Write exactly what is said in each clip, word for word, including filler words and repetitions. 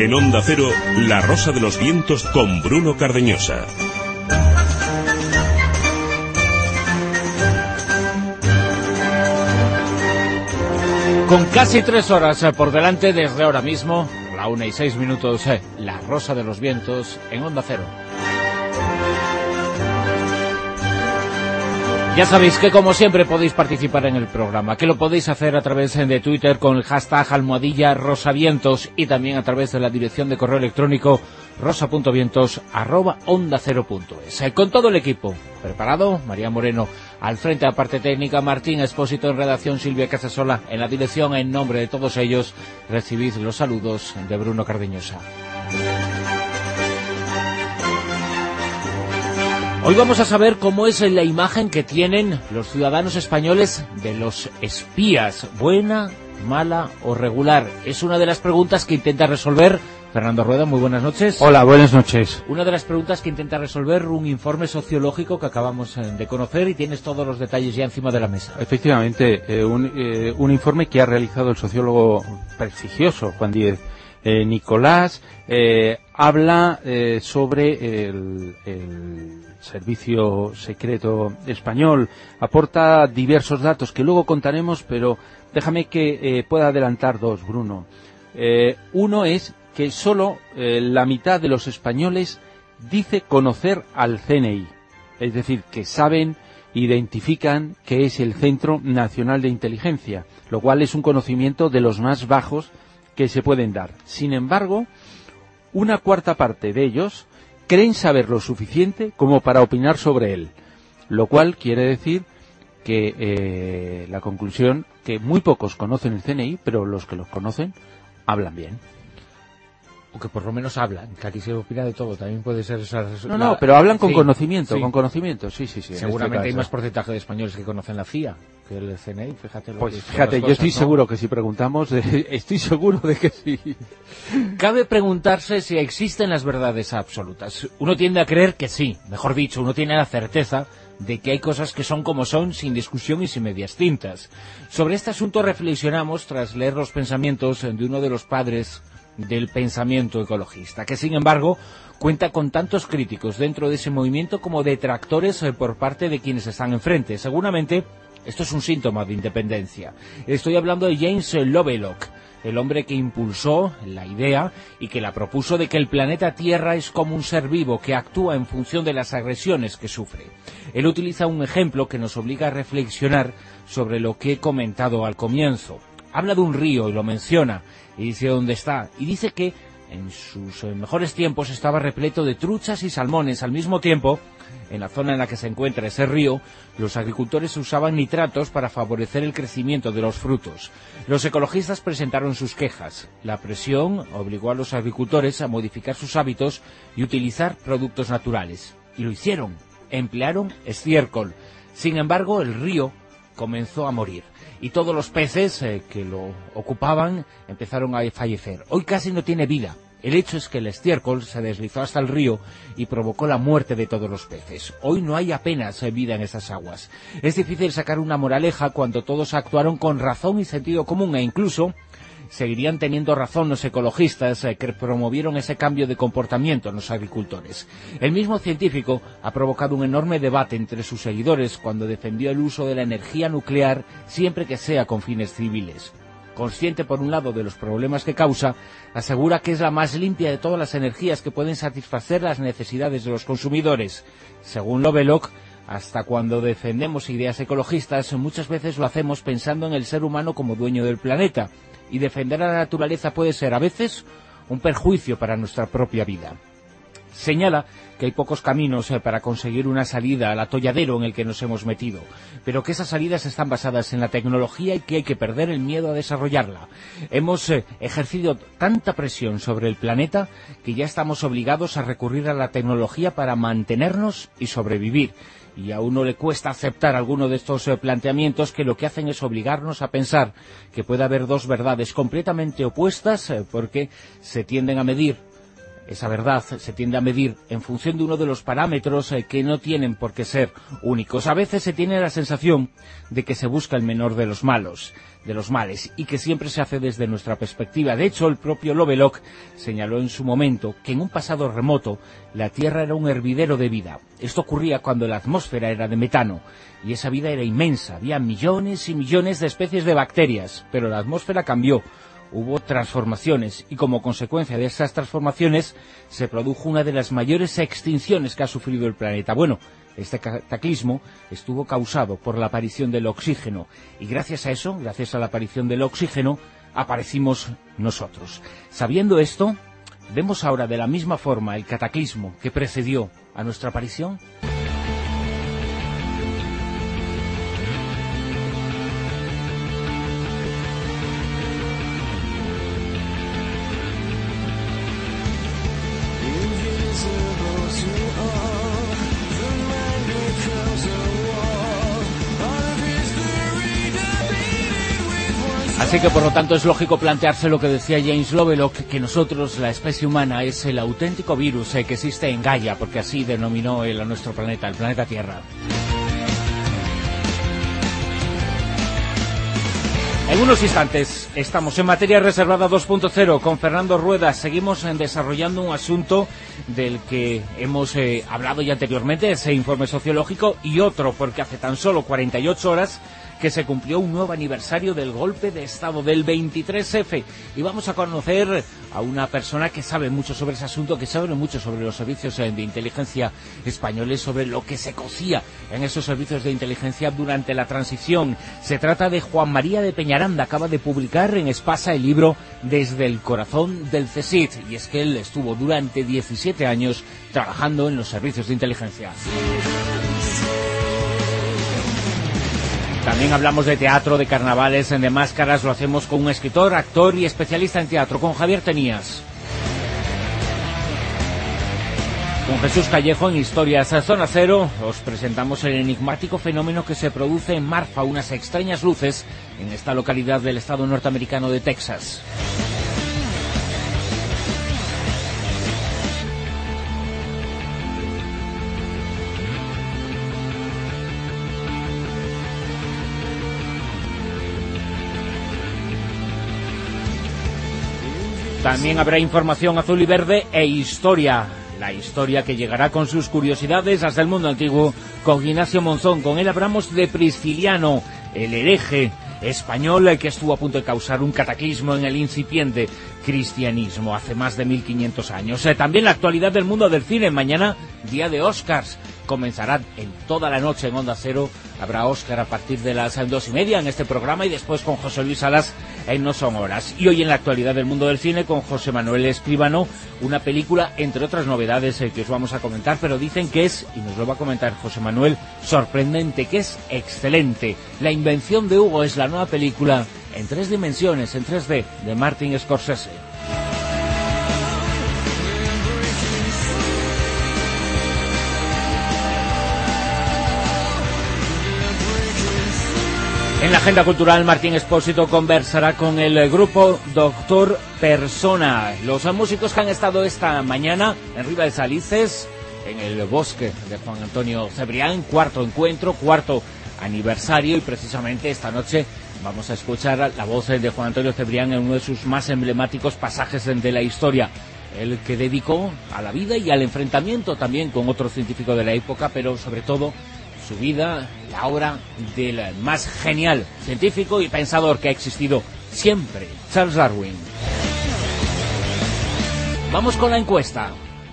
En Onda Cero, La Rosa de los Vientos con Bruno Cardeñosa. Con casi tres horas eh, por delante desde ahora mismo, la una y seis minutos, eh, La Rosa de los Vientos en Onda Cero. Ya sabéis que como siempre podéis participar en el programa, que lo podéis hacer a través de Twitter con el hashtag almohadilla rosavientos y también a través de la dirección de correo electrónico rosa.vientos arroba onda cero punto es. Con todo el equipo preparado, María Moreno al frente de la parte técnica, Martín Expósito en redacción, Silvia Casasola en la dirección. En nombre de todos ellos, recibid los saludos de Bruno Cardeñosa. Hoy vamos a saber cómo es la imagen que tienen los ciudadanos españoles de los espías, buena, mala o regular. Es una de las preguntas que intenta resolver Fernando Rueda. Muy buenas noches. Hola, buenas noches. Una de las preguntas que intenta resolver un informe sociológico que acabamos de conocer y tienes todos los detalles ya encima de la mesa. Efectivamente, eh, un, eh, un informe que ha realizado el sociólogo prestigioso Juan Díez eh, Nicolás, eh, habla eh, sobre el, el Servicio Secreto Español, aporta diversos datos que luego contaremos, pero déjame que eh, pueda adelantar dos, Bruno. Eh, uno es que solo eh, la mitad de los españoles dice conocer al C N I, es decir, que saben, identifican que es el Centro Nacional de Inteligencia, lo cual es un conocimiento de los más bajos que se pueden dar. Sin embargo, una cuarta parte de ellos creen saber lo suficiente como para opinar sobre él, lo cual quiere decir que eh, la conclusión, que muy pocos conocen el C N I, pero los que los conocen hablan bien. O que por lo menos hablan, que aquí se opina de todo, también puede ser esa... No, la... no, pero hablan con sí, conocimiento, sí. con conocimiento, sí, sí, sí. Seguramente este hay más porcentaje de españoles que conocen la C I A que el C N I, fíjate. Lo pues que fíjate, yo cosas, estoy ¿no? seguro que si preguntamos, eh, estoy seguro de que sí. Cabe preguntarse si existen las verdades absolutas. Uno tiende a creer que sí, mejor dicho, uno tiene la certeza de que hay cosas que son como son, sin discusión y sin medias tintas. Sobre este asunto reflexionamos tras leer los pensamientos de uno de los padres del pensamiento ecologista, que sin embargo cuenta con tantos críticos dentro de ese movimiento como detractores por parte de quienes están enfrente. Seguramente esto es un síntoma de independencia. Estoy hablando de James Lovelock, el hombre que impulsó la idea y que la propuso de que el planeta Tierra es como un ser vivo que actúa en función de las agresiones que sufre. Él utiliza un ejemplo que nos obliga a reflexionar sobre lo que he comentado al comienzo. Habla de un río y lo menciona, y dice dónde está, y dice que en sus mejores tiempos estaba repleto de truchas y salmones. Al mismo tiempo, en la zona en la que se encuentra ese río, los agricultores usaban nitratos para favorecer el crecimiento de los frutos. Los ecologistas presentaron sus quejas. La presión obligó a los agricultores a modificar sus hábitos y utilizar productos naturales. Y lo hicieron, emplearon estiércol. Sin embargo, el río comenzó a morir. Y todos los peces eh, que lo ocupaban empezaron a fallecer. Hoy casi no tiene vida. El hecho es que el estiércol se deslizó hasta el río y provocó la muerte de todos los peces. Hoy no hay apenas vida en esas aguas. Es difícil sacar una moraleja cuando todos actuaron con razón y sentido común, e incluso seguirían teniendo razón los ecologistas eh, que promovieron ese cambio de comportamiento en los agricultores. El mismo científico ha provocado un enorme debate entre sus seguidores cuando defendió el uso de la energía nuclear siempre que sea con fines civiles. Consciente por un lado de los problemas que causa, asegura que es la más limpia de todas las energías que pueden satisfacer las necesidades de los consumidores. Según Lovelock, hasta cuando defendemos ideas ecologistas, muchas veces lo hacemos pensando en el ser humano como dueño del planeta, y defender a la naturaleza puede ser a veces un perjuicio para nuestra propia vida. Señala que hay pocos caminos eh, para conseguir una salida al atolladero en el que nos hemos metido, pero que esas salidas están basadas en la tecnología y que hay que perder el miedo a desarrollarla. Hemos eh, ejercido tanta presión sobre el planeta que ya estamos obligados a recurrir a la tecnología para mantenernos y sobrevivir. Y a uno le cuesta aceptar alguno de estos eh, planteamientos que lo que hacen es obligarnos a pensar que puede haber dos verdades completamente opuestas eh, porque se tienden a medir Esa verdad se tiende a medir en función de uno de los parámetros eh, que no tienen por qué ser únicos. A veces se tiene la sensación de que se busca el menor de los malos, de los males, y que siempre se hace desde nuestra perspectiva. De hecho, el propio Lovelock señaló en su momento que en un pasado remoto la Tierra era un hervidero de vida. Esto ocurría cuando la atmósfera era de metano, y esa vida era inmensa. Había millones y millones de especies de bacterias, pero la atmósfera cambió. Hubo transformaciones, y como consecuencia de esas transformaciones se produjo una de las mayores extinciones que ha sufrido el planeta. Bueno, este cataclismo estuvo causado por la aparición del oxígeno, y gracias a eso, gracias a la aparición del oxígeno, aparecimos nosotros. Sabiendo esto, ¿vemos ahora de la misma forma el cataclismo que precedió a nuestra aparición? Así que por lo tanto es lógico plantearse lo que decía James Lovelock, que nosotros, la especie humana, es el auténtico virus eh, que existe en Gaia, porque así denominó él a nuestro planeta, el planeta Tierra. En unos instantes estamos en Materia Reservada dos punto cero con Fernando Rueda. Seguimos en desarrollando un asunto del que hemos eh, hablado ya anteriormente, ese informe sociológico, y otro porque hace tan solo cuarenta y ocho horas que se cumplió un nuevo aniversario del golpe de Estado del veintitrés efe, y vamos a conocer a una persona que sabe mucho sobre ese asunto, que sabe mucho sobre los servicios de inteligencia españoles, sobre lo que se cocía en esos servicios de inteligencia durante la transición. Se trata de Juan María de Peñaranda. Acaba de publicar en Espasa el libro Desde el corazón del C S I D, y es que él estuvo durante diecisiete años trabajando en los servicios de inteligencia. También hablamos de teatro, de carnavales, de máscaras. Lo hacemos con un escritor, actor y especialista en teatro, con Javier Tenías. Con Jesús Callejo en Historias Zona Cero os presentamos el enigmático fenómeno que se produce en Marfa, unas extrañas luces en esta localidad del estado norteamericano de Texas. También habrá información azul y verde e historia. La historia que llegará con sus curiosidades hasta el mundo antiguo con Ignacio Monzón. Con él hablamos de Prisciliano, el hereje español que estuvo a punto de causar un cataclismo en el incipiente cristianismo hace más de mil quinientos años. Eh, también la actualidad del mundo del cine. Mañana, día de Oscars. Comenzará en toda la noche en Onda Cero. Habrá Oscar a partir de las dos y media en este programa, y después con José Luis Salas en No Son Horas. Y hoy en la actualidad del mundo del cine con José Manuel Escribano, una película, entre otras novedades eh, que os vamos a comentar, pero dicen que es, y nos lo va a comentar José Manuel, sorprendente, que es excelente. La invención de Hugo es la nueva película en tres dimensiones, en tres D, de Martin Scorsese. En la agenda cultural, Martín Expósito conversará con el grupo Doctor Persona, los músicos que han estado esta mañana en Riva de Salices, en el bosque de Juan Antonio Cebrián, cuarto encuentro, cuarto aniversario, y precisamente esta noche vamos a escuchar la voz de Juan Antonio Cebrián en uno de sus más emblemáticos pasajes de la historia, el que dedicó a la vida y al enfrentamiento también con otro científico de la época, pero sobre todo su vida, la obra del más genial científico y pensador que ha existido siempre, Charles Darwin. Vamos con la encuesta,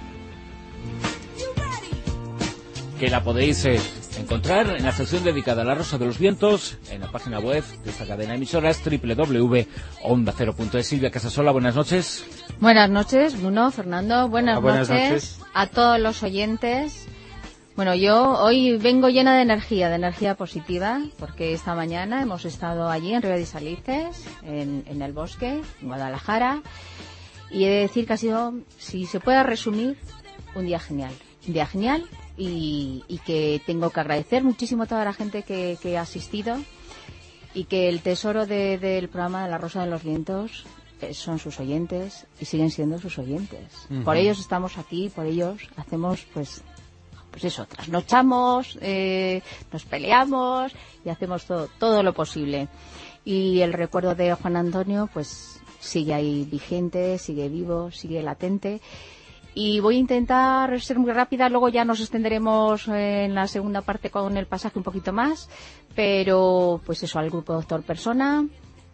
que la podéis eh, encontrar en la sección dedicada a la Rosa de los Vientos, en la página web de esta cadena de emisoras, doble u doble u doble u punto onda cero punto es. Silvia Casasola, buenas noches. Buenas noches, Bruno, Fernando, buenas, Hola, buenas noches, noches a todos los oyentes. Bueno, yo hoy vengo llena de energía, de energía positiva, porque esta mañana hemos estado allí en Riva de Salices, en, en el bosque, en Guadalajara, y he de decir que ha sido, si se puede resumir, un día genial. Un día genial y, y que tengo que agradecer muchísimo a toda la gente que, que ha asistido, y que el tesoro de, del programa de La Rosa de los Vientos eh, son sus oyentes y siguen siendo sus oyentes. Uh-huh. Por ellos estamos aquí, por ellos hacemos, pues, pues eso, trasnochamos, eh, nos peleamos y hacemos todo, todo lo posible. Y el recuerdo de Juan Antonio, pues, sigue ahí vigente, sigue vivo, sigue latente. Y voy a intentar ser muy rápida, luego ya nos extenderemos en la segunda parte con el pasaje un poquito más, pero pues eso, al grupo Doctor Persona,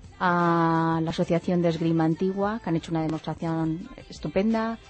a la Asociación de Esgrima Antigua, que han hecho una demostración estupenda,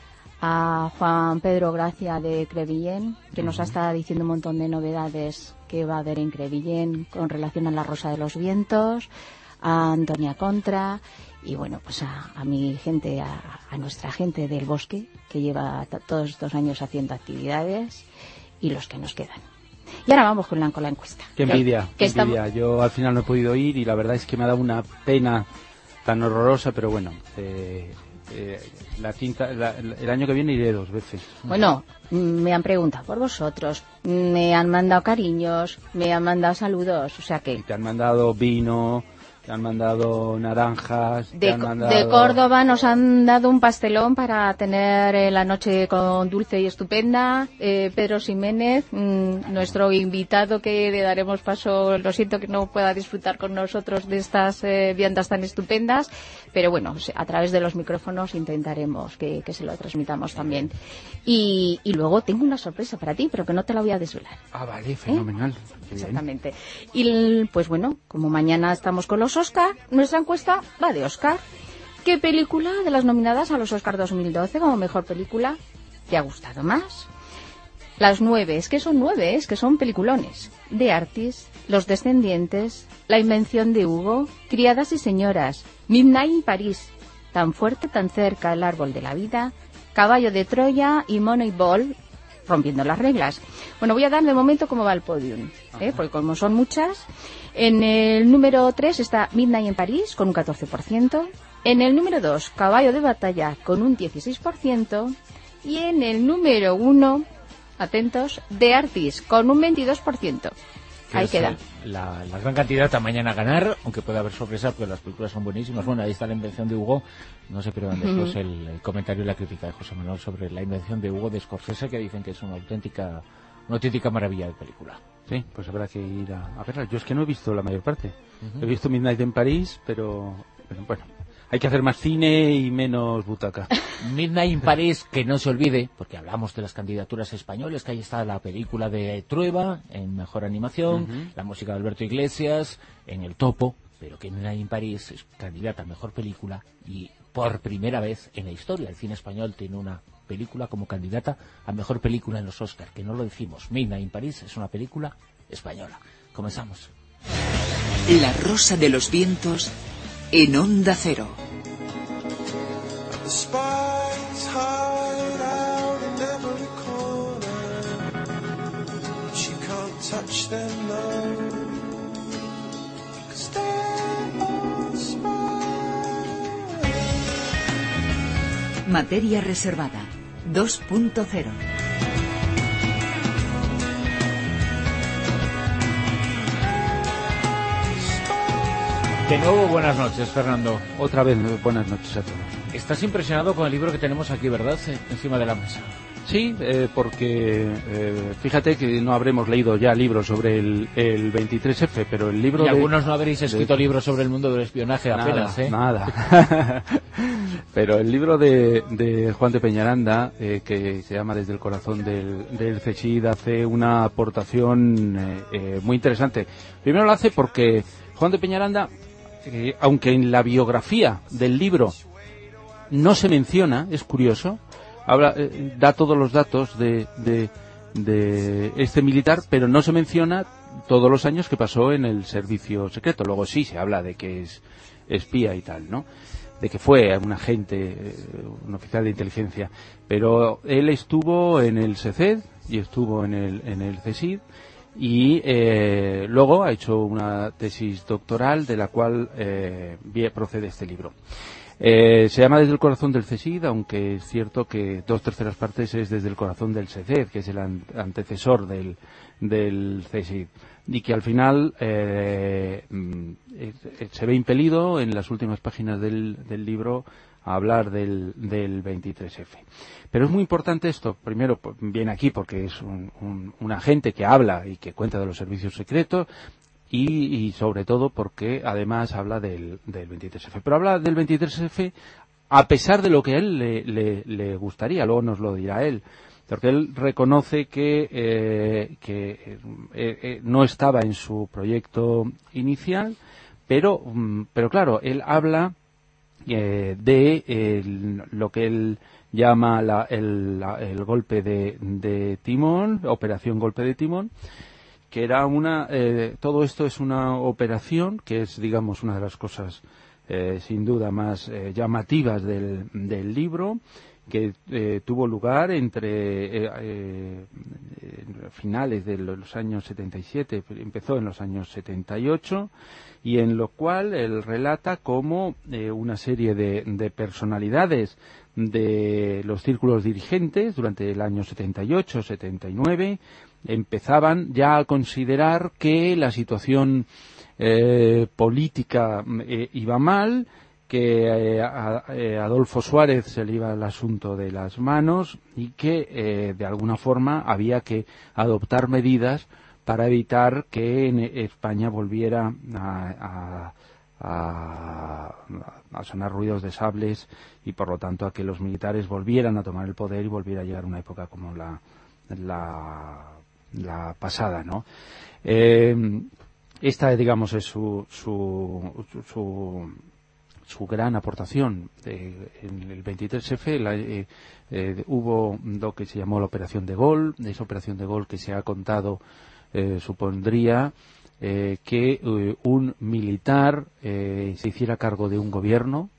a Juan Pedro Gracia de Crevillén, que nos ha estado diciendo un montón de novedades que va a haber en Crevillén con relación a la Rosa de los Vientos, a Antonia Contra, y bueno, pues a, a mi gente, a, a nuestra gente del bosque, que lleva t- todos estos años haciendo actividades, y los que nos quedan. Y ahora vamos con la, con la encuesta. Qué envidia, que, qué que envidia. estamos... Yo al final no he podido ir y la verdad es que me ha dado una pena tan horrorosa, pero bueno, eh, eh, la quinta, la, el año que viene iré dos veces. Bueno, me han preguntado por vosotros, me han mandado cariños, me han mandado saludos, o sea que... Y te han mandado vino, te han mandado naranjas, te De, han mandado... de Córdoba nos han dado un pastelón para tener eh, la noche con dulce y estupenda. Eh, Pedro Ximénez, mmm, nuestro invitado que le daremos paso, lo siento que no pueda disfrutar con nosotros de estas eh, viandas tan estupendas, pero bueno, a través de los micrófonos intentaremos que, que se lo transmitamos también. Y, y luego tengo una sorpresa para ti, pero que no te la voy a desvelar. Ah, vale, fenomenal. ¿Eh? Qué bien. Exactamente. Y pues bueno, como mañana estamos con los Oscar, nuestra encuesta va de Oscar. ¿Qué película de las nominadas a los Oscar dos mil doce como mejor película te ha gustado más? Las nueve, es que son nueve, es que son peliculones. The Artist, Los Descendientes, La Invención de Hugo, Criadas y Señoras, Midnight in París, Tan fuerte, tan cerca, El árbol de la vida, Caballo de Troya y Moneyball, Rompiendo las reglas. Bueno, voy a dar de momento cómo va el podium, ¿eh? Porque como son muchas. En el número tres está Midnight en París con un catorce por ciento. En el número dos, Caballo de batalla con un dieciséis por ciento. Y en el número uno, atentos, The Artist con un veintidós por ciento. Ahí es queda. La, la gran candidata mañana a ganar, aunque puede haber sorpresa porque las películas son buenísimas. Bueno, ahí está La Invención de Hugo. No se pierdan después Uh-huh. el, el comentario y la crítica de José Manuel sobre La Invención de Hugo de Scorsese, que dicen que es una auténtica una auténtica maravilla de película. Sí, pues habrá que ir a, a verla. Yo es que no he visto la mayor parte. Uh-huh. He visto Midnight en París, pero, pero bueno, hay que hacer más cine y menos butaca. Midnight in París, que no se olvide, porque hablamos de las candidaturas españolas, que ahí está la película de Trueba en mejor animación, Uh-huh. la música de Alberto Iglesias en El Topo, pero que Midnight in París es candidata a mejor película y por primera vez en la historia el cine español tiene una película como candidata a mejor película en los Oscars, que no lo decimos. Midnight in París es una película española. Comenzamos. La Rosa de los Vientos en Onda Cero. The spies hide out in every corner. She can't touch them though, 'cause they're all spies. Materia reservada dos punto cero. De nuevo, buenas noches, Fernando. Otra vez, buenas noches a todos. Estás impresionado con el libro que tenemos aquí, ¿verdad? Sí, encima de la mesa. Sí, eh, porque eh, fíjate que no habremos leído ya libros sobre el, el veintitrés efe, pero el libro Y de... algunos no habréis escrito de... libros sobre el mundo del espionaje apenas, ¿eh? Nada, pero el libro de, de Juan de Peñaranda, eh, que se llama Desde el corazón del, del CSIC, hace una aportación eh, eh, muy interesante. Primero lo hace porque Juan de Peñaranda, eh, aunque en la biografía del libro no se menciona, es curioso, habla, eh, da todos los datos de, de, de este militar, pero no se menciona todos los años que pasó en el servicio secreto. Luego sí se habla de que es espía y tal, ¿no? De que fue un agente, eh, un oficial de inteligencia. Pero él estuvo en el SECED y estuvo en el, en el CSIC y eh, luego ha hecho una tesis doctoral de la cual eh, procede este libro. Eh, se llama Desde el corazón del CSIC, aunque es cierto que dos terceras partes es Desde el corazón del SECED, que es el an- antecesor del, del CSIC, y que al final eh, eh, eh, se ve impelido en las últimas páginas del, del libro a hablar del, del veintitrés efe. Pero es muy importante esto, primero viene aquí porque es un, un, un agente que habla y que cuenta de los servicios secretos, y, y sobre todo porque además habla del, del veintitrés efe. Pero habla del veintitrés efe a pesar de lo que a él le, le, le gustaría, luego nos lo dirá él, porque él reconoce que, eh, que eh, eh, no estaba en su proyecto inicial, pero, pero claro, él habla eh, de eh, lo que él llama la, el, la, el golpe de, de timón, operación golpe de timón, que era una, eh, todo esto es una operación que es, digamos, una de las cosas eh, sin duda más eh, llamativas del, del libro, que eh, tuvo lugar entre eh, eh, finales de los años setenta y siete, empezó en los años setenta y ocho, y en lo cual él relata cómo eh, una serie de, de personalidades de los círculos dirigentes durante el año setenta y ocho setenta y nueve empezaban ya a considerar que la situación eh, política eh, iba mal, que eh, a, eh, Adolfo Suárez se le iba el asunto de las manos y que eh, de alguna forma había que adoptar medidas para evitar que en España volviera a, a, a, a sonar ruidos de sables y por lo tanto a que los militares volvieran a tomar el poder y volviera a llegar una época como la la, la pasada, ¿no? Eh, esta, digamos, es su su, su su gran aportación. Eh, en el veintitrés efe la, eh, eh, hubo lo que se llamó la Operación de Gol. De esa Operación de Gol que se ha contado eh, supondría eh, que eh, un militar eh, se hiciera cargo de un gobierno,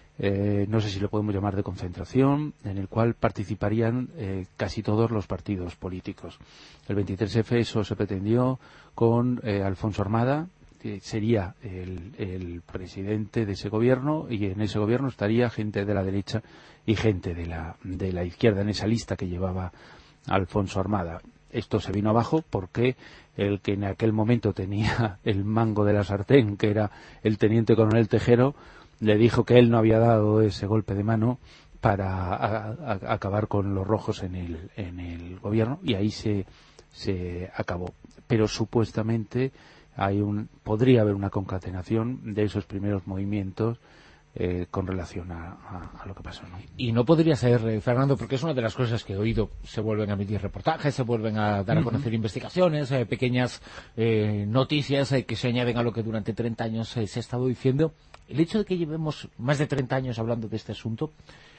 eh, no sé si lo podemos llamar de concentración, en el cual participarían eh, casi todos los partidos políticos. El veintitrés efe eso se pretendió con eh, Alfonso Armada, que sería el, el presidente de ese gobierno, y en ese gobierno estaría gente de la derecha y gente de la, de la izquierda en esa lista que llevaba Alfonso Armada. Esto se vino abajo porque el que en aquel momento tenía el mango de la sartén, que era el teniente coronel Tejero, le dijo que él no había dado ese golpe de mano para a, a, acabar con los rojos en el, en el gobierno, y ahí se, se acabó. Pero supuestamente hay un, podría haber una concatenación de esos primeros movimientos eh, con relación a, a, a lo que pasó, ¿no? Y no podría ser, eh, Fernando, porque es una de las cosas que he oído, se vuelven a emitir reportajes, se vuelven a dar a conocer uh-huh. investigaciones, eh, pequeñas eh, noticias eh, que se añaden a lo que durante treinta años eh, se ha estado diciendo. El hecho de que llevemos más de treinta años hablando de este asunto,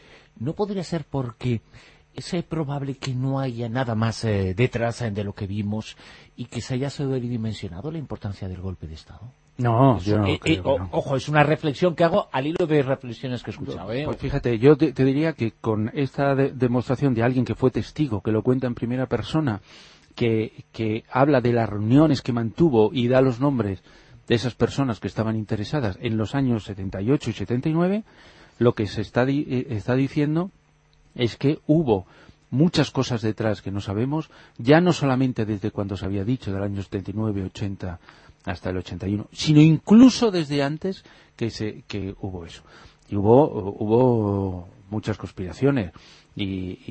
no podría ser porque es eh, probable que no haya nada más eh, detrás eh, de lo que vimos y que se haya sobredimensionado la importancia del golpe de Estado. No, yo no eh, creo eh, que no. Ojo, es una reflexión que hago al hilo de reflexiones que he escuchado. ¿eh? Pues fíjate, yo te, te diría que con esta de, demostración de alguien que fue testigo, que lo cuenta en primera persona, que, que habla de las reuniones que mantuvo y da los nombres de esas personas que estaban interesadas en los años setenta y ocho y setenta y nueve, lo que se está, di, está diciendo es que hubo muchas cosas detrás que no sabemos, ya no solamente desde cuando se había dicho, del año setenta y nueve, ochenta hasta el ochenta y uno, sino incluso desde antes que se que hubo eso. Y hubo hubo muchas conspiraciones y,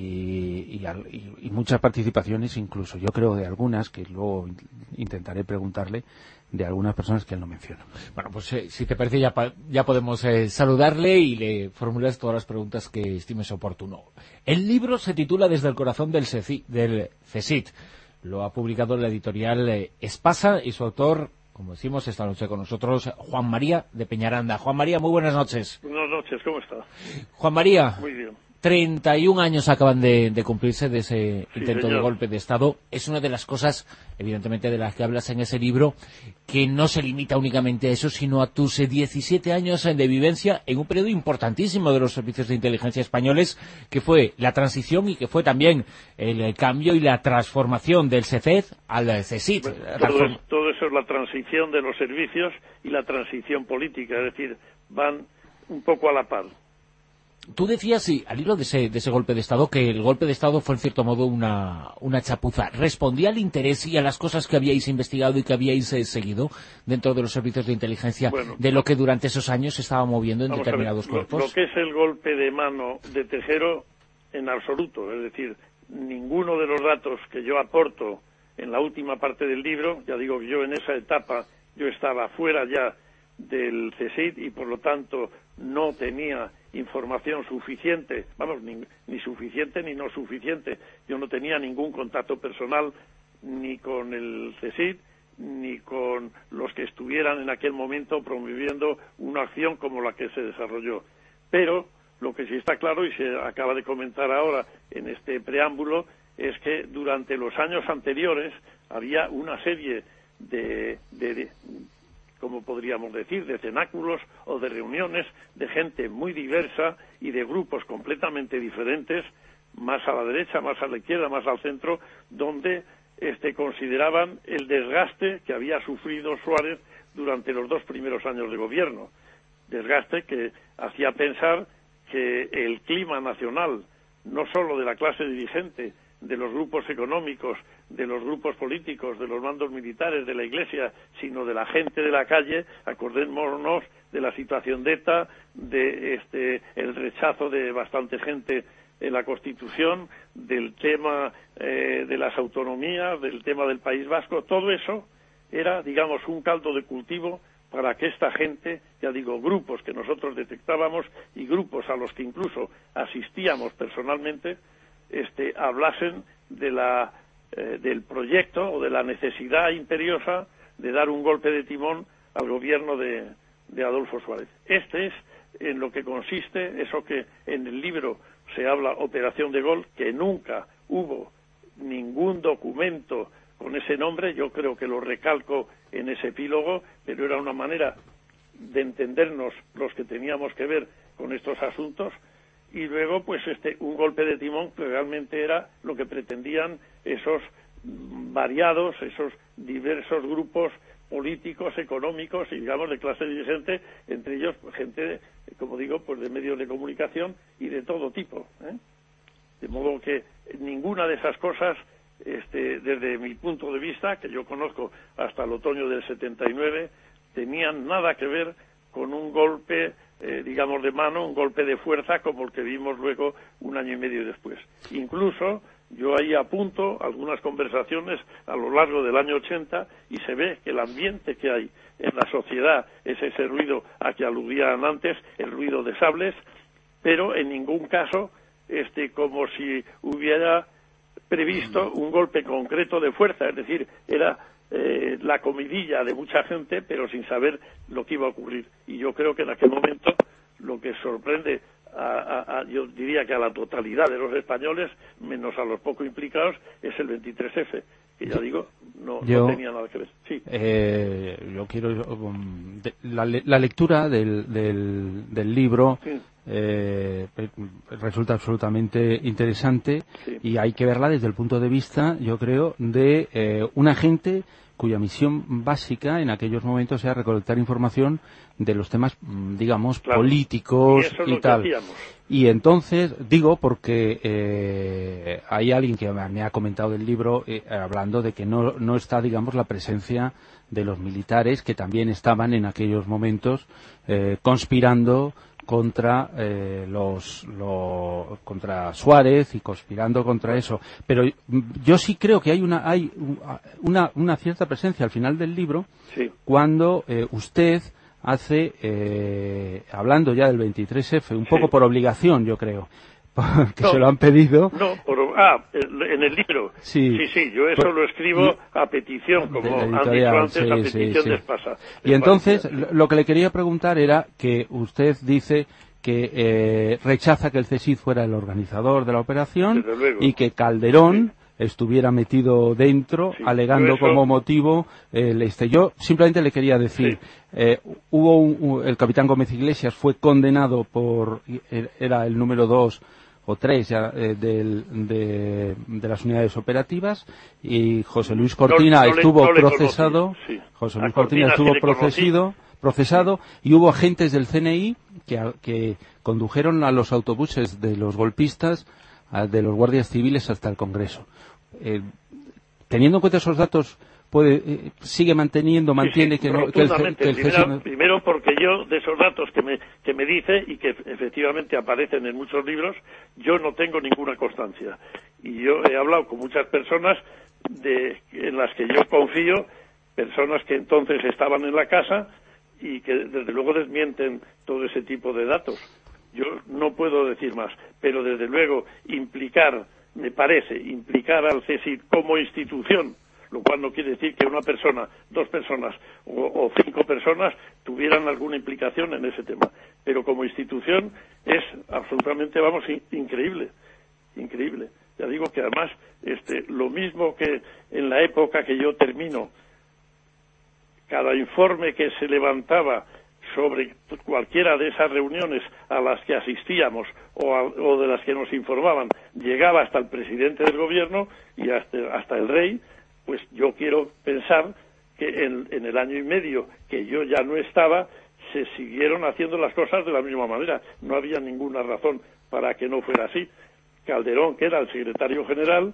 y, y, y muchas participaciones, incluso yo creo de algunas, que luego intentaré preguntarle, de algunas personas que él no menciona. Bueno, pues eh, si te parece ya, pa- ya podemos eh, saludarle y le formulas todas las preguntas que estimes oportuno. El libro se titula Desde el corazón del, Ceci- del CSIC. Lo ha publicado la editorial eh, Espasa y su autor, como decimos, esta noche con nosotros, Juan María de Peñaranda. Juan María, muy buenas noches. Buenas noches, ¿cómo está? Juan María. Muy bien. treinta y un años acaban de, de cumplirse de ese Sí, intento señor. de golpe de Estado. Es una de las cosas, evidentemente, de las que hablas en ese libro, que no se limita únicamente a eso, sino a tus eh, diecisiete años eh, de vivencia en un periodo importantísimo de los servicios de inteligencia españoles, que fue la transición y que fue también el, el cambio y la transformación del C E F al eh, CSIC. Bueno, La todo, transform- es- todo eso es la transición de los servicios y la transición política, es decir, van un poco a la par. Tú decías, sí, al hilo de ese, de ese golpe de Estado, que el golpe de Estado fue en cierto modo una, una chapuza. ¿Respondía al interés y a las cosas que habíais investigado y que habíais eh, seguido dentro de los servicios de inteligencia Bueno, de lo que durante esos años se estaba moviendo en Vamos determinados a ver, lo, cuerpos? lo que es el golpe de mano de Tejero, en absoluto. Es decir, ninguno de los datos que yo aporto en la última parte del libro, ya digo que yo en esa etapa, yo estaba fuera ya del C S I D y por lo tanto no tenía información suficiente, vamos, ni, ni suficiente ni no suficiente. Yo no tenía ningún contacto personal ni con el C S I D ni con los que estuvieran en aquel momento promoviendo una acción como la que se desarrolló. Pero lo que sí está claro, y se acaba de comentar ahora en este preámbulo, es que durante los años anteriores había una serie de, de, de como podríamos decir, de cenáculos o de reuniones de gente muy diversa y de grupos completamente diferentes, más a la derecha, más a la izquierda, más al centro, donde este, consideraban el desgaste que había sufrido Suárez durante los dos primeros años de gobierno. Desgaste que hacía pensar que el clima nacional, no solo de la clase dirigente, de los grupos económicos, de los grupos políticos, de los mandos militares, de la Iglesia, sino de la gente de la calle, acordémonos de la situación de ETA, de este el rechazo de bastante gente en la Constitución, del tema eh, de las autonomías, del tema del País Vasco. Todo eso era, digamos, un caldo de cultivo para que esta gente, ya digo, grupos que nosotros detectábamos y grupos a los que incluso asistíamos personalmente, este, hablasen de la, eh, del proyecto o de la necesidad imperiosa de dar un golpe de timón al gobierno de, de Adolfo Suárez. Este es en lo que consiste eso que en el libro se habla Operación de Gol, que nunca hubo ningún documento con ese nombre. Yo creo que lo recalco en ese epílogo, pero era una manera de entendernos los que teníamos que ver con estos asuntos. Y luego, pues, este un golpe de timón que realmente era lo que pretendían esos variados, esos diversos grupos políticos, económicos y, digamos, de clase dirigente, entre ellos pues, gente, como digo, pues de medios de comunicación y de todo tipo, ¿eh? De modo que ninguna de esas cosas, este, desde mi punto de vista, que yo conozco hasta el otoño del setenta y nueve, tenían nada que ver con un golpe, eh, digamos, de mano, un golpe de fuerza como el que vimos luego un año y medio después. Incluso yo ahí apunto algunas conversaciones a lo largo del año ochenta y se ve que el ambiente que hay en la sociedad es ese ruido a que aludían antes, el ruido de sables, pero en ningún caso este como si hubiera previsto un golpe concreto de fuerza, es decir, era Eh, la comidilla de mucha gente, pero sin saber lo que iba a ocurrir. Y yo creo que en aquel momento lo que sorprende, a, a, a, yo diría que a la totalidad de los españoles, menos a los poco implicados, es el veintitrés efe, que ya digo, no, yo, no tenía nada que ver. Sí. Eh, yo quiero... Um, de, la, la lectura del, del, del libro... Sí. Eh, resulta absolutamente interesante, sí. Y hay que verla desde el punto de vista, yo creo, de eh, un agente cuya misión básica en aquellos momentos era recolectar información de los temas, digamos, claro, políticos y, y tal. Y entonces, digo, porque eh, hay alguien que me ha comentado del libro eh, hablando de que no, no está, digamos, la presencia de los militares que también estaban en aquellos momentos eh, conspirando contra eh, los, los contra Suárez y conspirando contra eso, pero yo sí creo que hay una hay una, una cierta presencia al final del libro, sí. Cuando eh, usted hace eh, hablando ya del veintitrés efe, un sí. poco por obligación, yo creo, porque no, se lo han pedido. No, por, ah, en el libro. Sí, sí, sí yo eso por, lo escribo a petición, como han dicho antes, sí, a petición sí, sí. de Espasa. Y entonces, Espasa. Lo que le quería preguntar era que usted dice que eh, rechaza que el C S I D fuera el organizador de la operación y que Calderón sí. estuviera metido dentro, sí, alegando eso... como motivo el este. Yo simplemente le quería decir, sí. eh, hubo un, un, el capitán Gómez Iglesias fue condenado por, era el número dos o tres ya, eh, del, de, de las unidades operativas, y José Luis Cortina no, no estuvo le, no procesado, sí. José Luis Cortina, Cortina estuvo sí procesado, procesado, y hubo agentes del C N I que, que condujeron a los autobuses de los golpistas, a, de los guardias civiles, hasta el Congreso. Eh, teniendo en cuenta esos datos, puede eh, sigue manteniendo, mantiene sí, sí, que, no, que el, que el primero, no... primero porque yo, de esos datos que me, que me dice y que efectivamente aparecen en muchos libros, yo no tengo ninguna constancia. Y yo he hablado con muchas personas de, en las que yo confío, personas que entonces estaban en la casa y que desde luego desmienten todo ese tipo de datos. Yo no puedo decir más, pero desde luego implicar, me parece, implicar al C S I C como institución, lo cual no quiere decir que una persona, dos personas o, o cinco personas tuvieran alguna implicación en ese tema. Pero como institución es absolutamente, vamos, in, increíble, increíble. Ya digo que además, este, lo mismo que en la época que yo termino, cada informe que se levantaba sobre cualquiera de esas reuniones a las que asistíamos o, a, o de las que nos informaban, llegaba hasta el presidente del gobierno y hasta, hasta el rey. Pues yo quiero pensar que en, en el año y medio que yo ya no estaba, se siguieron haciendo las cosas de la misma manera. No había ninguna razón para que no fuera así. Calderón, que era el secretario general,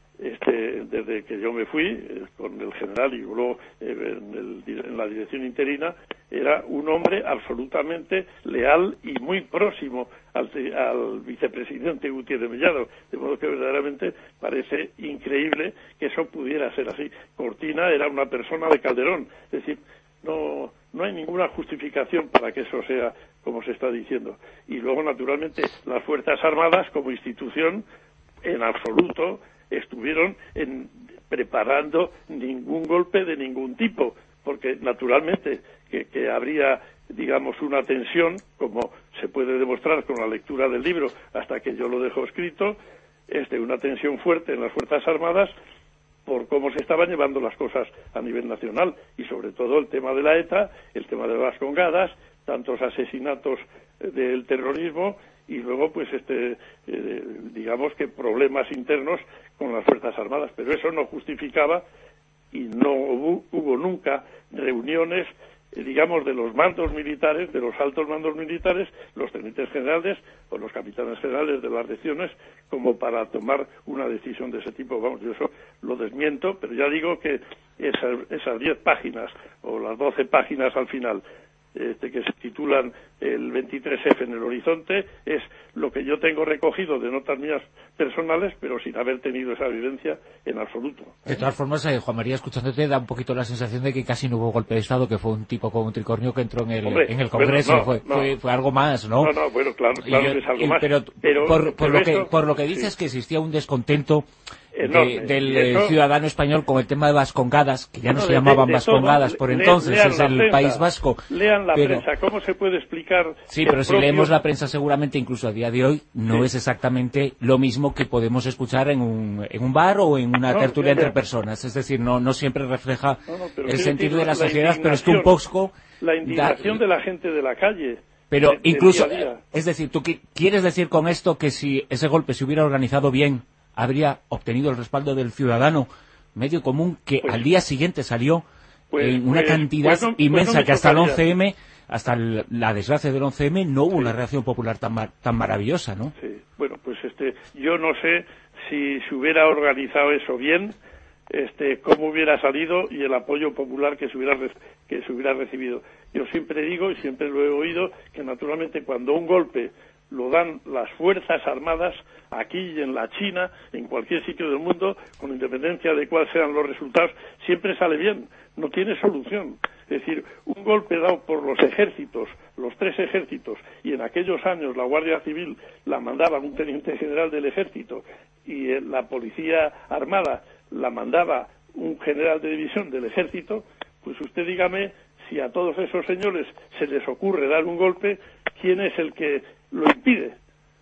este, desde que yo me fui, eh, con el general y luego eh, en, el, en la dirección interina, era un hombre absolutamente leal y muy próximo al, al vicepresidente Gutiérrez Mellado, de modo que verdaderamente parece increíble que eso pudiera ser así. Cortina era una persona de Calderón, es decir, no, no hay ninguna justificación para que eso sea como se está diciendo. Y luego, naturalmente, las Fuerzas Armadas como institución, en absoluto, estuvieron en, preparando ningún golpe de ningún tipo, porque naturalmente que, que habría, digamos, una tensión, como se puede demostrar con la lectura del libro hasta que yo lo dejo escrito, este, una tensión fuerte en las Fuerzas Armadas por cómo se estaban llevando las cosas a nivel nacional, y sobre todo el tema de la ETA, el tema de las congadas, tantos asesinatos del terrorismo, y luego pues este eh, digamos que problemas internos con las Fuerzas Armadas, pero eso no justificaba, y no hubo, hubo nunca reuniones eh, digamos de los mandos militares, de los altos mandos militares, los tenientes generales o los capitanes generales de las regiones, como para tomar una decisión de ese tipo. Vamos, yo eso lo desmiento, pero ya digo que esas, esas diez páginas o las doce páginas al final Este, que se titulan el veintitrés F en el horizonte, es lo que yo tengo recogido de notas mías personales, pero sin haber tenido esa vivencia en absoluto. De todas formas, eh, Juan María, escuchándote, da un poquito la sensación de que casi no hubo golpe de Estado, que fue un tipo con un tricornio que entró en el, Hombre, en el Congreso, bueno, no, fue, no. Fue, fue algo más, ¿no? No, no, bueno, claro, claro y, que es algo y, más. Pero, pero por, por, pero lo esto, que, por lo que dices sí. que existía un descontento Enorme. de, del eso, ciudadano español con el tema de Vascongadas, que ya no, no, se de, llamaban de, de Vascongadas todo. por Le, entonces, lean es la el prensa, País Vasco. Lean la pero, prensa, ¿cómo se puede explicar? Sí, pero si propio... leemos la prensa seguramente, incluso a día de hoy, no sí. es exactamente lo mismo que podemos escuchar en un, en un bar o en una no, tertulia mira, entre personas. Es decir, no, no siempre refleja no, no, el sentido de la, la sociedad, pero es que un poco... La indignación da, de la gente de la calle. Pero de, de incluso, día a día. es decir, ¿tú quieres decir con esto que si ese golpe se hubiera organizado bien, habría obtenido el respaldo del ciudadano medio común que pues, al día siguiente salió pues, en una pues, cantidad pues no, inmensa, pues no que hasta el chocaría. once eme, hasta el, la desgracia del once eme, no hubo sí. una reacción popular tan, mar, tan maravillosa, ¿no? Sí, bueno, pues este, yo no sé si se hubiera organizado eso bien, este, cómo hubiera salido y el apoyo popular que se hubiera que se hubiera recibido. Yo siempre digo y siempre lo he oído que naturalmente cuando un golpe lo dan las Fuerzas Armadas aquí y en la China, en cualquier sitio del mundo, con independencia de cuáles sean los resultados, siempre sale bien, no tiene solución. Es decir, un golpe dado por los ejércitos, los tres ejércitos, y en aquellos años la Guardia Civil la mandaba un teniente general del ejército y la Policía Armada la mandaba un general de división del ejército, pues usted dígame si a todos esos señores se les ocurre dar un golpe, ¿quién es el que lo impide?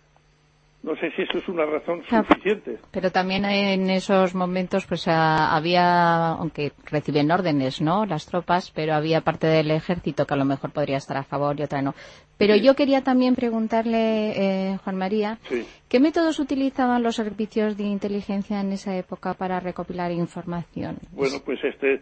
No sé si eso es una razón suficiente. Pero también en esos momentos pues a, había, aunque reciben órdenes, ¿no?, las tropas, pero había parte del ejército que a lo mejor podría estar a favor y otra no. Pero sí. Yo quería también preguntarle, eh, Juan María, sí. ¿qué métodos utilizaban los servicios de inteligencia en esa época para recopilar información? Bueno, pues este,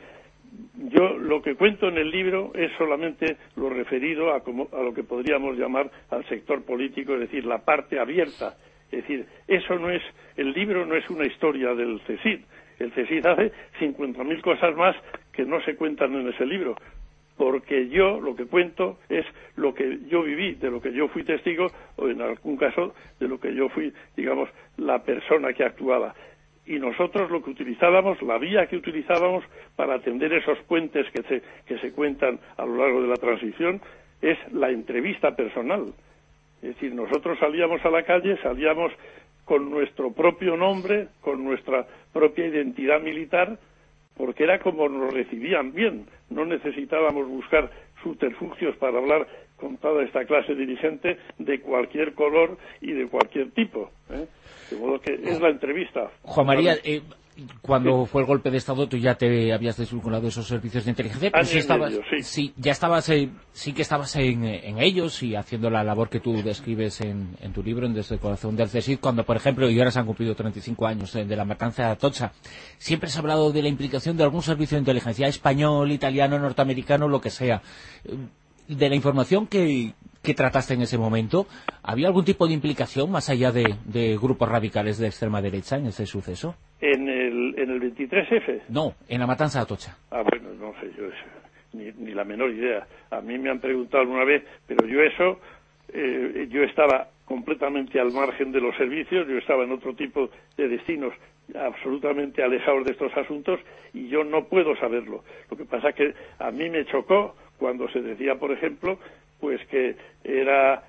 yo lo que cuento en el libro es solamente lo referido a, como, a lo que podríamos llamar al sector político, es decir, la parte abierta. Es decir, eso no es, el libro no es una historia del CSIC. El CSIC hace cincuenta mil cosas más que no se cuentan en ese libro, porque yo lo que cuento es lo que yo viví, de lo que yo fui testigo, o en algún caso de lo que yo fui, digamos, la persona que actuaba. Y nosotros lo que utilizábamos, la vía que utilizábamos para atender esos puentes que se, que se cuentan a lo largo de la transición, es la entrevista personal. Es decir, nosotros salíamos a la calle, salíamos con nuestro propio nombre, con nuestra propia identidad militar, porque era como nos recibían bien. No necesitábamos buscar subterfugios para hablar con toda esta clase dirigente de cualquier color y de cualquier tipo, ¿eh? De modo que es la entrevista. Juan María, eh, cuando sí. fue el golpe de Estado, tú ya te habías desvinculado de esos servicios de inteligencia, pero sí, estabas, medio, sí. sí, ya estabas, eh, sí que estabas en, en ellos y haciendo la labor que tú describes en, en tu libro, en Desde el corazón del CSIC, cuando, por ejemplo, y ahora se han cumplido treinta y cinco años de, de la matanza de Atocha, siempre se ha hablado de la implicación de algún servicio de inteligencia español, italiano, norteamericano, lo que sea. De la información que, que trataste en ese momento, ¿había algún tipo de implicación más allá de, de grupos radicales de extrema derecha en ese suceso? ¿En el, en el veintitrés efe? No, en la matanza de Atocha. Ah, bueno, no sé, yo ni, ni la menor idea. A mí me han preguntado alguna vez, pero yo eso, eh, yo estaba completamente al margen de los servicios, yo estaba en otro tipo de destinos absolutamente alejados de estos asuntos y yo no puedo saberlo. Lo que pasa es que a mí me chocó cuando se decía, por ejemplo, pues que era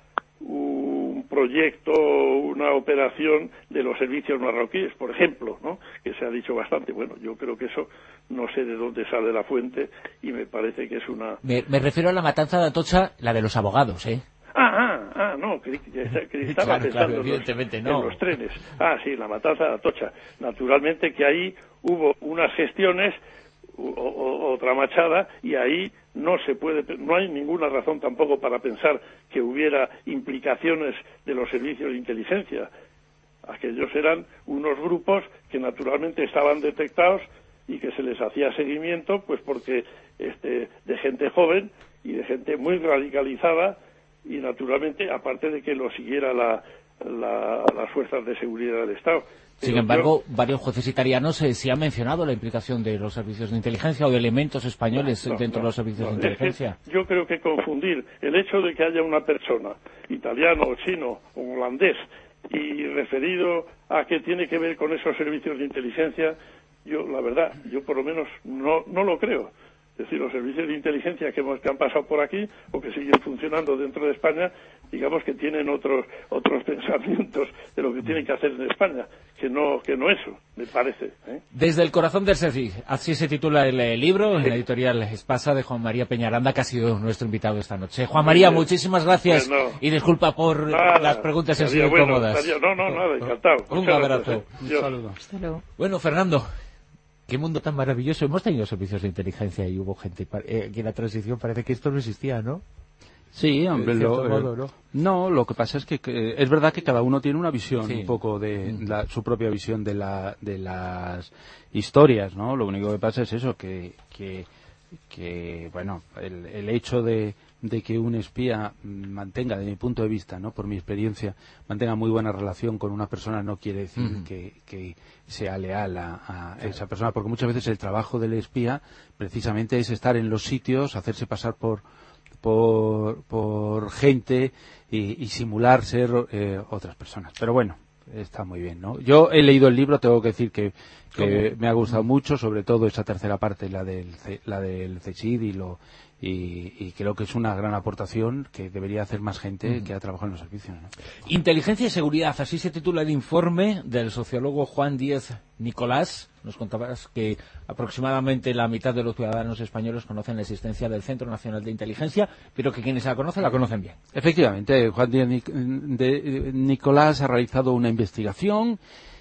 un proyecto, una operación de los servicios marroquíes, por ejemplo, ¿no? Que se ha dicho bastante. Bueno, yo creo que eso no sé de dónde sale la fuente y me parece que es una... Me, me refiero a la matanza de Atocha, la de los abogados, ¿eh? Ah, ah, ah, no, que, que, que estaba claro, pensando claro, en, evidentemente los, no. en los trenes. Ah, sí, la matanza de Atocha. Naturalmente que ahí hubo unas gestiones, o, o, otra machada, y ahí no se puede, no hay ninguna razón tampoco para pensar que hubiera implicaciones de los servicios de inteligencia. Aquellos eran unos grupos que naturalmente estaban detectados y que se les hacía seguimiento, pues porque este, de gente joven y de gente muy radicalizada, y naturalmente, aparte de que lo siguiera la, la, las fuerzas de seguridad del Estado. Sin Pero embargo, yo, varios jueces italianos eh, sí han mencionado la implicación de los servicios de inteligencia o de elementos españoles no, no, dentro no, de los servicios no, de inteligencia. Es que yo creo que confundir el hecho de que haya una persona, italiano o chino o holandés, y referido a que tiene que ver con esos servicios de inteligencia, yo, la verdad, yo por lo menos no, no lo creo. Es decir, los servicios de inteligencia que, hemos, que han pasado por aquí o que siguen funcionando dentro de España, digamos que tienen otros otros pensamientos de lo que tienen que hacer en España, que no que no eso, me parece. ¿eh? Desde el corazón del CSIC, así se titula el, el libro, en la editorial Espasa, de Juan María Peñaranda, que ha sido nuestro invitado esta noche. Juan María, bien, muchísimas gracias bueno, y disculpa por nada, las preguntas que han sido bueno, incómodas. Estaría, no, no, nada, encantado. Un abrazo. Un saludo. Hasta luego. Bueno, Fernando, qué mundo tan maravilloso. Hemos tenido servicios de inteligencia y hubo gente eh, que en la transición parece que esto no existía, ¿no? Sí, hombre, lo, modo, ¿no? no, lo que pasa es que, que es verdad que cada uno tiene una visión, sí. un poco de la, su propia visión de la de las historias, ¿no? Lo único que pasa es eso, que que, que bueno, el, el hecho de de que un espía mantenga, de mi punto de vista, no, por mi experiencia, mantenga muy buena relación con una persona no quiere decir uh-huh. que, que sea leal a, a esa persona, porque muchas veces el trabajo del espía precisamente es estar en los sitios, hacerse pasar por por, por gente y, y simular ser eh, otras personas. Pero bueno, está muy bien, ¿no? Yo he leído el libro, tengo que decir que, que me ha gustado mucho, sobre todo esa tercera parte, la del la del CSIC y lo Y, y creo que es una gran aportación que debería hacer más gente mm. que ha trabajado en los servicios, ¿no? Inteligencia y seguridad, así se titula el informe del sociólogo Juan Díez Nicolás. Nos contabas que aproximadamente la mitad de los ciudadanos españoles conocen la existencia del Centro Nacional de Inteligencia, pero que quienes la conocen la conocen bien. Efectivamente, Juan Díez Nicolás ha realizado una investigación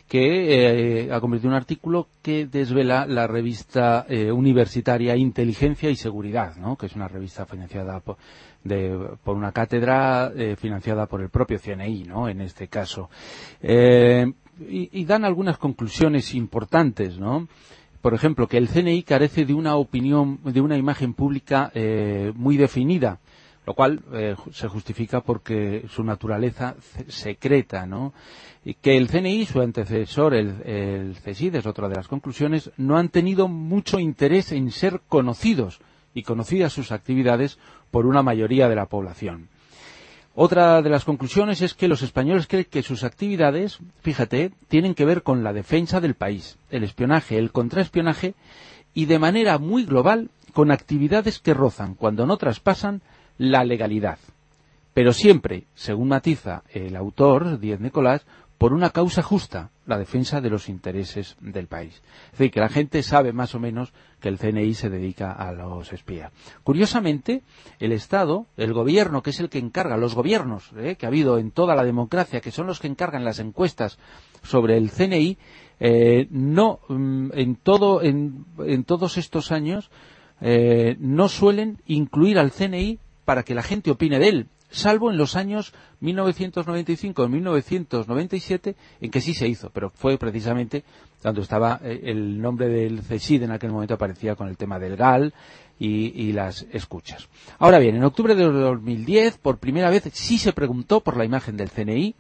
que eh, ha convertido en un artículo que desvela la revista eh, universitaria Inteligencia y Seguridad, ¿no? Que es una revista financiada por, de, por una cátedra eh, financiada por el propio C N I, ¿no? En este caso. Eh, y, y dan algunas conclusiones importantes, ¿no? por ejemplo, que el C N I carece de una opinión, de una imagen pública eh, muy definida, lo cual eh, se justifica porque su naturaleza secreta, ¿no? Y que el C N I y su antecesor, el, el CSID, es otra de las conclusiones, no han tenido mucho interés en ser conocidos y conocidas sus actividades por una mayoría de la población. Otra de las conclusiones es que los españoles creen que sus actividades, fíjate, tienen que ver con la defensa del país, el espionaje, el contraespionaje y de manera muy global con actividades que rozan, cuando no traspasan, la legalidad. Pero siempre, según matiza el autor, Díez Nicolás, por una causa justa, la defensa de los intereses del país. Es decir, que la gente sabe más o menos que el C N I se dedica a los espías. Curiosamente, el Estado, el gobierno, que es el que encarga, los gobiernos eh, que ha habido en toda la democracia, que son los que encargan las encuestas sobre el C N I, eh, no, en, todo, en, en todos estos años, eh, no suelen incluir al C N I para que la gente opine de él, salvo en los años mil novecientos noventa y cinco y mil novecientos noventa y siete, en que sí se hizo, pero fue precisamente cuando estaba eh, el nombre del CSID en aquel momento aparecía con el tema del G A L y, y las escuchas. Ahora bien, en octubre de dos mil diez, por primera vez, sí se preguntó por la imagen del C N I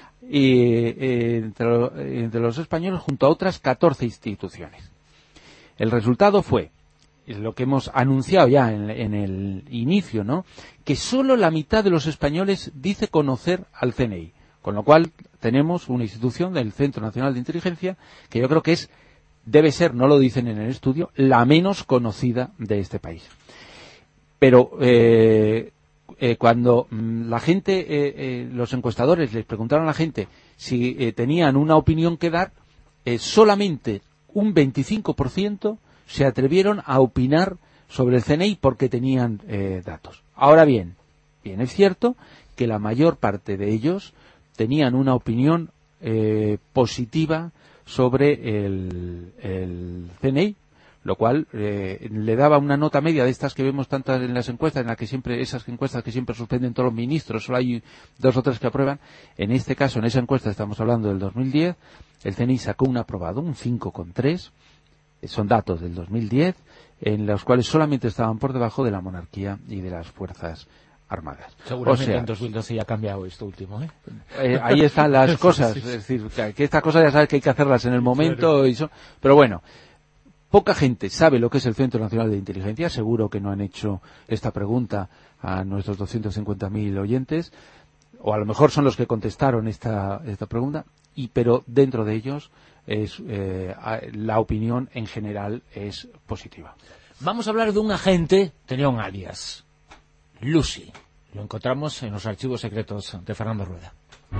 eh, entre, entre los españoles junto a otras catorce instituciones. El resultado fue es lo que hemos anunciado ya en, en el inicio, ¿no? Que solo la mitad de los españoles dice conocer al C N I, con lo cual tenemos una institución del Centro Nacional de Inteligencia que yo creo que es, debe ser, no lo dicen en el estudio, la menos conocida de este país. Pero eh, eh, cuando mmm, la gente, eh, eh, los encuestadores les preguntaron a la gente si eh, tenían una opinión que dar, eh, solamente un veinticinco por ciento se atrevieron a opinar sobre el C N I porque tenían eh, datos. Ahora bien, bien es cierto que la mayor parte de ellos tenían una opinión eh, positiva sobre el, el C N I, lo cual eh, le daba una nota media de estas que vemos tantas en las encuestas, en las que siempre, esas encuestas que siempre suspenden todos los ministros, solo hay dos o tres que aprueban. En este caso, en esa encuesta, estamos hablando del dos mil diez, el C N I sacó un aprobado, un cinco coma tres. Son datos del dos mil diez, en los cuales solamente estaban por debajo de la monarquía y de las fuerzas armadas. Seguramente o sea, en dos mil doce ya ha cambiado esto último, ¿eh? eh ahí están las cosas, es decir, que estas cosas ya sabes que hay que hacerlas en el momento, y son, pero bueno, poca gente sabe lo que es el Centro Nacional de Inteligencia, seguro que no han hecho esta pregunta a nuestros doscientos cincuenta mil oyentes, o a lo mejor son los que contestaron esta, esta pregunta, y pero dentro de ellos es eh, la opinión en general es positiva. Vamos a hablar de un agente, tenía un alias, Lucy. Lo encontramos en los archivos secretos de Fernando Rueda.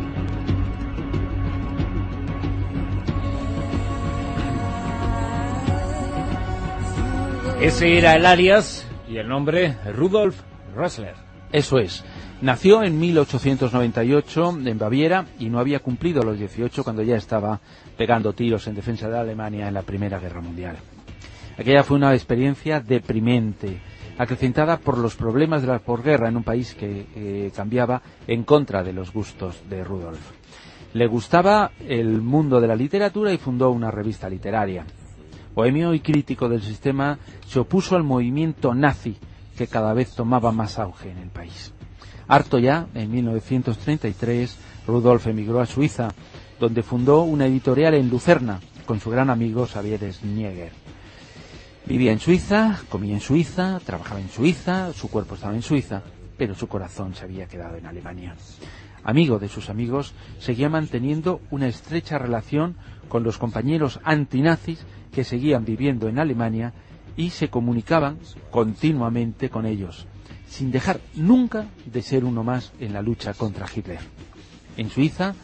Ese era el alias y el nombre Rudolf Rössler. Eso es. Nació en mil ochocientos noventa y ocho en Baviera y no había cumplido los dieciocho cuando ya estaba pegando tiros en defensa de Alemania en la Primera Guerra Mundial. Aquella fue una experiencia deprimente, acrecentada por los problemas de la posguerra en un país que eh, cambiaba en contra de los gustos de Rudolf. Le gustaba el mundo de la literatura y fundó una revista literaria. Bohemio y crítico del sistema, se opuso al movimiento nazi que cada vez tomaba más auge en el país. Harto ya, en mil novecientos treinta y tres, Rudolf emigró a Suiza, donde fundó una editorial en Lucerna, con su gran amigo Xavier Schnieger. Vivía en Suiza, comía en Suiza, trabajaba en Suiza, su cuerpo estaba en Suiza, pero su corazón se había quedado en Alemania. Amigo de sus amigos, seguía manteniendo una estrecha relación con los compañeros antinazis que seguían viviendo en Alemania y se comunicaban continuamente con ellos, sin dejar nunca de ser uno más en la lucha contra Hitler. En Suiza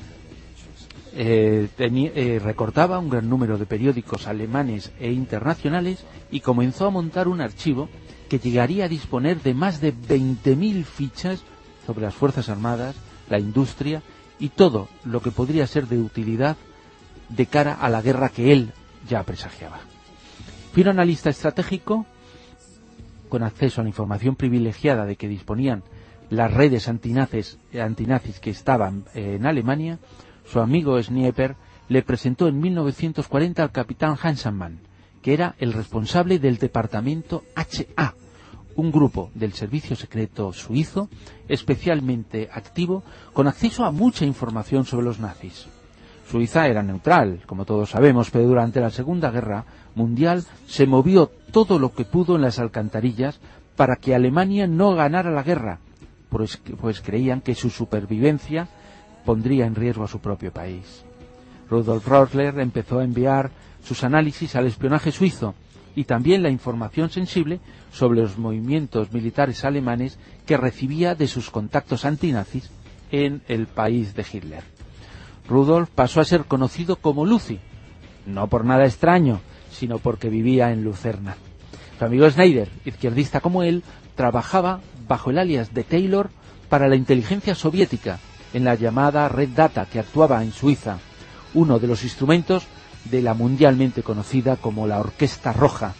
eh, tenía, eh, recortaba un gran número de periódicos alemanes e internacionales y comenzó a montar un archivo que llegaría a disponer de más de veinte mil fichas sobre las Fuerzas Armadas, la industria y todo lo que podría ser de utilidad de cara a la guerra que él ya presagiaba. Fue un analista estratégico con acceso a la información privilegiada de que disponían las redes antinazis, antinazis que estaban eh, en Alemania. Su amigo Schnieper le presentó en mil novecientos cuarenta al capitán Hanselmann, que era el responsable del departamento H A, un grupo del servicio secreto suizo especialmente activo con acceso a mucha información sobre los nazis. Suiza era neutral, como todos sabemos, pero durante la Segunda Guerra Mundial se movió todo lo que pudo en las alcantarillas para que Alemania no ganara la guerra, pues, pues creían que su supervivencia pondría en riesgo a su propio país. Rudolf Rössler empezó a enviar sus análisis al espionaje suizo y también la información sensible sobre los movimientos militares alemanes que recibía de sus contactos antinazis en el país de Hitler. Rudolf pasó a ser conocido como Lucy, no por nada extraño, sino porque vivía en Lucerna. Su amigo Schneider, izquierdista como él, trabajaba bajo el alias de Taylor para la inteligencia soviética en la llamada Red Data, que actuaba en Suiza, uno de los instrumentos de la mundialmente conocida como la Orquesta Roja,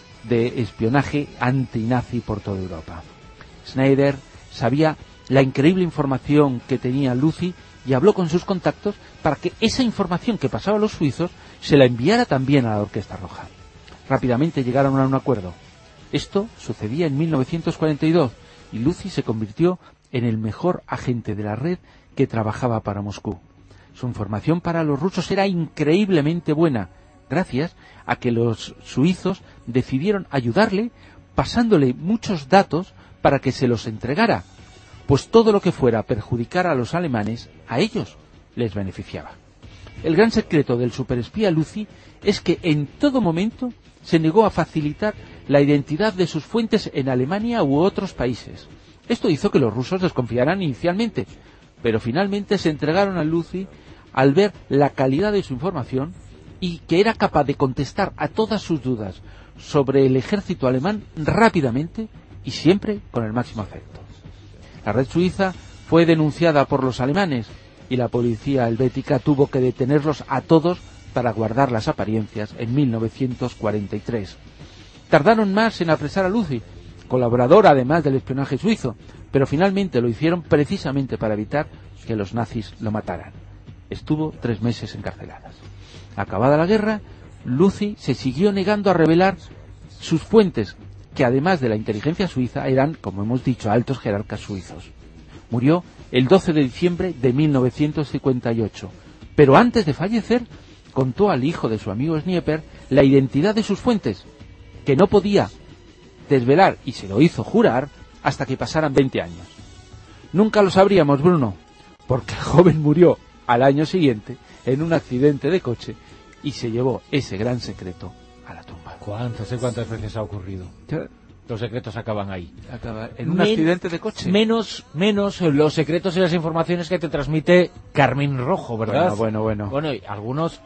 de espionaje antinazi por toda Europa. Schneider sabía la increíble información que tenía Lucy y habló con sus contactos para que esa información que pasaba a los suizos se la enviara también a la Orquesta Roja. Rápidamente llegaron a un acuerdo. Esto sucedía en mil novecientos cuarenta y dos y Lucy se convirtió en el mejor agente de la red que trabajaba para Moscú. Su información para los rusos era increíblemente buena, gracias a que los suizos decidieron ayudarle pasándole muchos datos para que se los entregara, pues todo lo que fuera a perjudicar a los alemanes, a ellos les beneficiaba. El gran secreto del superespía Lucy es que en todo momento se negó a facilitar la identidad de sus fuentes en Alemania u otros países. Esto hizo que los rusos desconfiaran inicialmente, pero finalmente se entregaron a Lucy al ver la calidad de su información y que era capaz de contestar a todas sus dudas sobre el ejército alemán rápidamente y siempre con el máximo afecto. La red suiza fue denunciada por los alemanes y la policía helvética tuvo que detenerlos a todos para guardar las apariencias en mil novecientos cuarenta y tres. Tardaron más en apresar a Lucy, colaboradora además del espionaje suizo, pero finalmente lo hicieron precisamente para evitar que los nazis lo mataran. Estuvo tres meses encarcelada. Acabada la guerra, Lucy se siguió negando a revelar sus fuentes, que además de la inteligencia suiza eran, como hemos dicho, altos jerarcas suizos. Murió el doce de diciembre de mil novecientos cincuenta y ocho, pero antes de fallecer contó al hijo de su amigo Schnieper la identidad de sus fuentes, que no podía desvelar, y se lo hizo jurar, hasta que pasaran veinte años. Nunca lo sabríamos, Bruno, porque el joven murió al año siguiente en un accidente de coche y se llevó ese gran secreto a la tumba. ¿Cuántas y cuántas veces ha ocurrido? Los secretos acaban ahí. Acaba en un Men- accidente de coche. Menos, menos los secretos y las informaciones que te transmite Carmín Rojo, ¿verdad? Bueno, bueno, bueno. Bueno, y algunos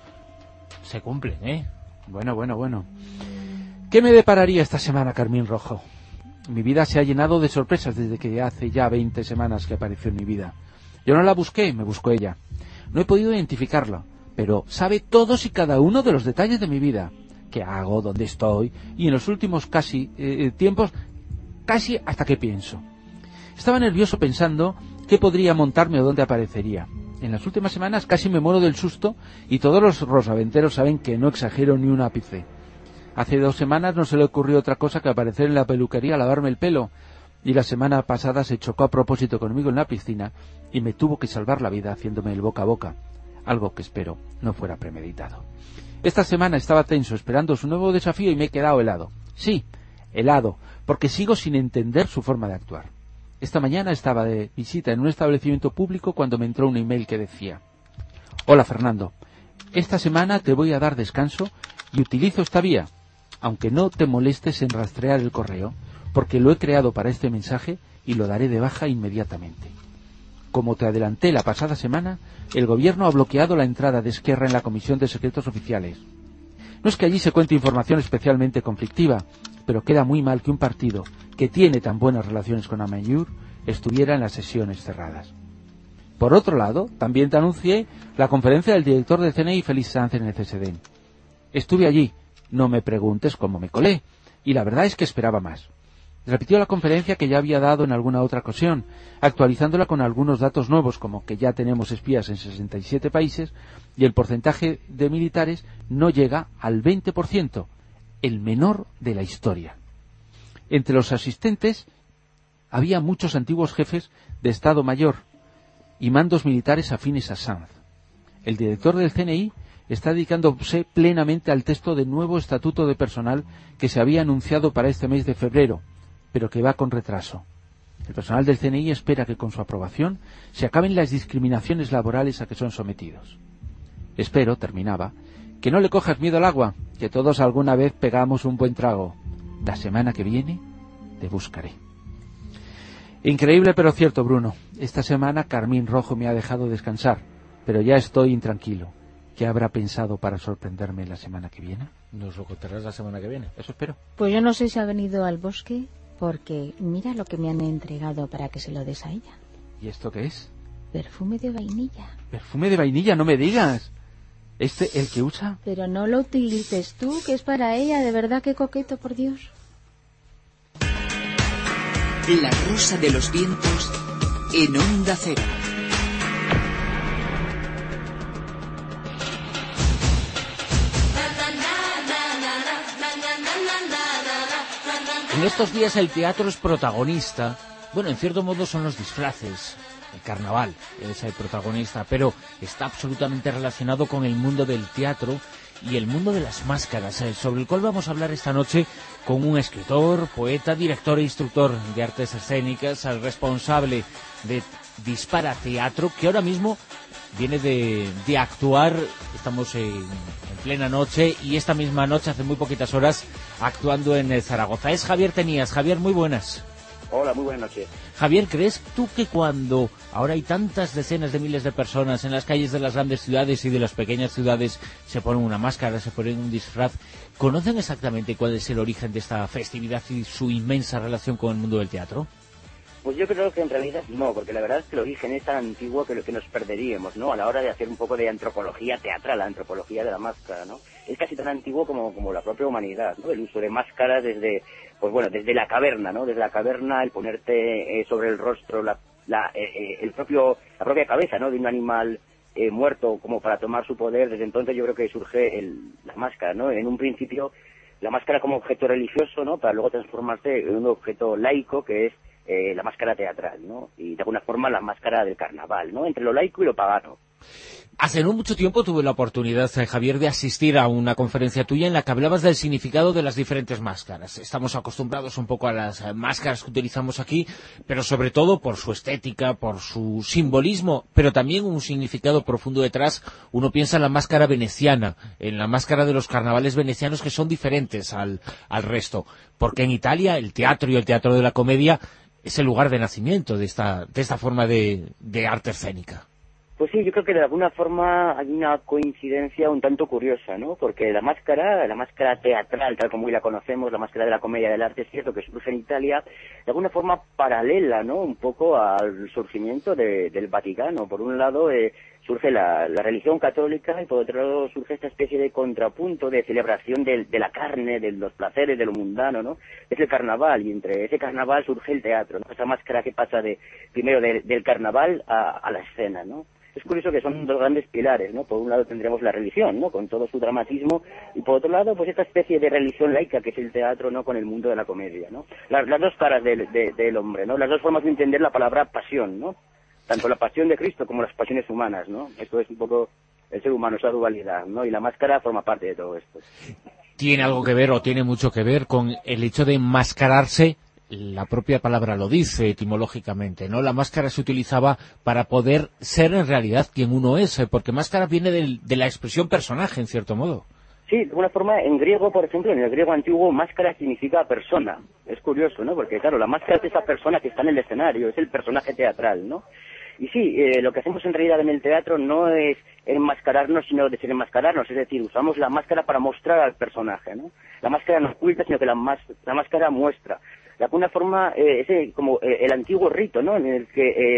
se cumplen, ¿eh? Bueno, bueno, bueno. ¿Qué me depararía esta semana, Carmín Rojo? Mi vida se ha llenado de sorpresas desde que hace ya veinte semanas que apareció en mi vida. Yo no la busqué, me buscó ella. No he podido identificarla, pero sabe todos y cada uno de los detalles de mi vida. ¿Qué hago? ¿Dónde estoy? Y en los últimos casi eh, tiempos, casi hasta qué pienso. Estaba nervioso pensando qué podría montarme o dónde aparecería. En las últimas semanas casi me muero del susto y todos los rosaventeros saben que no exagero ni un ápice. Hace dos semanas no se le ocurrió otra cosa que aparecer en la peluquería a lavarme el pelo, y la semana pasada se chocó a propósito conmigo en la piscina y me tuvo que salvar la vida haciéndome el boca a boca, algo que espero no fuera premeditado. Esta semana estaba tenso esperando su nuevo desafío y me he quedado helado. Sí, helado, porque sigo sin entender su forma de actuar. Esta mañana estaba de visita en un establecimiento público cuando me entró un email que decía: Hola Fernando, esta semana te voy a dar descanso y utilizo esta vía, aunque no te molestes en rastrear el correo, porque lo he creado para este mensaje y lo daré de baja inmediatamente. Como te adelanté la pasada semana, el gobierno ha bloqueado la entrada de Esquerra en la Comisión de Secretos Oficiales. No es que allí se cuente información especialmente conflictiva, pero queda muy mal que un partido que tiene tan buenas relaciones con Amaiur estuviera en las sesiones cerradas. Por otro lado, también te anuncié la conferencia del director del C N I, Félix Sanz, en el C S D N. Estuve allí, no me preguntes cómo me colé, y la verdad es que esperaba más. Repitió la conferencia que ya había dado en alguna otra ocasión, actualizándola con algunos datos nuevos, como que ya tenemos espías en sesenta y siete países y el porcentaje de militares no llega al veinte por ciento, el menor de la historia. Entre los asistentes había muchos antiguos jefes de Estado Mayor y mandos militares afines a Sanz. El director del C N I está dedicándose plenamente al texto del nuevo estatuto de personal que se había anunciado para este mes de febrero, pero que va con retraso. El personal del C N I espera que con su aprobación se acaben las discriminaciones laborales a que son sometidos. Espero, terminaba, que no le cojas miedo al agua, que todos alguna vez pegamos un buen trago. La semana que viene te buscaré. Increíble pero cierto, Bruno. Esta semana Carmín Rojo me ha dejado descansar, pero ya estoy intranquilo. ¿Qué habrá pensado para sorprenderme la semana que viene? Nos lo contarás la semana que viene. Eso espero. Pues yo no sé si ha venido al bosque, porque mira lo que me han entregado para que se lo des a ella. ¿Y esto qué es? Perfume de vainilla. Perfume de vainilla, no me digas. ¿Este el que usa? Pero no lo utilices tú, que es para ella. De verdad, qué coqueto, por Dios. La Rosa de los Vientos en Onda Cero. En estos días el teatro es protagonista. Bueno, en cierto modo son los disfraces. El carnaval es el protagonista, pero está absolutamente relacionado con el mundo del teatro y el mundo de las máscaras, sobre el cual vamos a hablar esta noche con un escritor, poeta, director e instructor de artes escénicas, al responsable de Dispara Teatro, que ahora mismo viene de, de actuar. Estamos en, en plena noche y esta misma noche, hace muy poquitas horas, actuando en Zaragoza. Es Javier Tenías. Javier, muy buenas. Hola, muy buenas noches. Javier, ¿crees tú que cuando ahora hay tantas decenas de miles de personas en las calles de las grandes ciudades y de las pequeñas ciudades se ponen una máscara, se ponen un disfraz, conocen exactamente cuál es el origen de esta festividad y su inmensa relación con el mundo del teatro? Pues yo creo que en realidad no, porque la verdad es que el origen es tan antiguo que lo que nos perderíamos, ¿no? A la hora de hacer un poco de antropología teatral, la antropología de la máscara, ¿no? Es casi tan antiguo como, como la propia humanidad, ¿no? El uso de máscaras desde, pues bueno, desde la caverna, ¿no? Desde la caverna, el ponerte eh, sobre el rostro la, la, eh, el propio, la propia cabeza, ¿no? De un animal eh, muerto como para tomar su poder. Desde entonces yo creo que surge el, la máscara, ¿no? En un principio la máscara como objeto religioso, ¿no? Para luego transformarse en un objeto laico que es Eh, la máscara teatral, ¿no? Y de alguna forma la máscara del carnaval, ¿no? Entre lo laico y lo pagano. Hace no mucho tiempo tuve la oportunidad, eh, Javier, de asistir a una conferencia tuya en la que hablabas del significado de las diferentes máscaras. Estamos acostumbrados un poco a las eh, máscaras que utilizamos aquí, pero sobre todo por su estética, por su simbolismo, pero también un significado profundo detrás. Uno piensa en la máscara veneciana, en la máscara de los carnavales venecianos, que son diferentes al, al resto, porque en Italia el teatro y el teatro de la comedia es el lugar de nacimiento de esta, de esta forma de, de arte escénica. Pues sí, yo creo que de alguna forma hay una coincidencia un tanto curiosa, ¿no? Porque la máscara, la máscara teatral, tal como hoy la conocemos, la máscara de la comedia del arte, es cierto que surge en Italia, de alguna forma paralela, ¿no? Un poco al surgimiento de, del Vaticano. Por un lado eh, surge la, la religión católica y por otro lado surge esta especie de contrapunto de celebración de, de la carne, de los placeres, de lo mundano, ¿no? Es el carnaval y entre ese carnaval surge el teatro, ¿no? Esa máscara que pasa de primero de, del carnaval a, a la escena, ¿no? Es curioso que son dos grandes pilares, ¿no? Por un lado tendremos la religión, ¿no? Con todo su dramatismo, y por otro lado, pues esta especie de religión laica que es el teatro, ¿no? Con el mundo de la comedia, ¿no? Las, las dos caras del, de, del hombre, ¿no? Las dos formas de entender la palabra pasión, ¿no? Tanto la pasión de Cristo como las pasiones humanas, ¿no? Esto es un poco el ser humano, esa dualidad, ¿no? Y la máscara forma parte de todo esto. ¿Tiene algo que ver o tiene mucho que ver con el hecho de enmascararse? La propia palabra lo dice etimológicamente, ¿no? La máscara se utilizaba para poder ser en realidad quien uno es, porque máscara viene de, de la expresión personaje, en cierto modo. Sí, de alguna forma, en griego, por ejemplo, en el griego antiguo, máscara significa persona. Es curioso, ¿no? Porque, claro, la máscara es esa persona que está en el escenario, es el personaje teatral, ¿no? Y sí, eh, lo que hacemos en realidad en el teatro no es enmascararnos, sino desenmascararnos, es decir, usamos la máscara para mostrar al personaje, ¿no? La máscara no oculta, sino que la, más, la máscara muestra. De alguna forma, eh, ese como eh, el antiguo rito, ¿no? En el que eh,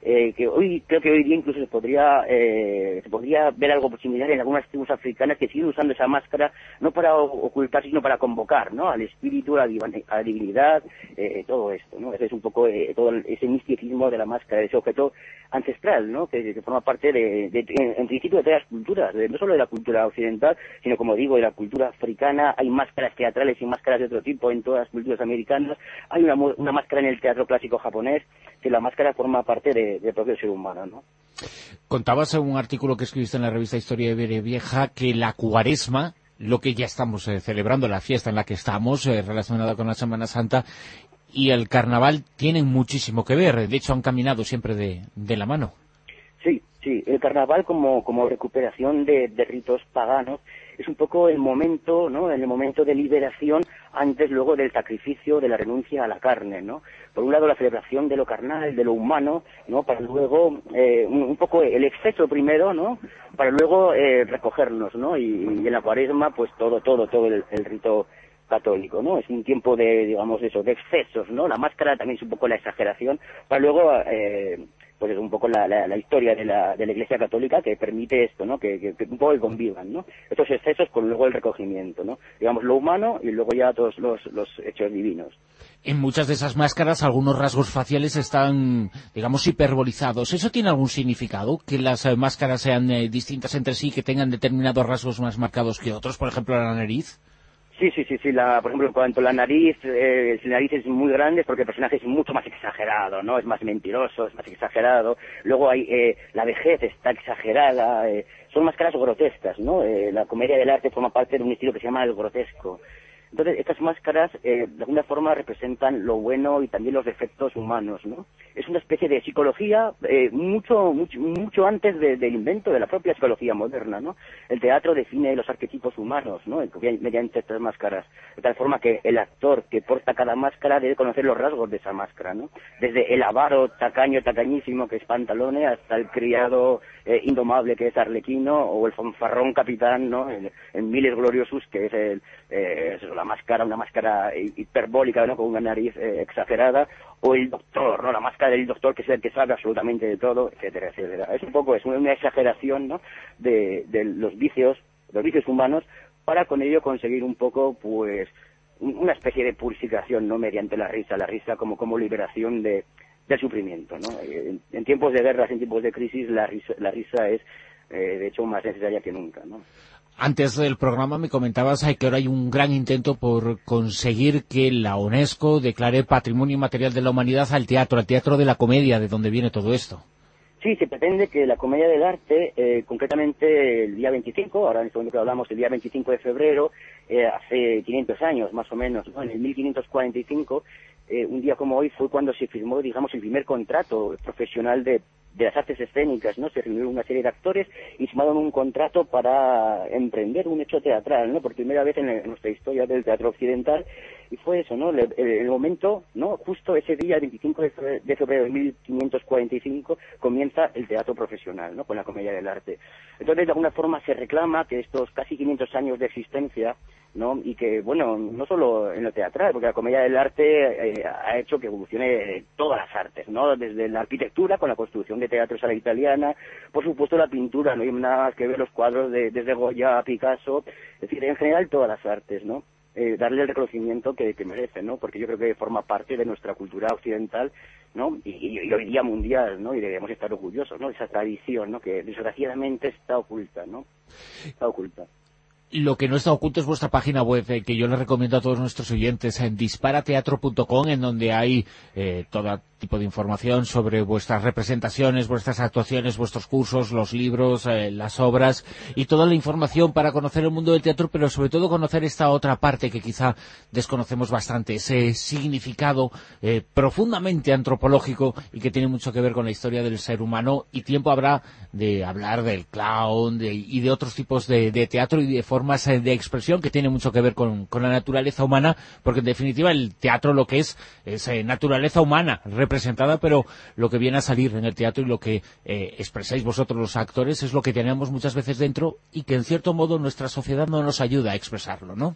eh, que hoy, creo que hoy día incluso se podría, eh, se podría ver algo similar en algunas tribus africanas que siguen usando esa máscara, no para ocultar, sino para convocar, ¿no? Al espíritu, a la divinidad, eh, todo esto, ¿no? Ese es un poco eh, todo ese misticismo de la máscara, ese objeto ancestral, ¿no? Que, que forma parte de, de, en, en principio de todas las culturas, de, no solo de la cultura occidental, sino, como digo, de la cultura africana. Hay máscaras teatrales y máscaras de otro tipo en todas las culturas americanas. Hay una, una máscara en el teatro clásico japonés, que la máscara forma parte de, del propio ser humano, ¿no? Contabas en un artículo que escribiste en la revista Historia de Iberia Vieja que la Cuaresma, lo que ya estamos eh, celebrando, la fiesta en la que estamos, eh, relacionada con la Semana Santa, y el Carnaval tienen muchísimo que ver. De hecho, han caminado siempre de, de la mano. Sí, sí. El Carnaval como, como recuperación de, de ritos paganos es un poco el momento, ¿no? El momento de liberación antes, luego, del sacrificio, de la renuncia a la carne, ¿no? Por un lado, la celebración de lo carnal, de lo humano, ¿no? Para luego, eh, un, un poco el exceso primero, ¿no? Para luego eh, recogernos, ¿no? Y, y en la Cuaresma, pues todo, todo, todo el, el rito católico, ¿no? Es un tiempo de, digamos, eso, de excesos, ¿no? La máscara también es un poco la exageración, para luego, eh, pues es un poco la, la, la historia de la, de la Iglesia Católica que permite esto, ¿no? Que, que, que un poco convivan, ¿no? Estos excesos con luego el recogimiento, ¿no? Digamos, lo humano y luego ya todos los, los hechos divinos. En muchas de esas máscaras algunos rasgos faciales están, digamos, hiperbolizados. ¿Eso tiene algún significado? ¿Que las eh, máscaras sean eh, distintas entre sí, que tengan determinados rasgos más marcados que otros? Por ejemplo, la nariz. Sí, sí, sí, sí. La, por ejemplo, en cuanto a la nariz, eh, si la nariz es muy grande es porque el personaje es mucho más exagerado, ¿no? Es más mentiroso, es más exagerado. Luego hay, eh, la vejez está exagerada. Eh, son máscaras grotescas, ¿no? Eh, la comedia del arte forma parte de un estilo que se llama el grotesco. Entonces, estas máscaras, eh, de alguna forma, representan lo bueno y también los defectos humanos, ¿no? Es una especie de psicología eh, mucho, mucho mucho antes de, del invento de la propia psicología moderna, ¿no? El teatro define los arquetipos humanos, ¿no? Mediante estas máscaras, de tal forma que el actor que porta cada máscara debe conocer los rasgos de esa máscara, ¿no? Desde el avaro tacaño, tacañísimo, que es Pantalone, hasta el criado eh, indomable, que es Arlequino, o el fanfarrón capitán, ¿no? El, el Miles Gloriosus, que es el, eh, es la máscara, una máscara hiperbólica, ¿no? Con una nariz eh, exagerada, o el doctor, ¿no? La máscara del doctor, que es el que sabe absolutamente de todo, etcétera, etcétera. Es un poco, es una exageración, ¿no? De, de los vicios, los vicios humanos, para con ello conseguir un poco, pues, una especie de purificación, ¿no? Mediante la risa, la risa como, como liberación de, del sufrimiento, ¿no? En, en tiempos de guerras, en tiempos de crisis, la risa, la risa es, eh, de hecho, más necesaria que nunca, ¿no? Antes del programa me comentabas que ahora hay un gran intento por conseguir que la UNESCO declare Patrimonio Inmaterial de la Humanidad al teatro, al teatro de la comedia, de donde viene todo esto. Sí, se pretende que la comedia del arte, eh, concretamente el día veinticinco, ahora en este momento que hablamos, el día veinticinco de febrero, eh, hace quinientos años más o menos, ¿no? En el mil quinientos cuarenta y cinco, eh, un día como hoy fue cuando se firmó, digamos, el primer contrato profesional de de las artes escénicas, ¿no? Se reunieron una serie de actores y firmaron un contrato para emprender un hecho teatral, ¿no? Por primera vez en, en nuestra historia del teatro occidental, y fue eso, ¿no? El, el, el momento, ¿no? Justo ese día, el veinticinco de febrero de mil quinientos cuarenta y cinco, comienza el teatro profesional, ¿no? Con la comedia del arte. Entonces, de alguna forma, se reclama que estos casi quinientos años de existencia, ¿no? Y que, bueno, no solo en lo teatral, porque la comedia del arte eh, ha hecho que evolucione todas las artes, ¿no? Desde la arquitectura, con la construcción de teatros a la italiana, por supuesto la pintura, no hay nada más que ver los cuadros de, desde Goya a Picasso, es decir, en general todas las artes, ¿no? Eh, darle el reconocimiento que, que merecen, ¿no? Porque yo creo que forma parte de nuestra cultura occidental, ¿no? Y, y, y hoy día mundial, ¿no? Y debemos estar orgullosos, ¿no? Esa tradición, ¿no? Que desgraciadamente está oculta, ¿no? Está oculta. Lo que no está oculto es vuestra página web, eh, que yo les recomiendo a todos nuestros oyentes, en disparateatro punto com, en donde hay eh, todo tipo de información sobre vuestras representaciones, vuestras actuaciones, vuestros cursos, los libros, eh, las obras, y toda la información para conocer el mundo del teatro, pero sobre todo conocer esta otra parte que quizá desconocemos bastante, ese significado eh, profundamente antropológico y que tiene mucho que ver con la historia del ser humano, y tiempo habrá de hablar del clown de, y de otros tipos de, de teatro y de formas de expresión que tiene mucho que ver con, con la naturaleza humana, porque en definitiva el teatro lo que es es eh, naturaleza humana representada, pero lo que viene a salir en el teatro y lo que eh, expresáis vosotros los actores es lo que tenemos muchas veces dentro y que en cierto modo nuestra sociedad no nos ayuda a expresarlo, ¿no?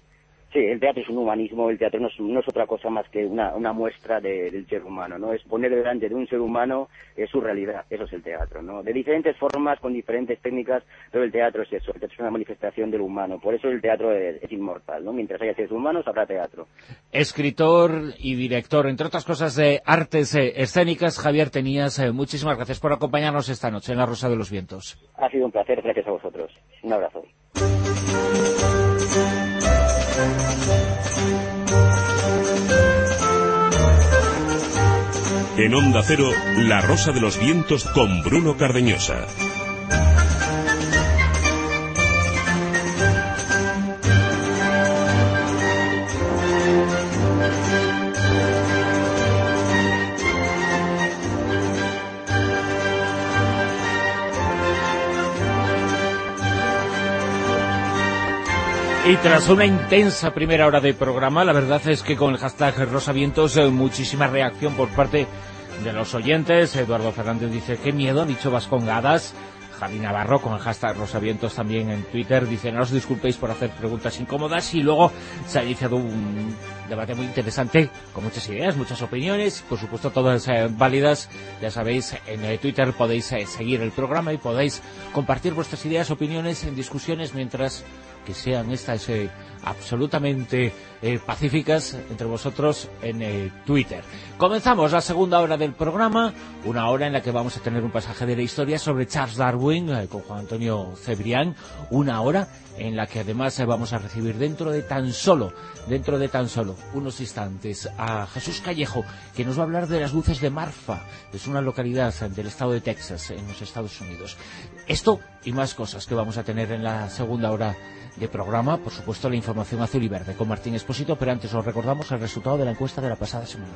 Sí, el teatro es un humanismo, el teatro no es, no es otra cosa más que una, una muestra de, del ser humano, ¿no? Es poner delante de un ser humano eh, su realidad, eso es el teatro, ¿no? De diferentes formas, con diferentes técnicas, pero el teatro es eso, el teatro es una manifestación del humano, por eso el teatro es, es inmortal, ¿no? Mientras haya seres humanos, habrá teatro. Escritor y director, entre otras cosas, de artes eh, escénicas, Javier Tenías, eh, muchísimas gracias por acompañarnos esta noche en La Rosa de los Vientos. Ha sido un placer, gracias a vosotros. Un abrazo. En Onda Cero, La Rosa de los Vientos con Bruno Cardeñosa. Y tras una intensa primera hora de programa, la verdad es que con el hashtag Rosavientos, eh, muchísima reacción por parte de los oyentes. Eduardo Fernández dice, qué miedo, han dicho vascongadas. Javi Navarro con el hashtag Rosavientos también en Twitter dice, no os disculpéis por hacer preguntas incómodas. Y luego se ha iniciado un debate muy interesante con muchas ideas, muchas opiniones, por supuesto todas eh, válidas. Ya sabéis, en eh, Twitter podéis eh, seguir el programa y podéis compartir vuestras ideas, opiniones en discusiones, mientras que sean estas eh, absolutamente eh, pacíficas entre vosotros en eh, Twitter. Comenzamos la segunda hora del programa, una hora en la que vamos a tener un pasaje de la historia sobre Charles Darwin eh, con Juan Antonio Cebrián, una hora en la que además eh, vamos a recibir dentro de tan solo, dentro de tan solo unos instantes a Jesús Callejo, que nos va a hablar de las luces de Marfa. Es una localidad del estado de Texas, en los Estados Unidos. Esto y más cosas que vamos a tener en la segunda hora de programa, por supuesto la información azul y verde con Martín Expósito, pero antes os recordamos el resultado de la encuesta de la pasada semana.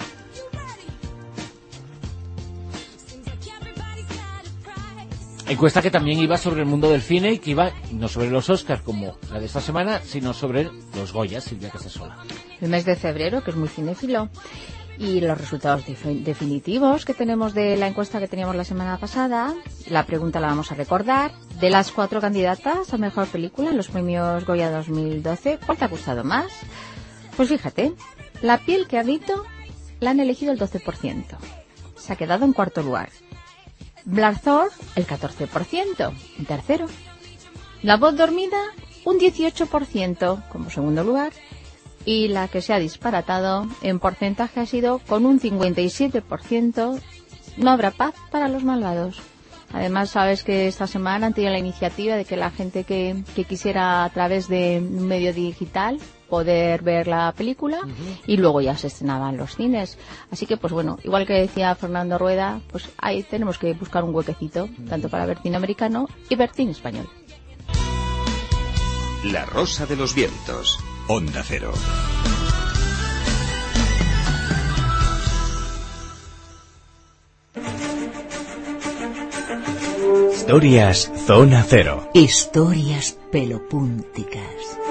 Encuesta que también iba sobre el mundo del cine y que iba no sobre los Oscars como la de esta semana, sino sobre los Goya, Silvia Casasola. El mes de febrero, que es muy cinéfilo. Y los resultados definitivos que tenemos de la encuesta que teníamos la semana pasada, la pregunta la vamos a recordar. De las cuatro candidatas a mejor película en los premios Goya dos mil doce, ¿cuál te ha gustado más? Pues fíjate, La piel que habito la han elegido el doce por ciento. Se ha quedado en cuarto lugar. Black Thor, el catorce por ciento, en tercero. La voz dormida, un dieciocho por ciento, como segundo lugar. Y la que se ha disparatado en porcentaje ha sido con un cincuenta y siete por ciento, No habrá paz para los malvados. Además, sabes que esta semana han tenido la iniciativa de que la gente que, que quisiera a través de un medio digital poder ver la película, uh-huh. Y luego ya se estrenaban los cines. Así que, pues bueno, igual que decía Fernando Rueda, pues ahí tenemos que buscar un huequecito, uh-huh. Tanto para ver cine americano y ver cine español. La Rosa de los Vientos, Onda Cero. Historias Zona Cero. Historias pelopúnticas.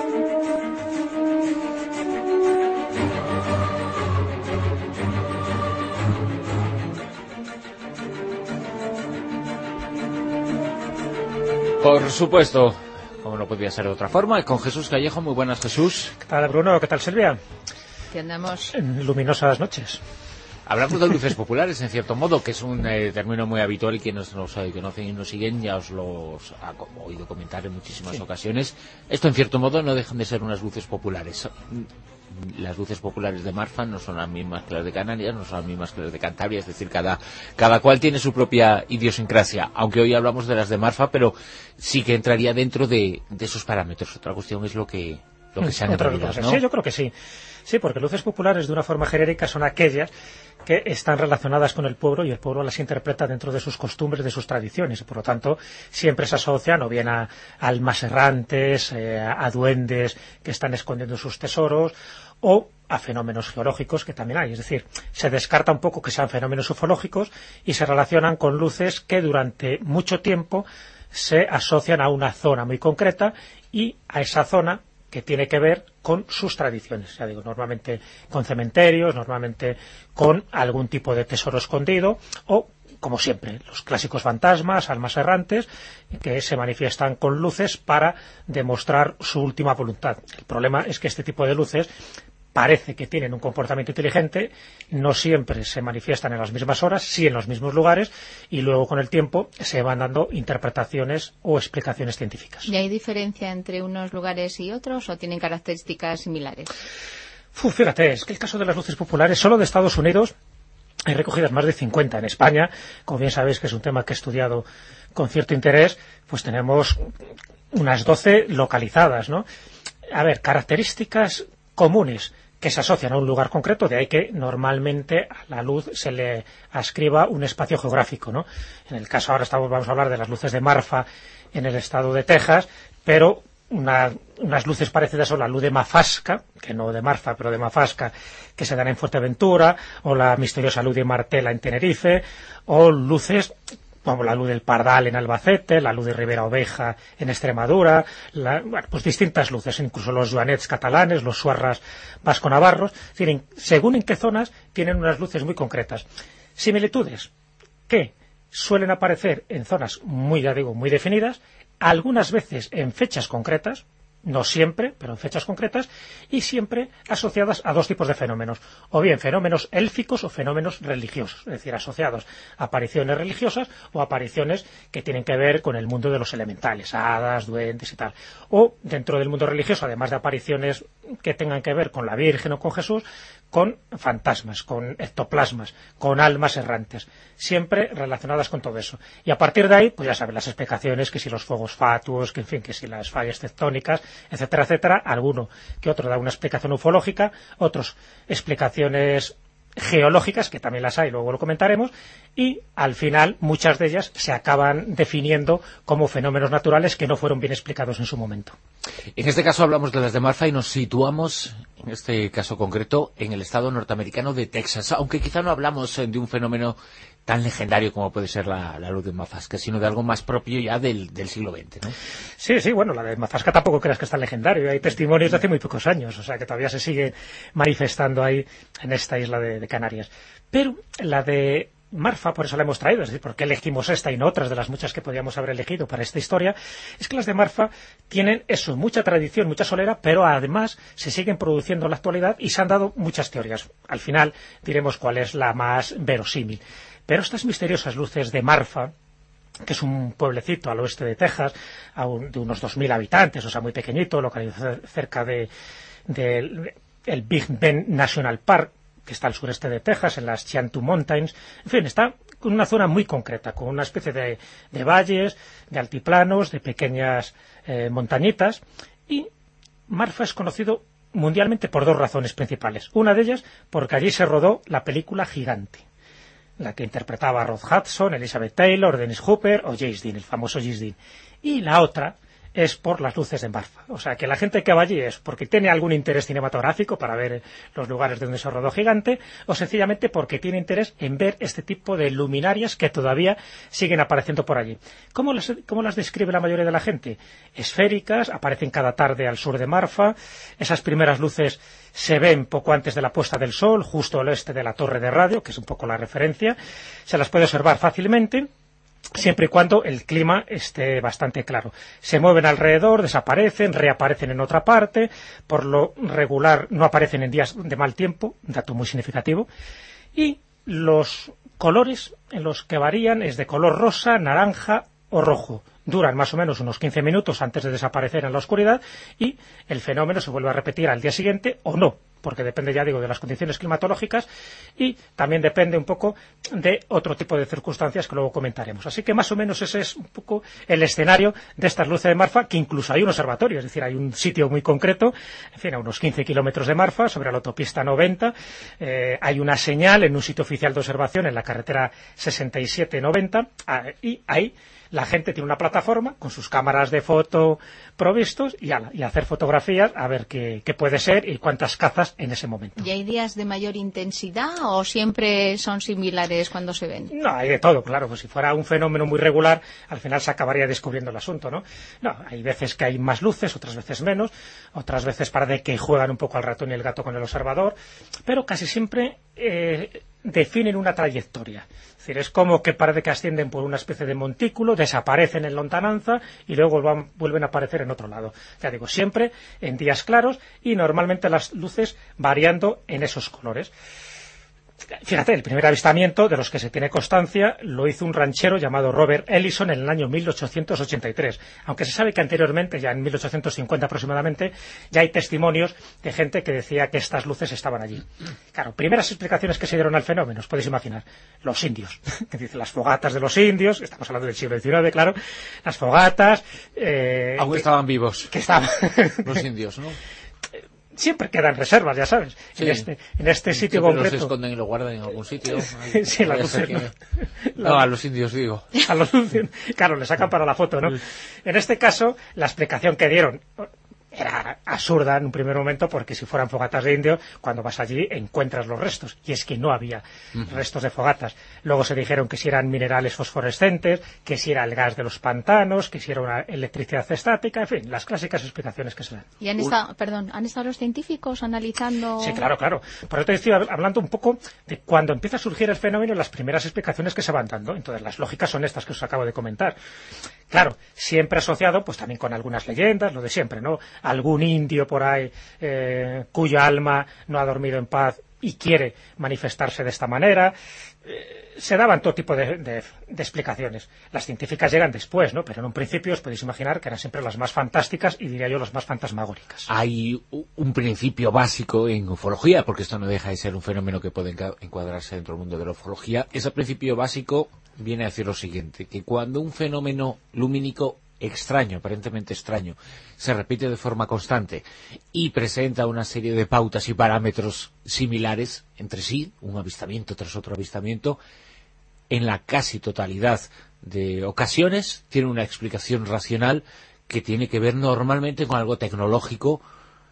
Por supuesto, como no podía ser de otra forma, con Jesús Callejo. Muy buenas, Jesús. ¿Qué tal, Bruno? ¿Qué tal, Silvia? Que andamos en luminosas noches. Hablamos de luces populares, en cierto modo, que es un eh, término muy habitual y quienes nos eh, conocen y nos siguen ya os los ha oído comentar en muchísimas sí. ocasiones. Esto, en cierto modo, no dejan de ser unas luces populares. Las luces populares de Marfa no son las mismas que las de Canarias, no son las mismas que las de Cantabria, es decir, cada, cada cual tiene su propia idiosincrasia, aunque hoy hablamos de las de Marfa, pero sí que entraría dentro de, de esos parámetros. Otra cuestión es lo que, lo que sean en realidad, ¿no? Sí, yo creo que sí. Sí, porque luces populares de una forma genérica son aquellas que están relacionadas con el pueblo y el pueblo las interpreta dentro de sus costumbres, de sus tradiciones, y por lo tanto siempre se asocian o bien a almas errantes, eh, a duendes que están escondiendo sus tesoros, o a fenómenos geológicos que también hay. Es decir, se descarta un poco que sean fenómenos ufológicos y se relacionan con luces que durante mucho tiempo se asocian a una zona muy concreta y a esa zona que tiene que ver con sus tradiciones, ya digo, normalmente con cementerios, normalmente con algún tipo de tesoro escondido, o como siempre, los clásicos fantasmas, almas errantes, que se manifiestan con luces para demostrar su última voluntad. El problema es que este tipo de luces parece que tienen un comportamiento inteligente, no siempre se manifiestan en las mismas horas, sí en los mismos lugares, y luego con el tiempo se van dando interpretaciones o explicaciones científicas. ¿Y hay diferencia entre unos lugares y otros o tienen características similares? Uf, fíjate, es que el caso de las luces populares, solo de Estados Unidos, hay recogidas más de cincuenta. En España, como bien sabéis que es un tema que he estudiado con cierto interés, pues tenemos unas doce localizadas, ¿no? A ver, características comunes que se asocian a un lugar concreto, de ahí que normalmente a la luz se le ascriba un espacio geográfico, ¿no? En el caso ahora estamos, vamos a hablar de las luces de Marfa en el estado de Texas, pero Una, unas luces parecidas son la luz de Mafasca, que no de Marfa, pero de Mafasca, que se dan en Fuerteventura, o la misteriosa luz de Martela en Tenerife, o luces como la luz del Pardal en Albacete, la luz de Ribera Oveja en Extremadura, la, bueno, pues distintas luces, incluso los joanets catalanes, los suarras vasco-navarros, es decir, según en qué zonas tienen unas luces muy concretas. Similitudes que suelen aparecer en zonas muy, ya digo, muy definidas, algunas veces en fechas concretas, no siempre, pero en fechas concretas, y siempre asociadas a dos tipos de fenómenos, o bien fenómenos élficos o fenómenos religiosos, es decir, asociados a apariciones religiosas o apariciones que tienen que ver con el mundo de los elementales, hadas, duendes y tal, o dentro del mundo religioso, además de apariciones que tengan que ver con la Virgen o con Jesús, con fantasmas, con ectoplasmas, con almas errantes, siempre relacionadas con todo eso. Y a partir de ahí, pues ya saben, las explicaciones, que si los fuegos fatuos, que en fin, que si las fallas tectónicas, etcétera, etcétera, alguno que otro da una explicación ufológica, otros explicaciones geológicas, que también las hay, luego lo comentaremos, y al final muchas de ellas se acaban definiendo como fenómenos naturales que no fueron bien explicados en su momento. En este caso hablamos de las de Marfa y nos situamos, en este caso concreto, en el estado norteamericano de Texas, aunque quizá no hablamos de un fenómeno tan legendario como puede ser la, la luz de Mafasca, sino de algo más propio ya del, del siglo veinte, ¿no? Sí, sí, bueno, la de Mafasca tampoco creas que es tan legendario, hay testimonios de hace muy pocos años, o sea que todavía se sigue manifestando ahí en esta isla de, de Canarias. Pero la de Marfa, por eso la hemos traído, es decir, ¿por qué elegimos esta y no otras de las muchas que podíamos haber elegido para esta historia? Es que las de Marfa tienen eso, mucha tradición, mucha solera, pero además se siguen produciendo en la actualidad y se han dado muchas teorías. Al final diremos cuál es la más verosímil. Pero estas misteriosas luces de Marfa, que es un pueblecito al oeste de Texas, a un, de unos dos mil habitantes, o sea, muy pequeñito, localizado cerca de, de el Big Bend National Park, que está al sureste de Texas, en las Chiantu Mountains. En fin, está en una zona muy concreta, con una especie de, de valles, de altiplanos, de pequeñas eh, montañitas. Y Marfa es conocido mundialmente por dos razones principales. Una de ellas, porque allí se rodó la película Gigante, la que interpretaba a Rod Hudson, Elizabeth Taylor, Dennis Hopper o James Dean, el famoso James Dean. Y la otra es por las luces de Marfa. O sea, que la gente que va allí es porque tiene algún interés cinematográfico para ver los lugares donde se rodó Gigante, o sencillamente porque tiene interés en ver este tipo de luminarias que todavía siguen apareciendo por allí. ¿Cómo las, cómo las describe la mayoría de la gente? Esféricas, aparecen cada tarde al sur de Marfa, esas primeras luces se ven poco antes de la puesta del sol, justo al oeste de la torre de radio, que es un poco la referencia, se las puede observar fácilmente, siempre y cuando el clima esté bastante claro. Se mueven alrededor, desaparecen, reaparecen en otra parte, por lo regular no aparecen en días de mal tiempo, un dato muy significativo, y los colores en los que varían es de color rosa, naranja o rojo. Duran más o menos unos quince minutos antes de desaparecer en la oscuridad y el fenómeno se vuelve a repetir al día siguiente o no, porque depende, ya digo, de las condiciones climatológicas y también depende un poco de otro tipo de circunstancias que luego comentaremos. Así que más o menos ese es un poco el escenario de estas luces de Marfa, que incluso hay un observatorio, es decir, hay un sitio muy concreto, en fin, a unos quince kilómetros de Marfa, sobre la autopista noventa, eh, hay una señal en un sitio oficial de observación en la carretera sesenta y siete noventa, y ahí la gente tiene una plataforma con sus cámaras de foto provistos y, ala, y hacer fotografías a ver qué, qué puede ser y cuántas cazas en ese momento. ¿Y hay días de mayor intensidad o siempre son similares cuando se ven? No, hay de todo, claro. Pues si fuera un fenómeno muy regular, al final se acabaría descubriendo el asunto, ¿no? No, hay veces que hay más luces, otras veces menos, otras veces parece que juegan un poco al ratón y el gato con el observador, pero casi siempre eh, definen una trayectoria. Es decir, es como que parece que ascienden por una especie de montículo, desaparecen en lontananza y luego van, vuelven a aparecer en otro lado. Ya digo, siempre en días claros y normalmente las luces variando en esos colores. Fíjate, el primer avistamiento de los que se tiene constancia lo hizo un ranchero llamado Robert Ellison en el año mil ochocientos ochenta y tres, aunque se sabe que anteriormente, ya en mil ochocientos cincuenta aproximadamente, ya hay testimonios de gente que decía que estas luces estaban allí. Claro, primeras explicaciones que se dieron al fenómeno, os podéis imaginar, los indios, que dicen las fogatas de los indios, estamos hablando del siglo veintinueve, claro, las fogatas... Eh, Aún que, estaban vivos. Que estaban... los indios, ¿no? Siempre quedan reservas, ya sabes, sí. en este en este sitio concreto. Los esconden y lo guardan en algún sitio. Ay, sí, la luces, que... no. no, a los indios digo. A los indios, claro, le sacan para la foto, ¿no? En este caso, la explicación que dieron era absurda en un primer momento, porque si fueran fogatas de indio, cuando vas allí encuentras los restos, y es que no había uh-huh. restos de fogatas. Luego se dijeron que si eran minerales fosforescentes, que si era el gas de los pantanos, que si era una electricidad estática, en fin, las clásicas explicaciones que se dan. ¿Y han estado, perdón, han estado los científicos analizando...? Sí, claro, claro. Por eso te estoy hablando un poco de cuando empieza a surgir el fenómeno, las primeras explicaciones que se van dando. Entonces, las lógicas son estas que os acabo de comentar. Claro, siempre asociado, pues también con algunas leyendas, lo de siempre, ¿no? Algún indio por ahí eh, cuya alma no ha dormido en paz y quiere manifestarse de esta manera. Eh, se daban todo tipo de, de, de explicaciones. Las científicas llegan después, ¿no? Pero en un principio os podéis imaginar que eran siempre las más fantásticas y diría yo las más fantasmagóricas. Hay un principio básico en ufología, porque esto no deja de ser un fenómeno que puede encuadrarse dentro del mundo de la ufología. Ese principio básico viene a decir lo siguiente, que cuando un fenómeno lumínico extraño, aparentemente extraño, se repite de forma constante y presenta una serie de pautas y parámetros similares entre sí, un avistamiento tras otro avistamiento, en la casi totalidad de ocasiones tiene una explicación racional que tiene que ver normalmente con algo tecnológico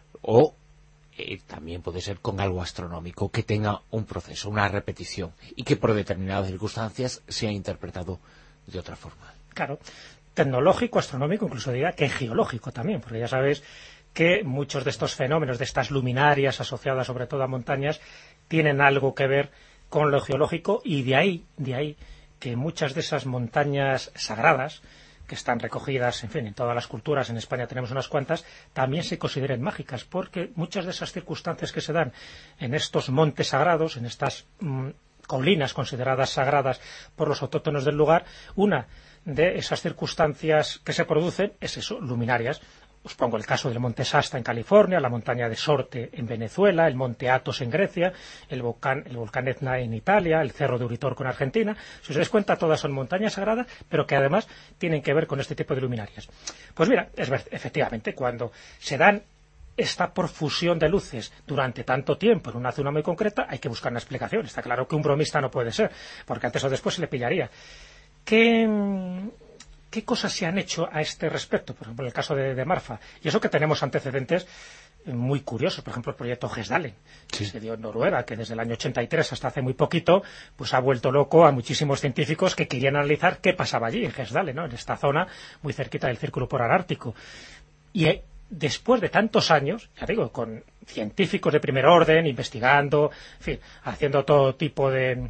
o eh, también puede ser con algo astronómico, que tenga un proceso, una repetición y que por determinadas circunstancias sea interpretado de otra forma. Claro. Tecnológico, astronómico, incluso diría que geológico también, porque ya sabéis que muchos de estos fenómenos, de estas luminarias asociadas sobre todo a montañas, tienen algo que ver con lo geológico, y de ahí, de ahí que muchas de esas montañas sagradas, que están recogidas, en fin, en todas las culturas, en España tenemos unas cuantas, también se consideren mágicas, porque muchas de esas circunstancias que se dan en estos montes sagrados, en estas mmm, colinas consideradas sagradas por los autóctonos del lugar, una de esas circunstancias que se producen es eso, luminarias. Os pongo el caso del monte Shasta en California, la montaña de Sorte en Venezuela, el monte Athos en Grecia, el volcán, el volcán Etna en Italia, el cerro de Uritorco en Argentina. Si os dais cuenta, todas son montañas sagradas, pero que además tienen que ver con este tipo de luminarias. Pues mira, es ver, efectivamente, cuando se dan esta profusión de luces durante tanto tiempo en una zona muy concreta, hay que buscar una explicación. Está claro que un bromista no puede ser, porque antes o después se le pillaría. ¿Qué, ¿Qué cosas se han hecho a este respecto? Por ejemplo, en el caso de, de Marfa. Y eso que tenemos antecedentes muy curiosos. Por ejemplo, el proyecto Gesdalen, sí. que se dio en Noruega, que desde el año ochenta y tres hasta hace muy poquito, pues ha vuelto loco a muchísimos científicos que querían analizar qué pasaba allí, en Gesdalen, ¿no? En esta zona muy cerquita del Círculo Polar Ártico. Y eh, después de tantos años, ya digo, con científicos de primer orden, investigando, en fin, haciendo todo tipo de,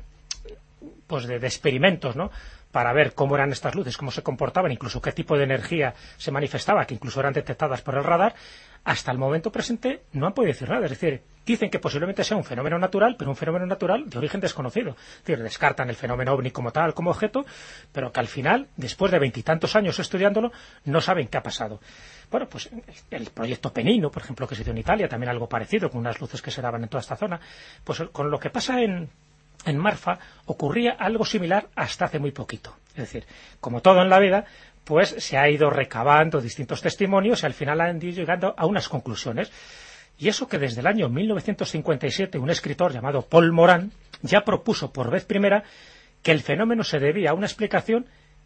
pues de, de experimentos, ¿no?, para ver cómo eran estas luces, cómo se comportaban, incluso qué tipo de energía se manifestaba, que incluso eran detectadas por el radar, hasta el momento presente no han podido decir nada. Es decir, dicen que posiblemente sea un fenómeno natural, pero un fenómeno natural de origen desconocido. Es decir, descartan el fenómeno ovni como tal, como objeto, pero que al final, después de veintitantos años estudiándolo, no saben qué ha pasado. Bueno, pues el proyecto Penino, por ejemplo, que se dio en Italia, también algo parecido, con unas luces que se daban en toda esta zona. Pues con lo que pasa en... en Marfa ocurría algo similar hasta hace muy poquito. Es decir, como todo en la vida, pues se ha ido recabando distintos testimonios y al final han ido llegando a unas conclusiones. Y eso que desde el año mil novecientos cincuenta y siete un escritor llamado Paul Moran ya propuso por vez primera que el fenómeno se debía a una explicación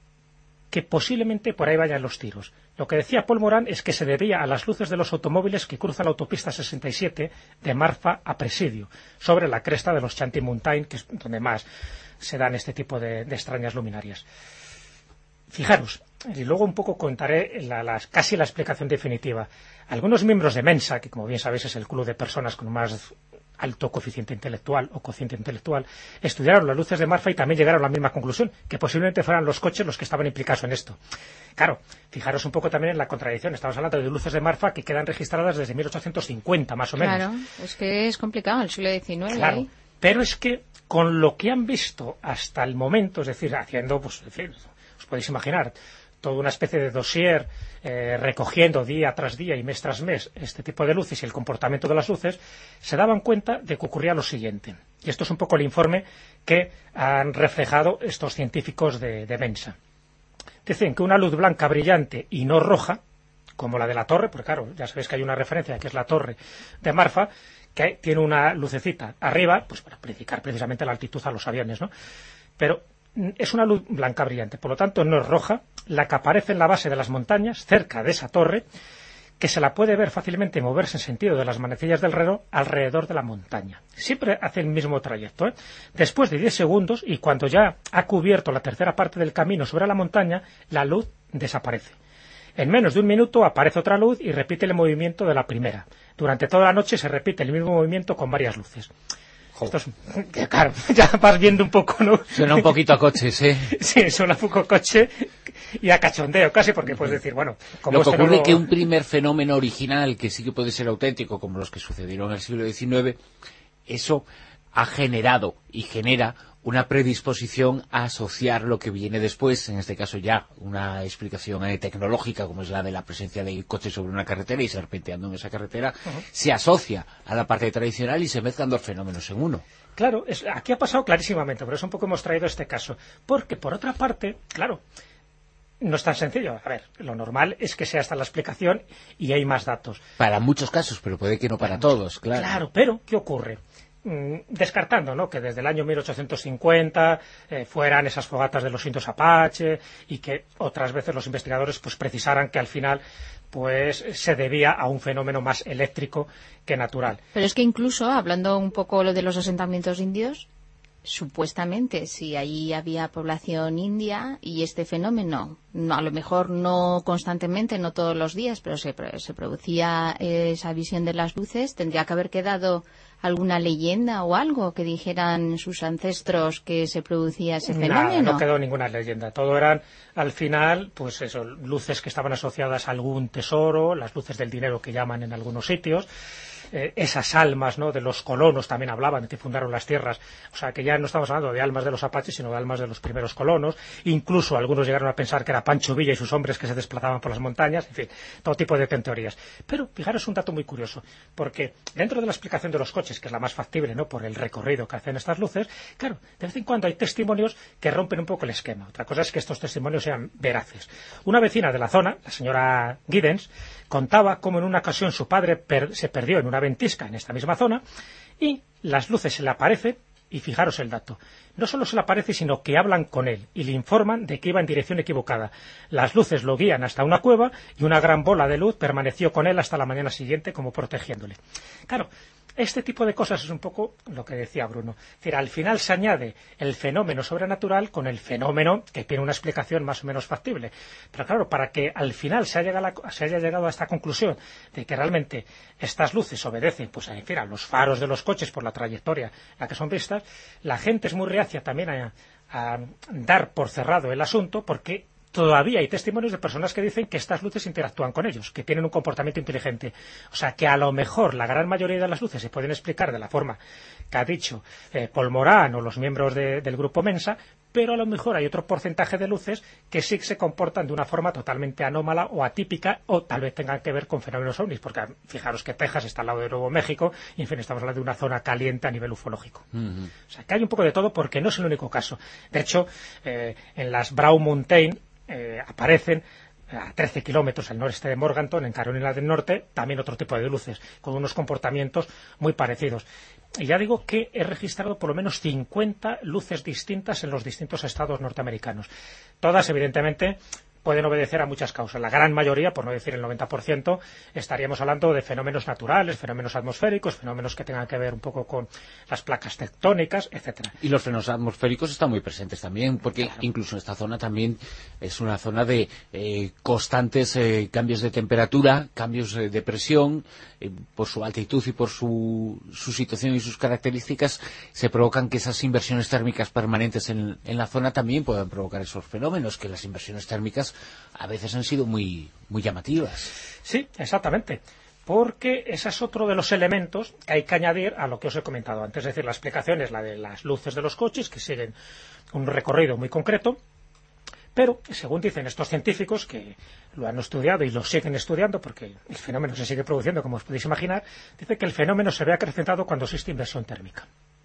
que posiblemente por ahí vayan los tiros. Lo que decía Paul Moran es que se debía a las luces de los automóviles que cruzan la autopista sesenta y siete de Marfa a Presidio, sobre la cresta de los Chanty Mountain, que es donde más se dan este tipo de, de extrañas luminarias. Fijaros, y luego un poco contaré la, la, casi la explicación definitiva. Algunos miembros de Mensa, que como bien sabéis es el club de personas con más alto coeficiente intelectual o cociente intelectual, estudiaron las luces de Marfa y también llegaron a la misma conclusión, que posiblemente fueran los coches los que estaban implicados en esto. Claro, fijaros un poco también en la contradicción. Estamos hablando de luces de Marfa que quedan registradas desde mil ochocientos cincuenta, más o menos. Claro, es que es complicado, el siglo diecinueve. Claro, ¿eh? pero es que con lo que han visto hasta el momento, es decir, haciendo, pues, en fin, os podéis imaginar, toda una especie de dossier eh, recogiendo día tras día y mes tras mes este tipo de luces y el comportamiento de las luces, se daban cuenta de que ocurría lo siguiente. Y esto es un poco el informe que han reflejado estos científicos de, de Mensa. Dicen que una luz blanca brillante y no roja, como la de la torre, porque claro, ya sabéis que hay una referencia que es la torre de Marfa, que tiene una lucecita arriba, pues para indicar precisamente la altitud a los aviones, ¿no? Pero es una luz blanca brillante, por lo tanto no es roja, la que aparece en la base de las montañas, cerca de esa torre, que se la puede ver fácilmente moverse en sentido de las manecillas del reloj alrededor de la montaña. Siempre hace el mismo trayecto, ¿eh? Después de diez segundos, y cuando ya ha cubierto la tercera parte del camino sobre la montaña, la luz desaparece. En menos de un minuto aparece otra luz y repite el movimiento de la primera. Durante toda la noche se repite el mismo movimiento con varias luces. Esto es, claro, ya vas viendo un poco, ¿no? Suena un poquito a coches, ¿eh? Sí, suena un poco a coche y a cachondeo casi, porque puedes decir, bueno... Como Lo que este ocurre es nuevo... que un primer fenómeno original, que sí que puede ser auténtico, como los que sucedieron en el siglo diecinueve, eso ha generado y genera una predisposición a asociar lo que viene después, en este caso ya una explicación eh, tecnológica, como es la de la presencia de coches sobre una carretera y serpenteando en esa carretera, uh-huh. se asocia a la parte tradicional y se mezclan dos fenómenos en uno. Claro, es, aquí ha pasado clarísimamente, por eso un poco hemos traído este caso. Porque, por otra parte, claro, no es tan sencillo. A ver, lo normal es que sea esta la explicación y hay más datos. Para muchos casos, pero puede que no para, para todos, claro. Claro, pero, ¿qué ocurre? Descartando, ¿no?, que desde el año mil ochocientos cincuenta eh, fueran esas fogatas de los indios Apache y que otras veces los investigadores pues precisaran que al final pues se debía a un fenómeno más eléctrico que natural. Pero es que incluso, hablando un poco lo de los asentamientos indios, supuestamente si allí había población india y este fenómeno, no, a lo mejor no constantemente, no todos los días, pero se, se producía esa visión de las luces, tendría que haber quedado alguna leyenda o algo que dijeran sus ancestros que se producía ese fenómeno. Nada, no quedó ninguna leyenda. Todo eran, al final, pues eso, luces que estaban asociadas a algún tesoro, las luces del dinero que llaman en algunos sitios. Eh, esas almas, ¿no?, de los colonos también hablaban, de que fundaron las tierras. O sea, que ya no estamos hablando de almas de los apaches, sino de almas de los primeros colonos. Incluso algunos llegaron a pensar que era Pancho Villa y sus hombres que se desplazaban por las montañas. En fin, todo tipo de teorías. Pero, fijaros un dato muy curioso, porque dentro de la explicación de los coches, que es la más factible, ¿no?, por el recorrido que hacen estas luces, claro, de vez en cuando hay testimonios que rompen un poco el esquema. Otra cosa es que estos testimonios sean veraces. Una vecina de la zona, la señora Giddens, contaba cómo en una ocasión su padre per- se perdió en una ventisca en esta misma zona y las luces se le aparecen y fijaros el dato, no solo se le aparece sino que hablan con él y le informan de que iba en dirección equivocada. Las luces lo guían hasta una cueva y una gran bola de luz permaneció con él hasta la mañana siguiente como protegiéndole. Claro, este tipo de cosas es un poco lo que decía Bruno. Es decir, al final se añade el fenómeno sobrenatural con el fenómeno que tiene una explicación más o menos factible. Pero claro, para que al final se haya, llegado a, se haya llegado a esta conclusión de que realmente estas luces obedecen pues, a, en fin, a los faros de los coches por la trayectoria en la que son vistas, la gente es muy reacia también a, a dar por cerrado el asunto porque todavía hay testimonios de personas que dicen que estas luces interactúan con ellos, que tienen un comportamiento inteligente. O sea, que a lo mejor la gran mayoría de las luces se pueden explicar de la forma que ha dicho eh, Paul Morán o los miembros de, del grupo Mensa, pero a lo mejor hay otro porcentaje de luces que sí se comportan de una forma totalmente anómala o atípica o tal vez tengan que ver con fenómenos ovnis, porque fijaros que Texas está al lado de Nuevo México y en fin, estamos hablando de una zona caliente a nivel ufológico. Uh-huh. O sea, que hay un poco de todo porque no es el único caso. De hecho, eh, en las Brown Mountain Eh, aparecen a trece kilómetros al noreste de Morganton, en Carolina del Norte, también otro tipo de luces, con unos comportamientos muy parecidos. Y ya digo que he registrado por lo menos cincuenta luces distintas en los distintos estados norteamericanos. Todas, evidentemente, pueden obedecer a muchas causas. La gran mayoría, por no decir el noventa por ciento, estaríamos hablando de fenómenos naturales, fenómenos atmosféricos, fenómenos que tengan que ver un poco con las placas tectónicas, etcétera. Y los fenómenos atmosféricos están muy presentes también, porque claro, incluso esta zona también es una zona de eh, constantes eh, cambios de temperatura, cambios eh, de presión, eh, por su altitud y por su, su situación y sus características, se provocan que esas inversiones térmicas permanentes en, en la zona también puedan provocar esos fenómenos, que las inversiones térmicas a veces han sido muy, muy llamativas. Sí, exactamente. Porque ese es otro de los elementos que hay que añadir a lo que os he comentado antes. Es decir, la explicación es la de las luces de los coches, que siguen un recorrido muy concreto, pero, según dicen estos científicos, que lo han estudiado y lo siguen estudiando, porque el fenómeno se sigue produciendo, como os podéis imaginar, dice que el fenómeno se ve acrecentado cuando existe inversión térmica,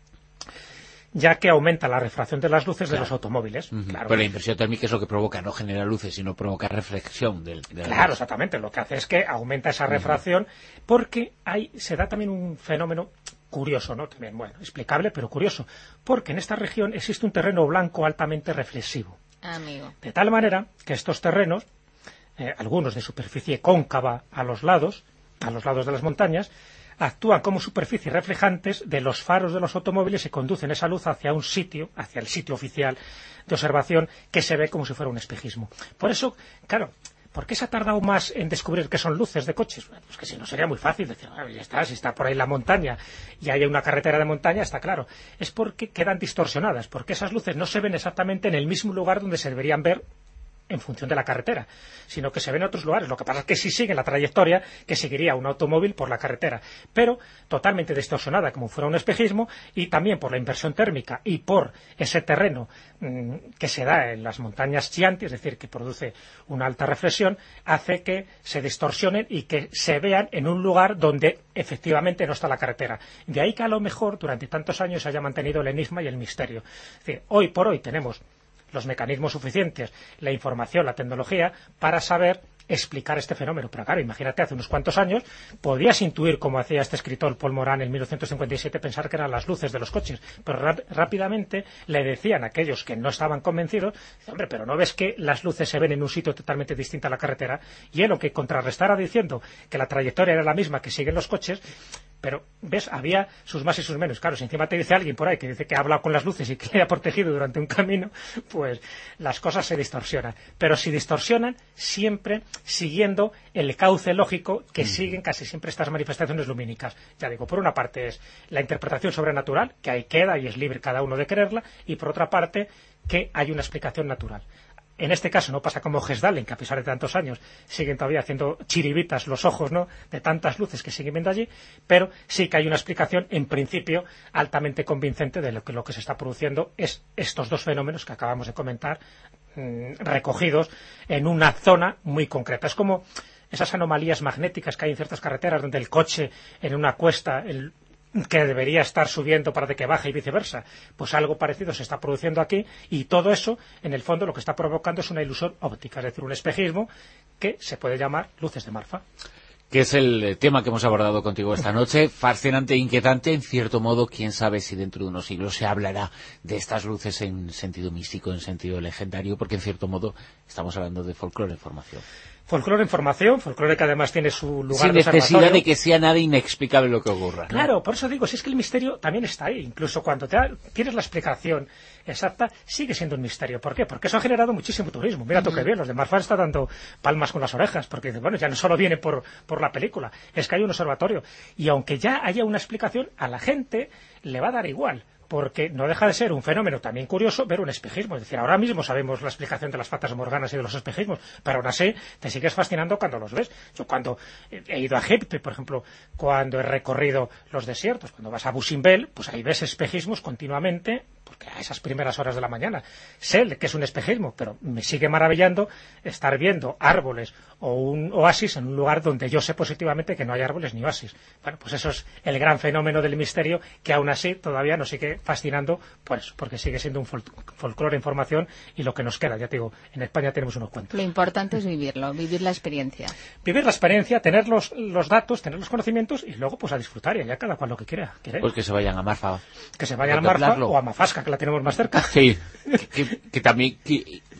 ya que aumenta la refracción de las luces, claro, de los automóviles. Uh-huh. Claro. Pero la inversión térmica es lo que provoca, no genera luces, sino provoca reflexión del, de la Claro, luz. Exactamente. Lo que hace es que aumenta esa refracción, uh-huh, porque hay, se da también un fenómeno curioso, ¿no? También, bueno, explicable, pero curioso, porque en esta región existe un terreno blanco altamente reflexivo. Amigo. De tal manera que estos terrenos, eh, algunos de superficie cóncava a los lados, a los lados de las montañas, actúan como superficies reflejantes de los faros de los automóviles y conducen esa luz hacia un sitio, hacia el sitio oficial de observación, que se ve como si fuera un espejismo. Por eso, claro, ¿por qué se ha tardado más en descubrir que son luces de coches? Bueno, pues que si no sería muy fácil decir, ah, ya está, si está por ahí la montaña y hay una carretera de montaña, está claro. Es porque quedan distorsionadas, porque esas luces no se ven exactamente en el mismo lugar donde se deberían ver en función de la carretera, sino que se ven en otros lugares. Lo que pasa es que sí sigue la trayectoria que seguiría un automóvil por la carretera, pero totalmente distorsionada, como fuera un espejismo, y también por la inversión térmica y por ese terreno mmm, que se da en las montañas Chianti, es decir, que produce una alta reflexión, hace que se distorsionen y que se vean en un lugar donde efectivamente no está la carretera. De ahí que a lo mejor durante tantos años se haya mantenido el enigma y el misterio. Es decir, hoy por hoy tenemos los mecanismos suficientes, la información, la tecnología, para saber explicar este fenómeno. Pero claro, imagínate, hace unos cuantos años podías intuir, como hacía este escritor Paul Morán en mil novecientos cincuenta y siete, pensar que eran las luces de los coches, pero rápidamente le decían a aquellos que no estaban convencidos, hombre, pero ¿no ves que las luces se ven en un sitio totalmente distinto a la carretera? Y él, lo que contrarrestara diciendo que la trayectoria era la misma que siguen los coches, pero, ¿ves? Había sus más y sus menos. Claro, si encima te dice alguien por ahí que dice que ha hablado con las luces y que le ha protegido durante un camino, pues las cosas se distorsionan. Pero si distorsionan, siempre siguiendo el cauce lógico que mm. siguen casi siempre estas manifestaciones lumínicas. Ya digo, por una parte es la interpretación sobrenatural, que ahí queda y es libre cada uno de creerla, y por otra parte, que hay una explicación natural. En este caso no pasa como Hesdalen, que a pesar de tantos años siguen todavía haciendo chiribitas los ojos, ¿no?, de tantas luces que siguen viendo allí, pero sí que hay una explicación, en principio, altamente convincente de lo que, lo que se está produciendo es estos dos fenómenos que acabamos de comentar, mmm, recogidos en una zona muy concreta. Es como esas anomalías magnéticas que hay en ciertas carreteras donde el coche en una cuesta, el que debería estar subiendo para de que baje y viceversa, pues algo parecido se está produciendo aquí, y todo eso, en el fondo, lo que está provocando es una ilusión óptica, es decir, un espejismo que se puede llamar luces de Marfa. Que es el tema que hemos abordado contigo esta noche, fascinante e inquietante, en cierto modo, quién sabe si dentro de unos siglos se hablará de estas luces en sentido místico, en sentido legendario, porque en cierto modo estamos hablando de folclore en formación. Folclore en formación, folclore que además tiene su lugar sin de necesidad observatorio. de que sea nada inexplicable lo que ocurra, ¿no? Claro, por eso digo, si es que el misterio también está ahí, incluso cuando te da, tienes la explicación exacta, sigue siendo un misterio. ¿Por qué? Porque eso ha generado muchísimo turismo. Mira tú qué bien, los de Marfa están dando palmas con las orejas, porque bueno, ya no solo viene por, por la película, es que hay un observatorio. Y aunque ya haya una explicación, a la gente le va a dar igual, porque no deja de ser un fenómeno también curioso ver un espejismo. Es decir, ahora mismo sabemos la explicación de las fatas morganas y de los espejismos, pero aún así te sigues fascinando cuando los ves. Yo cuando he ido a Egipto, por ejemplo, cuando he recorrido los desiertos, cuando vas a Busimbel, pues ahí ves espejismos continuamente, porque a esas primeras horas de la mañana sé que es un espejismo, pero me sigue maravillando estar viendo árboles o un oasis en un lugar donde yo sé positivamente que no hay árboles ni oasis. Bueno, pues eso es el gran fenómeno del misterio, que aún así todavía nos sigue fascinando, por eso, porque sigue siendo un fol folclore en formación, y lo que nos queda, ya te digo, en España tenemos unos cuantos. Lo importante es vivirlo, vivir la experiencia. Vivir la experiencia, tener los, los datos, tener los conocimientos, y luego pues a disfrutar, y allá cada cual lo que quiera. ¿quiere? Pues que se vayan a Marfa. Que se vayan a Marfa o a Mafasca, que la tenemos más cerca. Sí, que, que, que también... Que,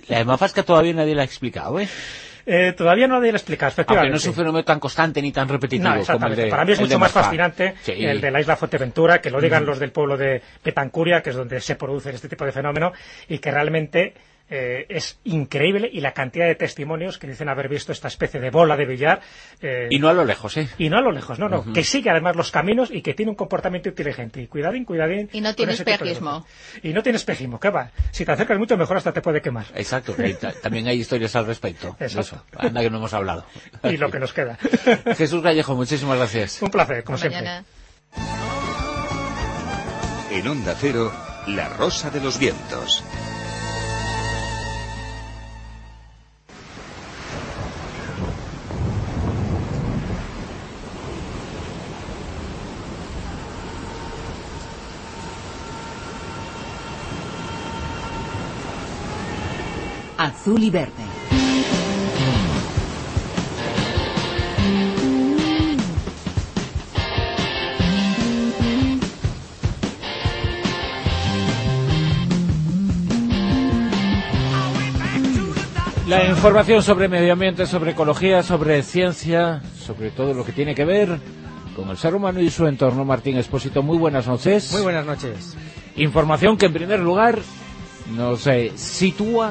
La de Mafasca todavía nadie la ha explicado, ¿eh? Eh, todavía no nadie lo explica, efectivamente. Aunque no es un fenómeno tan constante ni tan repetitivo no, como el de Para mí es mucho más Mafá. fascinante Sí. el de la isla Fuerteventura, que lo digan Mm. los del pueblo de Petancuria, que es donde se produce este tipo de fenómeno, y que realmente eh, es increíble, y la cantidad de testimonios que dicen haber visto esta especie de bola de billar. Eh, Y no a lo lejos, ¿eh? Y no a lo lejos, no, no, Uh-huh. que sigue además los caminos y que tiene un comportamiento inteligente. Y cuidadín, cuidadín. Y no con tiene ese tipo de espejismo. cosas. Y no tiene espejismo, ¿qué va? Si te acercas mucho, mejor hasta te puede quemar. Exacto, que hay ta- también hay historias al respecto. Exacto. Eso, anda que no hemos hablado. Y lo que nos queda. Jesús Gallejo, muchísimas gracias. Un placer, como Hasta siempre. mañana. En Onda Cero, La Rosa de los Vientos. Azul y verde. La información sobre medio ambiente, sobre ecología, sobre ciencia, sobre todo lo que tiene que ver con el ser humano y su entorno. Martín Expósito, muy buenas noches. Muy buenas noches. Información que en primer lugar nos eh, sitúa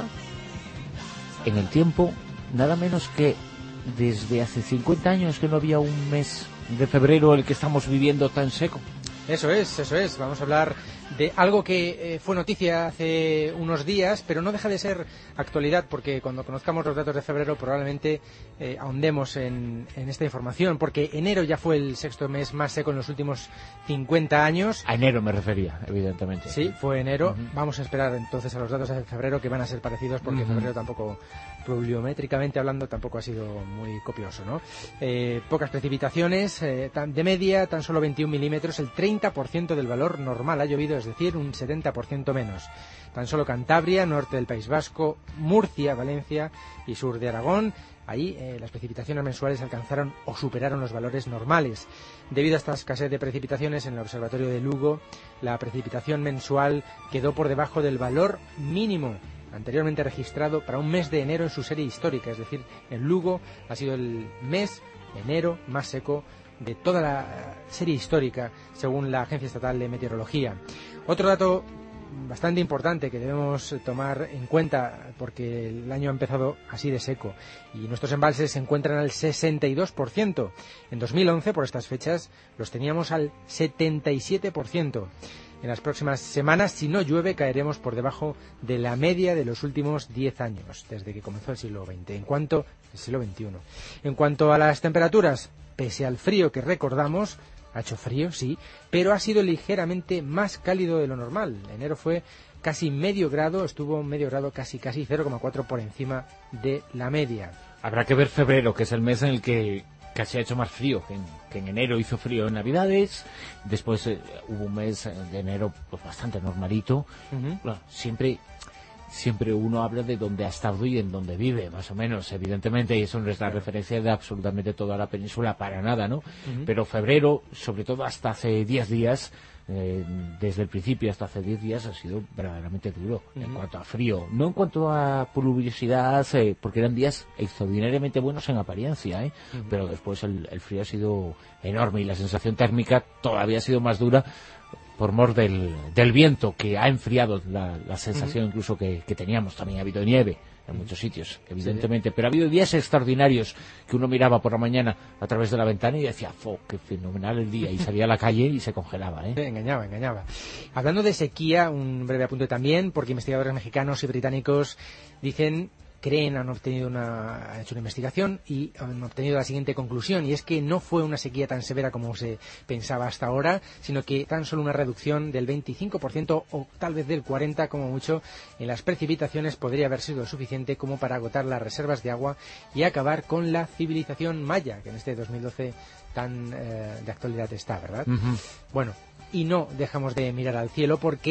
en el tiempo, nada menos que desde hace cincuenta años que no había un mes de febrero el que estamos viviendo tan seco. Eso es, eso es. Vamos a hablar de algo que eh, fue noticia hace unos días, pero no deja de ser actualidad, porque cuando conozcamos los datos de febrero probablemente eh, ahondemos en, en esta información, porque enero ya fue el sexto mes más seco en los últimos cincuenta años. A enero me refería, evidentemente. Sí, fue enero. Uh-huh. Vamos a esperar entonces a los datos de febrero, que van a ser parecidos, porque Uh-huh. febrero tampoco, pluviométricamente hablando, tampoco ha sido muy copioso, ¿no? Eh, pocas precipitaciones, eh, tan, de media tan solo veintiún milímetros, el treinta por ciento del valor normal ha llovido, es decir, un setenta por ciento menos. Tan solo Cantabria, norte del País Vasco, Murcia, Valencia y sur de Aragón. Ahí eh, las precipitaciones mensuales alcanzaron o superaron los valores normales. Debido a esta escasez de precipitaciones en el Observatorio de Lugo, la precipitación mensual quedó por debajo del valor mínimo anteriormente registrado para un mes de enero en su serie histórica. Es decir, en Lugo ha sido el mes, enero, más seco de toda la serie histórica, según la Agencia Estatal de Meteorología. Otro dato bastante importante que debemos tomar en cuenta, porque el año ha empezado así de seco y nuestros embalses se encuentran al sesenta y dos por ciento. En dos mil once, por estas fechas, los teníamos al setenta y siete por ciento. En las próximas semanas, si no llueve, caeremos por debajo de la media de los últimos diez años, desde que comenzó el siglo veinte, en cuanto el siglo veintiuno. En cuanto a las temperaturas, pese al frío que recordamos, ha hecho frío, sí, pero ha sido ligeramente más cálido de lo normal. Enero fue casi medio grado, estuvo medio grado, casi casi cero coma cuatro por encima de la media. Habrá que ver febrero, que es el mes en el que casi ha hecho más frío, que en, que en enero hizo frío en Navidades, después eh, hubo un mes de enero pues bastante normalito. Uh-huh. Bueno, siempre siempre uno habla de dónde ha estado y en dónde vive, más o menos, evidentemente, y eso no es la referencia de absolutamente toda la península para nada, ¿no? Uh-huh. Pero febrero, sobre todo hasta hace diez días, eh, desde el principio hasta hace diez días ha sido verdaderamente duro uh-huh. en cuanto a frío, no en cuanto a pluviosidad, eh, porque eran días extraordinariamente buenos en apariencia, ¿eh? Uh-huh. Pero después el, el frío ha sido enorme y la sensación térmica todavía ha sido más dura por mor del, del viento, que ha enfriado la, la sensación uh-huh. incluso que, que teníamos. También ha habido nieve en muchos sitios, evidentemente, sí. Pero ha habido días extraordinarios que uno miraba por la mañana a través de la ventana y decía, ¡fo, qué fenomenal el día! Y salía a la calle y se congelaba, ¿eh? Sí, engañaba, engañaba. Hablando de sequía, un breve apunte también, porque investigadores mexicanos y británicos dicen... creen, han obtenido una, han hecho una investigación y han obtenido la siguiente conclusión, y es que no fue una sequía tan severa como se pensaba hasta ahora, sino que tan solo una reducción del veinticinco por ciento o tal vez del cuarenta por ciento como mucho en las precipitaciones podría haber sido suficiente como para agotar las reservas de agua y acabar con la civilización maya, que en este dos mil doce tan eh, de actualidad está, ¿verdad? Uh-huh. Bueno, y no dejamos de mirar al cielo porque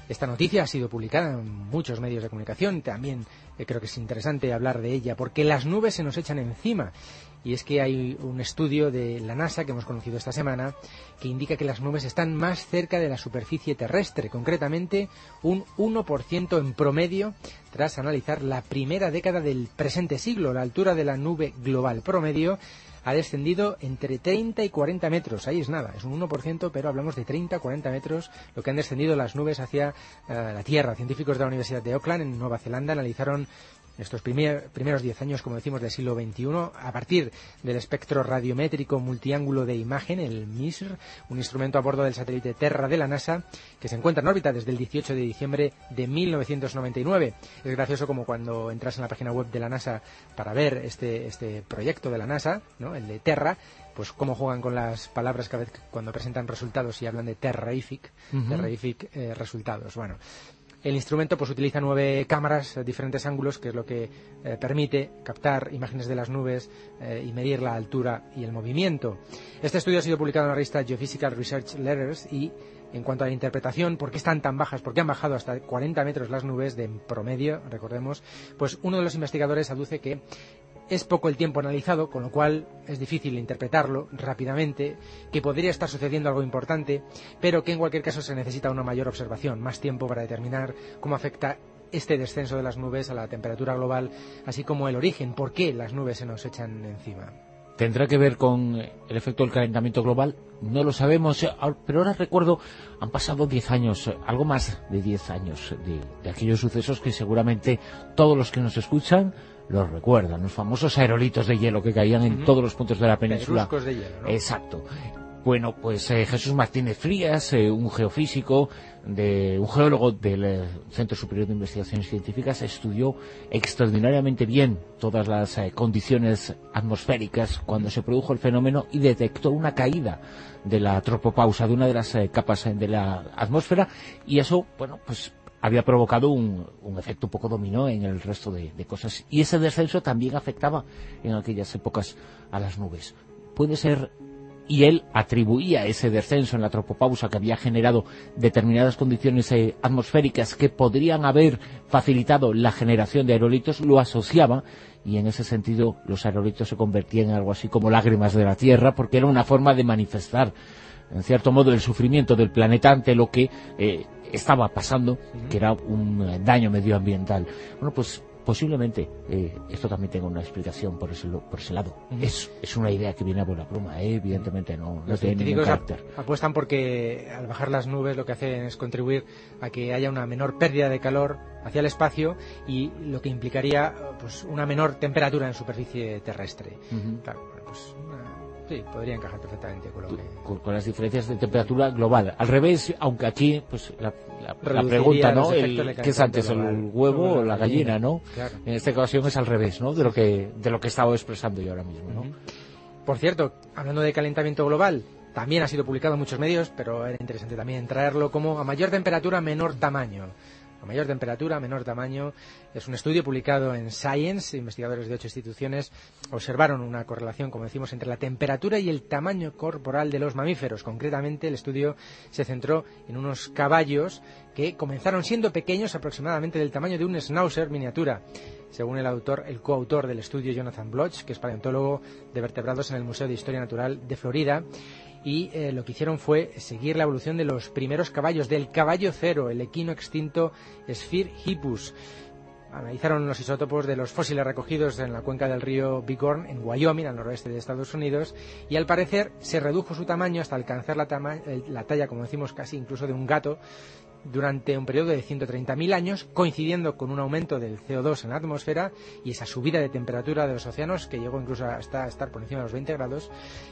Esta noticia ha sido publicada en muchos medios de comunicación. También eh, creo que es interesante hablar de ella porque las nubes se nos echan encima. Y es que hay un estudio de la NASA que hemos conocido esta semana que indica que las nubes están más cerca de la superficie terrestre, concretamente un uno por ciento en promedio tras analizar la primera década del presente siglo. La altura de la nube global promedio ha descendido entre treinta y cuarenta metros. Ahí es nada, es un uno por ciento, pero hablamos de treinta a cuarenta metros lo que han descendido las nubes hacia uh, la Tierra. Científicos de la Universidad de Auckland, en Nueva Zelanda, analizaron estos primer, primeros diez años, como decimos, del siglo veintiuno, a partir del espectro radiométrico multiángulo de imagen, el M I S R, un instrumento a bordo del satélite Terra de la NASA, que se encuentra en órbita desde el dieciocho de diciembre de mil novecientos noventa y nueve. Es gracioso como cuando entras en la página web de la NASA para ver este, este proyecto de la NASA, ¿no?, el de Terra, pues cómo juegan con las palabras cada vez que, cuando presentan resultados y hablan de Terrific, uh-huh. Terrific eh, resultados. Bueno, el instrumento pues utiliza nueve cámaras, eh, diferentes ángulos, que es lo que eh, permite captar imágenes de las nubes eh, y medir la altura y el movimiento. Este estudio ha sido publicado en la revista Geophysical Research Letters y en cuanto a la interpretación, ¿por qué están tan bajas? ¿Por qué han bajado hasta cuarenta metros las nubes de promedio? Recordemos, pues uno de los investigadores aduce que es poco el tiempo analizado, con lo cual es difícil interpretarlo rápidamente, que podría estar sucediendo algo importante, pero que en cualquier caso se necesita una mayor observación, más tiempo para determinar cómo afecta este descenso de las nubes a la temperatura global, así como el origen, por qué las nubes se nos echan encima. ¿Tendrá que ver con el efecto del calentamiento global? No lo sabemos, pero ahora recuerdo, han pasado diez años, algo más de diez años de, de aquellos sucesos que seguramente todos los que nos escuchan los recuerdan, los famosos aerolitos de hielo que caían en uh-huh. todos los puntos de la península. Pedruscos de hielo, ¿no? Exacto. Bueno, pues eh, Jesús Martínez Frías, eh, un geofísico, de, un geólogo del eh, Centro Superior de Investigaciones Científicas, estudió extraordinariamente bien todas las eh, condiciones atmosféricas cuando se produjo el fenómeno y detectó una caída de la tropopausa, de una de las eh, capas eh, de la atmósfera, y eso, bueno, pues había provocado un, un efecto un poco dominó en el resto de, de cosas. Y ese descenso también afectaba en aquellas épocas a las nubes. Puede ser, y él atribuía ese descenso en la tropopausa que había generado determinadas condiciones eh, atmosféricas que podrían haber facilitado la generación de aerolitos, lo asociaba, y en ese sentido los aerolitos se convertían en algo así como lágrimas de la Tierra, porque era una forma de manifestar, en cierto modo, el sufrimiento del planeta ante lo que eh, estaba pasando, que era un eh, daño medioambiental. Bueno, pues posiblemente eh, esto también tenga una explicación por ese, por ese lado. Uh-huh. Es, es una idea que viene a buena pluma, ¿eh? Evidentemente no, no tiene ningún carácter. Apuestan porque al bajar las nubes lo que hacen es contribuir a que haya una menor pérdida de calor hacia el espacio y lo que implicaría pues una menor temperatura en superficie terrestre. Uh-huh. Claro, pues una... Sí, podría encajar perfectamente con lo que... Con, con las diferencias de temperatura global. Al revés, aunque aquí, pues la, la, la pregunta, ¿no? El, ¿qué es antes, global, el huevo o la gallina, no? Claro. En esta ocasión es al revés, ¿no? De lo que de lo que estaba expresando yo ahora mismo, ¿no? Uh-huh. Por cierto, hablando de calentamiento global, también ha sido publicado en muchos medios, pero era interesante también traerlo como a mayor temperatura, menor tamaño. A mayor temperatura, menor tamaño. Es un estudio publicado en Science. Investigadores de ocho instituciones observaron una correlación, como decimos, entre la temperatura y el tamaño corporal de los mamíferos. Concretamente, el estudio se centró en unos caballos que comenzaron siendo pequeños, aproximadamente del tamaño de un schnauzer miniatura. Según el autor, el coautor del estudio, Jonathan Bloch, que es paleontólogo de vertebrados en el Museo de Historia Natural de Florida, y eh, lo que hicieron fue seguir la evolución de los primeros caballos, del caballo cero, el equino extinto Sphere hippus. Analizaron los isótopos de los fósiles recogidos en la cuenca del río Bighorn, en Wyoming, al noroeste de Estados Unidos, y al parecer se redujo su tamaño hasta alcanzar la, tama- la talla, como decimos, casi incluso de un gato, durante un periodo de ciento treinta mil años, coincidiendo con un aumento del C O dos en la atmósfera y esa subida de temperatura de los océanos, que llegó incluso hasta estar por encima de los veinte grados,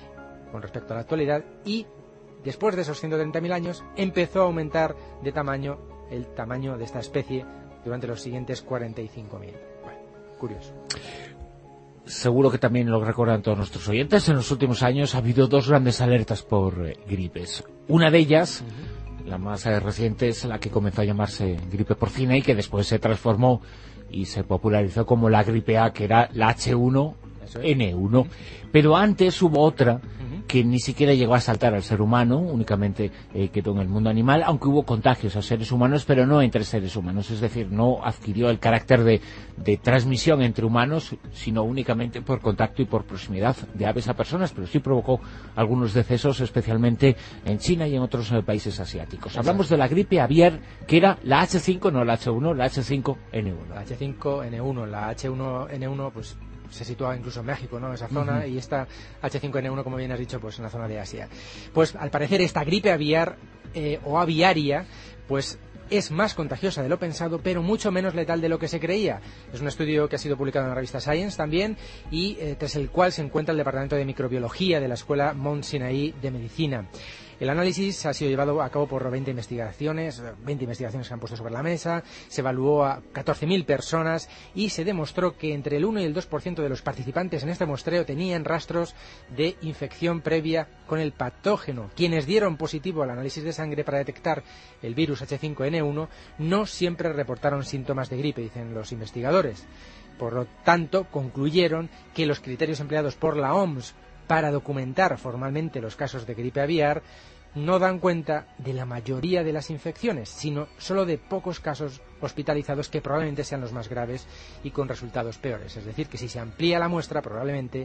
con respecto a la actualidad, y después de esos ciento treinta mil años empezó a aumentar de tamaño el tamaño de esta especie durante los siguientes cuarenta y cinco mil. Bueno, curioso. Seguro que también lo recuerdan todos nuestros oyentes. En los últimos años ha habido dos grandes alertas por eh, gripes. Una de ellas, uh-huh. la más eh, reciente, es la que comenzó a llamarse gripe porcina y que después se transformó y se popularizó como la gripe A, que era la H uno N uno. Uh-huh. Pero antes hubo otra que ni siquiera llegó a saltar al ser humano, únicamente eh, quedó en el mundo animal, aunque hubo contagios a seres humanos, pero no entre seres humanos, es decir, no adquirió el carácter de, de transmisión entre humanos, sino únicamente por contacto y por proximidad de aves a personas, pero sí provocó algunos decesos, especialmente en China y en otros eh, países asiáticos. Hablamos de la gripe aviar, que era la H cinco, no la H uno, la H cinco N uno. La H cinco N uno, la H uno N uno, pues se sitúa incluso en México, ¿no?, esa zona, uh-huh. y esta H cinco N uno, como bien has dicho, pues en la zona de Asia. Pues al parecer esta gripe aviar eh, o aviaria, pues es más contagiosa de lo pensado, pero mucho menos letal de lo que se creía. Es un estudio que ha sido publicado en la revista Science también, y eh, tras el cual se encuentra el Departamento de Microbiología de la Escuela Mount Sinai de Medicina. El análisis ha sido llevado a cabo por veinte investigaciones, veinte investigaciones que se han puesto sobre la mesa, se evaluó a catorce mil personas y se demostró que entre el uno y el dos por ciento de los participantes en este muestreo tenían rastros de infección previa con el patógeno. Quienes dieron positivo al análisis de sangre para detectar el virus H cinco N uno no siempre reportaron síntomas de gripe, dicen los investigadores. Por lo tanto, concluyeron que los criterios empleados por la O M S para documentar formalmente los casos de gripe aviar no dan cuenta de la mayoría de las infecciones, sino solo de pocos casos hospitalizados que probablemente sean los más graves y con resultados peores. Es decir, que si se amplía la muestra, probablemente,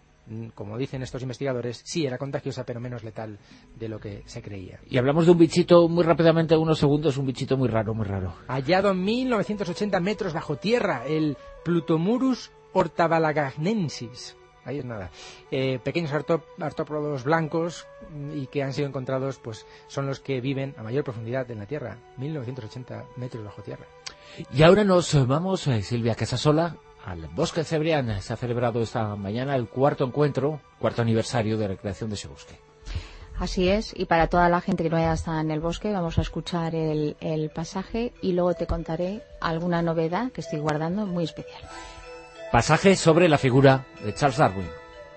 como dicen estos investigadores, sí era contagiosa, pero menos letal de lo que se creía. Y hablamos de un bichito, muy rápidamente, unos segundos, un bichito muy raro, muy raro. Hallado en mil novecientos ochenta metros bajo tierra, el Plutomurus ortavalagagnensis. Ahí es nada. Eh, pequeños artrópodos blancos y que han sido encontrados, pues son los que viven a mayor profundidad en la Tierra, mil novecientos ochenta metros bajo tierra. Y ahora nos vamos, eh, Silvia Casasola, al Bosque Cebrián. Se ha celebrado esta mañana el cuarto encuentro, cuarto aniversario de la creación de ese bosque. Así es, y para toda la gente que no haya estado en el bosque, vamos a escuchar el, el pasaje y luego te contaré alguna novedad que estoy guardando muy especial. Pasaje sobre la figura de Charles Darwin.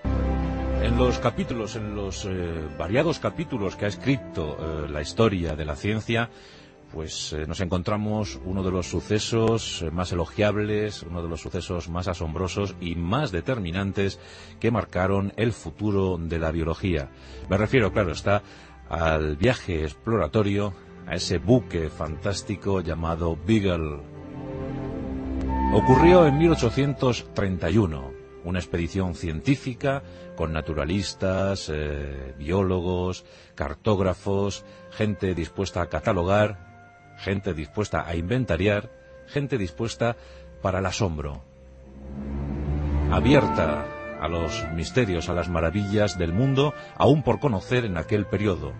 En los capítulos, en los eh, variados capítulos que ha escrito eh, la historia de la ciencia, pues eh, nos encontramos uno de los sucesos eh, más elogiables, uno de los sucesos más asombrosos y más determinantes que marcaron el futuro de la biología. Me refiero, claro está, al viaje exploratorio, a ese buque fantástico llamado Beagle. Ocurrió en mil ochocientos treinta y uno, una expedición científica con naturalistas, eh, biólogos, cartógrafos, gente dispuesta a catalogar, gente dispuesta a inventariar, gente dispuesta para el asombro, abierta a los misterios, a las maravillas del mundo, aún por conocer en aquel periodo.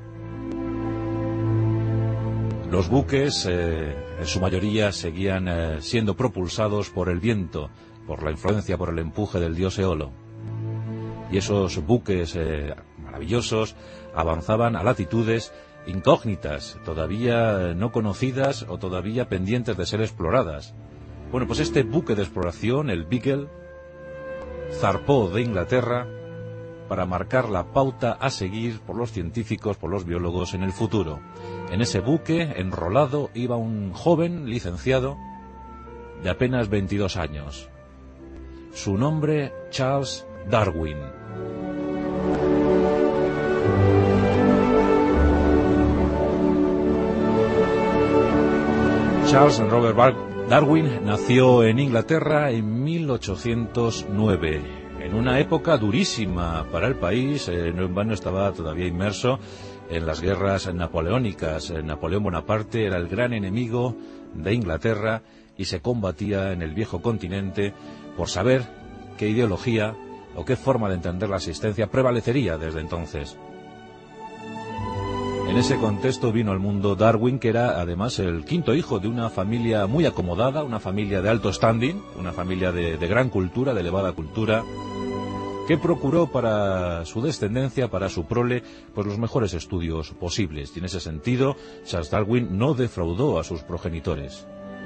Los buques, eh, en su mayoría, seguían eh, siendo propulsados por el viento, por la influencia, por el empuje del dios Eolo. Y esos buques eh, maravillosos avanzaban a latitudes incógnitas, todavía no conocidas o todavía pendientes de ser exploradas. Bueno, pues este buque de exploración, el Beagle, zarpó de Inglaterra para marcar la pauta a seguir por los científicos, por los biólogos en el futuro. En ese buque, enrolado, iba un joven licenciado de apenas veintidós años. Su nombre, Charles Darwin. Charles Robert Darwin nació en Inglaterra en mil ochocientos nueve, en una época durísima para el país. Eh, no en vano estaba todavía inmerso en las guerras napoleónicas. Napoleón Bonaparte era el gran enemigo de Inglaterra y se combatía en el viejo continente por saber qué ideología o qué forma de entender la existencia prevalecería desde entonces. En ese contexto vino al mundo Darwin, que era además el quinto hijo de una familia muy acomodada, una familia de alto standing, una familia de, de gran cultura, de elevada cultura, que procuró para su descendencia, para su prole, pues los mejores estudios posibles. Y en ese sentido, Charles Darwin no defraudó a sus progenitores.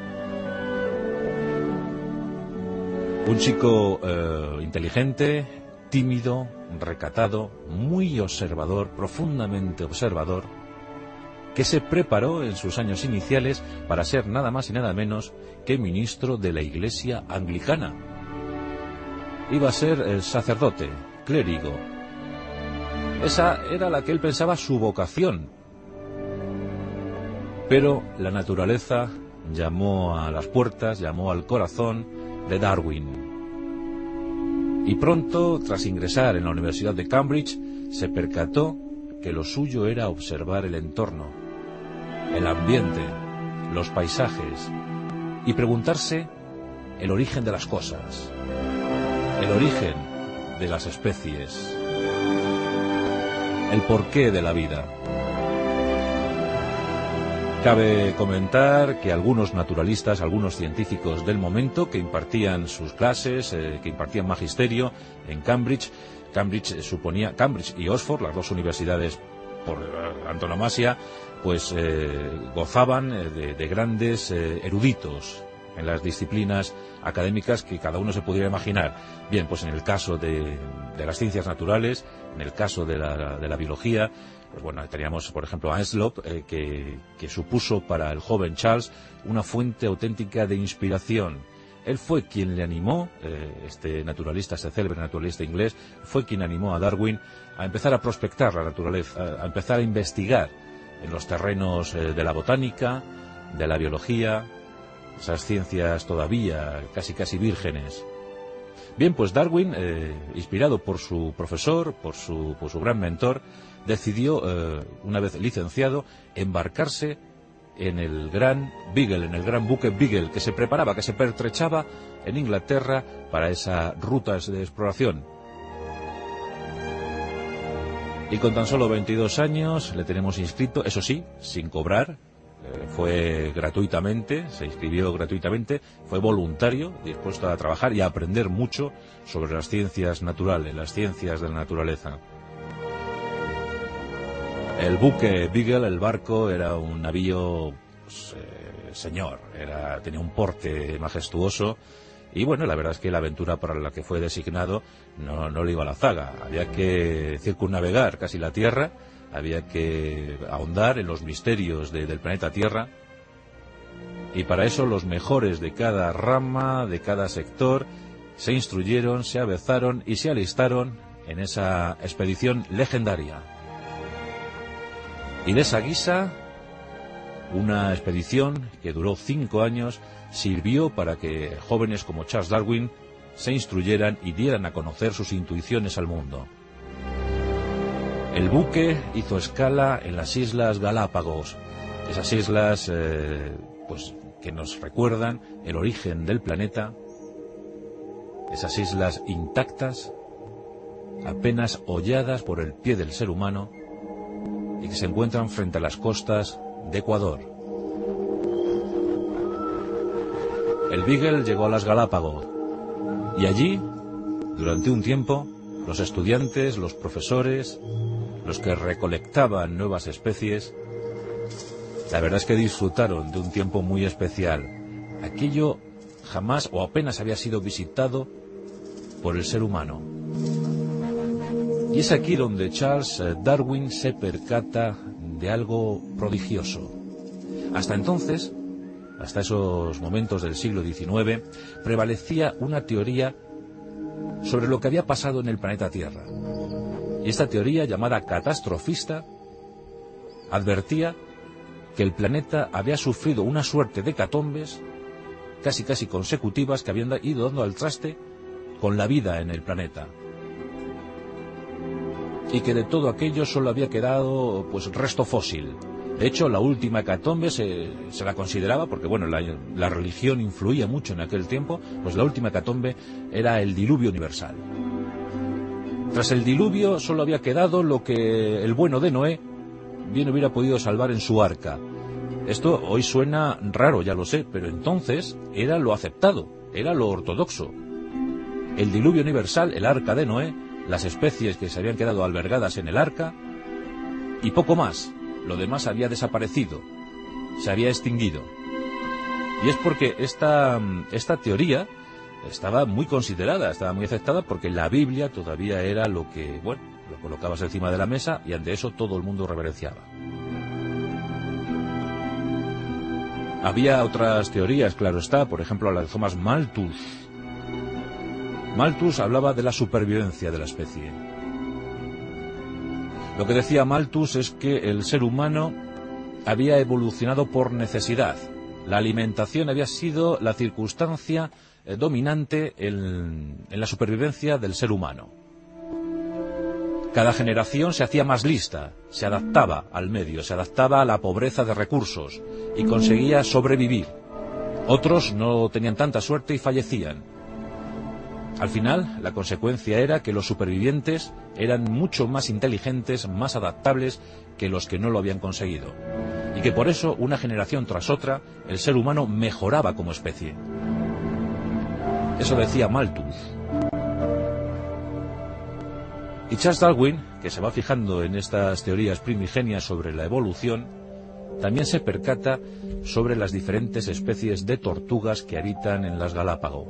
Un chico eh, inteligente, tímido, recatado, muy observador, profundamente observador, que se preparó en sus años iniciales para ser nada más y nada menos que ministro de la Iglesia anglicana. Iba a ser el sacerdote, clérigo. Esa era la que él pensaba su vocación. Pero la naturaleza llamó a las puertas, llamó al corazón de Darwin. Y pronto, tras ingresar en la Universidad de Cambridge, se percató que lo suyo era observar el entorno, el ambiente, los paisajes, y preguntarse el origen de las cosas, el origen de las especies, el porqué de la vida. Cabe comentar que algunos naturalistas, algunos científicos del momento que impartían sus clases, eh, que impartían magisterio en Cambridge, Cambridge eh, suponía, Cambridge y Oxford, las dos universidades por eh, antonomasia, pues eh, gozaban eh, de, de grandes eh, eruditos en las disciplinas académicas que cada uno se pudiera imaginar. Bien, pues en el caso de, de las ciencias naturales, en el caso de la, de la biología, pues bueno, teníamos, por ejemplo, a Heslop, eh, que, que supuso para el joven Charles una fuente auténtica de inspiración. Él fue quien le animó, eh, este naturalista, este célebre naturalista inglés, fue quien animó a Darwin a empezar a prospectar la naturaleza, a empezar a investigar en los terrenos eh, de la botánica, de la biología, esas ciencias todavía casi casi vírgenes. Bien, pues Darwin, eh, inspirado por su profesor, por su, por su gran mentor, decidió, eh, una vez licenciado, embarcarse en el gran Beagle, en el gran buque Beagle, que se preparaba, que se pertrechaba en Inglaterra para esas rutas de exploración. Y con tan solo veintidós años le tenemos inscrito, eso sí, sin cobrar, eh, fue gratuitamente, se inscribió gratuitamente, fue voluntario, dispuesto a trabajar y a aprender mucho sobre las ciencias naturales, las ciencias de la naturaleza. El buque Beagle, el barco, era un navío, pues, eh, señor, era, tenía un porte majestuoso y bueno, la verdad es que la aventura para la que fue designado no, no le iba a la zaga. Había que circunnavegar casi la Tierra, había que ahondar en los misterios de, del planeta Tierra y para eso los mejores de cada rama, de cada sector, se instruyeron, se avezaron y se alistaron en esa expedición legendaria. Y de esa guisa, una expedición que duró cinco años sirvió para que jóvenes como Charles Darwin se instruyeran y dieran a conocer sus intuiciones al mundo. El buque hizo escala en las Islas Galápagos, esas islas eh, pues, que nos recuerdan el origen del planeta, esas islas intactas, apenas holladas por el pie del ser humano, y que se encuentran frente a las costas de Ecuador. El Beagle llegó a las Galápagos y allí, durante un tiempo, los estudiantes, los profesores, los que recolectaban nuevas especies, la verdad es que disfrutaron de un tiempo muy especial. Aquello jamás o apenas había sido visitado por el ser humano. Y es aquí donde Charles Darwin se percata de algo prodigioso. Hasta entonces, hasta esos momentos del siglo diecinueve, prevalecía una teoría sobre lo que había pasado en el planeta Tierra. Y esta teoría, llamada catastrofista, advertía que el planeta había sufrido una suerte de hecatombes casi casi consecutivas que habían ido dando al traste con la vida en el planeta. Y que de todo aquello solo había quedado pues resto fósil. De hecho, la última hecatombe se, se la consideraba, porque bueno, la, la religión influía mucho en aquel tiempo, pues la última hecatombe era el diluvio universal. Tras el diluvio solo había quedado lo que el bueno de Noé bien hubiera podido salvar en su arca. Esto hoy suena raro, ya lo sé, pero entonces era lo aceptado, era lo ortodoxo. El diluvio universal, el arca de Noé, las especies que se habían quedado albergadas en el arca y poco más. Lo demás había desaparecido, se había extinguido. Y es porque esta, esta teoría estaba muy considerada, estaba muy aceptada, porque la Biblia todavía era lo que, bueno, lo colocabas encima de la mesa y ante eso todo el mundo reverenciaba. Había otras teorías, claro está, por ejemplo la de Thomas Malthus. Malthus hablaba de la supervivencia de la especie. Lo que decía Malthus es que el ser humano había evolucionado por necesidad. La alimentación había sido la circunstancia eh, dominante en, en la supervivencia del ser humano. Cada generación se hacía más lista, se adaptaba al medio, se adaptaba a la pobreza de recursos y conseguía sobrevivir. Otros no tenían tanta suerte y fallecían. Al final, la consecuencia era que los supervivientes eran mucho más inteligentes, más adaptables que los que no lo habían conseguido. Y que por eso, una generación tras otra, el ser humano mejoraba como especie. Eso decía Malthus. Y Charles Darwin, que se va fijando en estas teorías primigenias sobre la evolución, también se percata sobre las diferentes especies de tortugas que habitan en las Galápagos.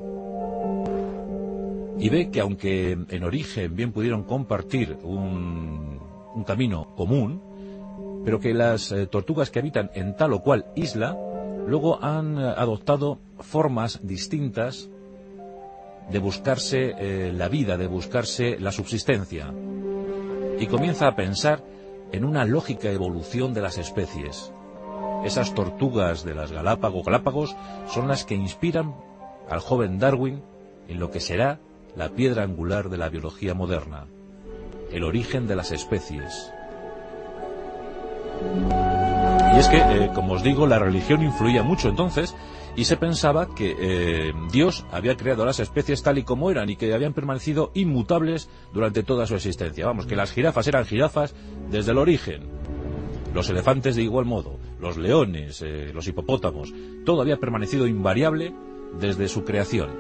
Y ve que aunque en origen bien pudieron compartir un, un camino común, pero que las eh, tortugas que habitan en tal o cual isla, luego han eh, adoptado formas distintas de buscarse eh, la vida, de buscarse la subsistencia. Y comienza a pensar en una lógica evolución de las especies. Esas tortugas de las Galápagos, Galápagos son las que inspiran al joven Darwin en lo que será la piedra angular de la biología moderna, el origen de las especies. Y es que, eh, como os digo, la religión influía mucho entonces, y se pensaba que eh, Dios había creado las especies tal y como eran y que habían permanecido inmutables durante toda su existencia. Vamos, que las jirafas eran jirafas desde el origen, los elefantes de igual modo, los leones, eh, los hipopótamos, todo había permanecido invariable desde su creación.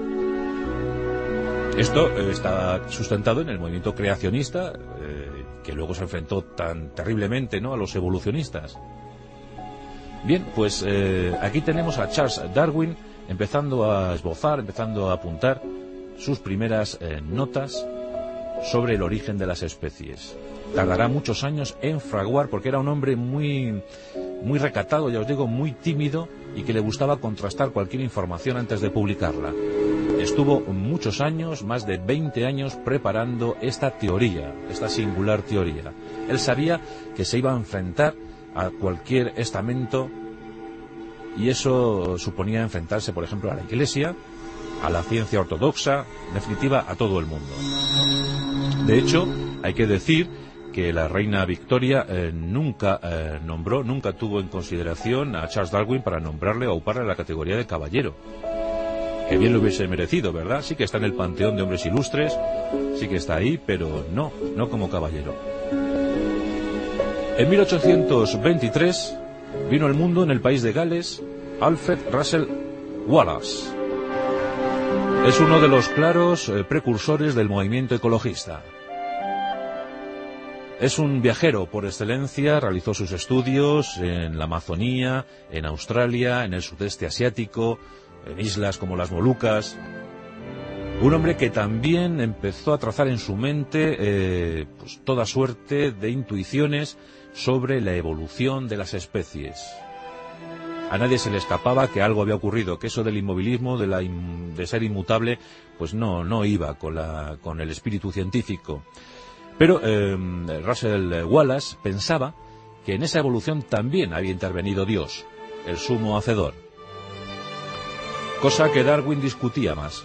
Esto eh, está sustentado en el movimiento creacionista, eh, que luego se enfrentó tan terriblemente, ¿no?, a los evolucionistas. Bien, pues eh, aquí tenemos a Charles Darwin empezando a esbozar, empezando a apuntar sus primeras eh, notas sobre el origen de las especies. Tardará muchos años en fraguar, porque era un hombre muy, muy recatado, ya os digo, muy tímido, y que le gustaba contrastar cualquier información antes de publicarla. Estuvo muchos años, más de veinte años, preparando esta teoría, esta singular teoría. Él sabía que se iba a enfrentar a cualquier estamento, y eso suponía enfrentarse, por ejemplo, a la Iglesia, a la ciencia ortodoxa, en definitiva, a todo el mundo. De hecho, hay que decir que la reina Victoria eh, nunca eh, nombró, nunca tuvo en consideración a Charles Darwin para nombrarle o auparle la categoría de caballero. Que bien lo hubiese merecido, ¿verdad? Sí que está en el panteón de hombres ilustres, sí que está ahí, pero no, no como caballero. En mil ochocientos veintitrés vino al mundo, en el país de Gales, Alfred Russell Wallace. Es uno de los claros eh, precursores del movimiento ecologista. Es un viajero por excelencia, realizó sus estudios en la Amazonía, en Australia, en el sudeste asiático, en islas como las Molucas. Un hombre que también empezó a trazar en su mente eh, pues, toda suerte de intuiciones sobre la evolución de las especies. A nadie se le escapaba que algo había ocurrido, que eso del inmovilismo, de, la in, de ser inmutable, pues no, no iba con, la, con el espíritu científico. Pero eh, Russell Wallace pensaba que en esa evolución también había intervenido Dios, el sumo hacedor. Cosa que Darwin discutía más.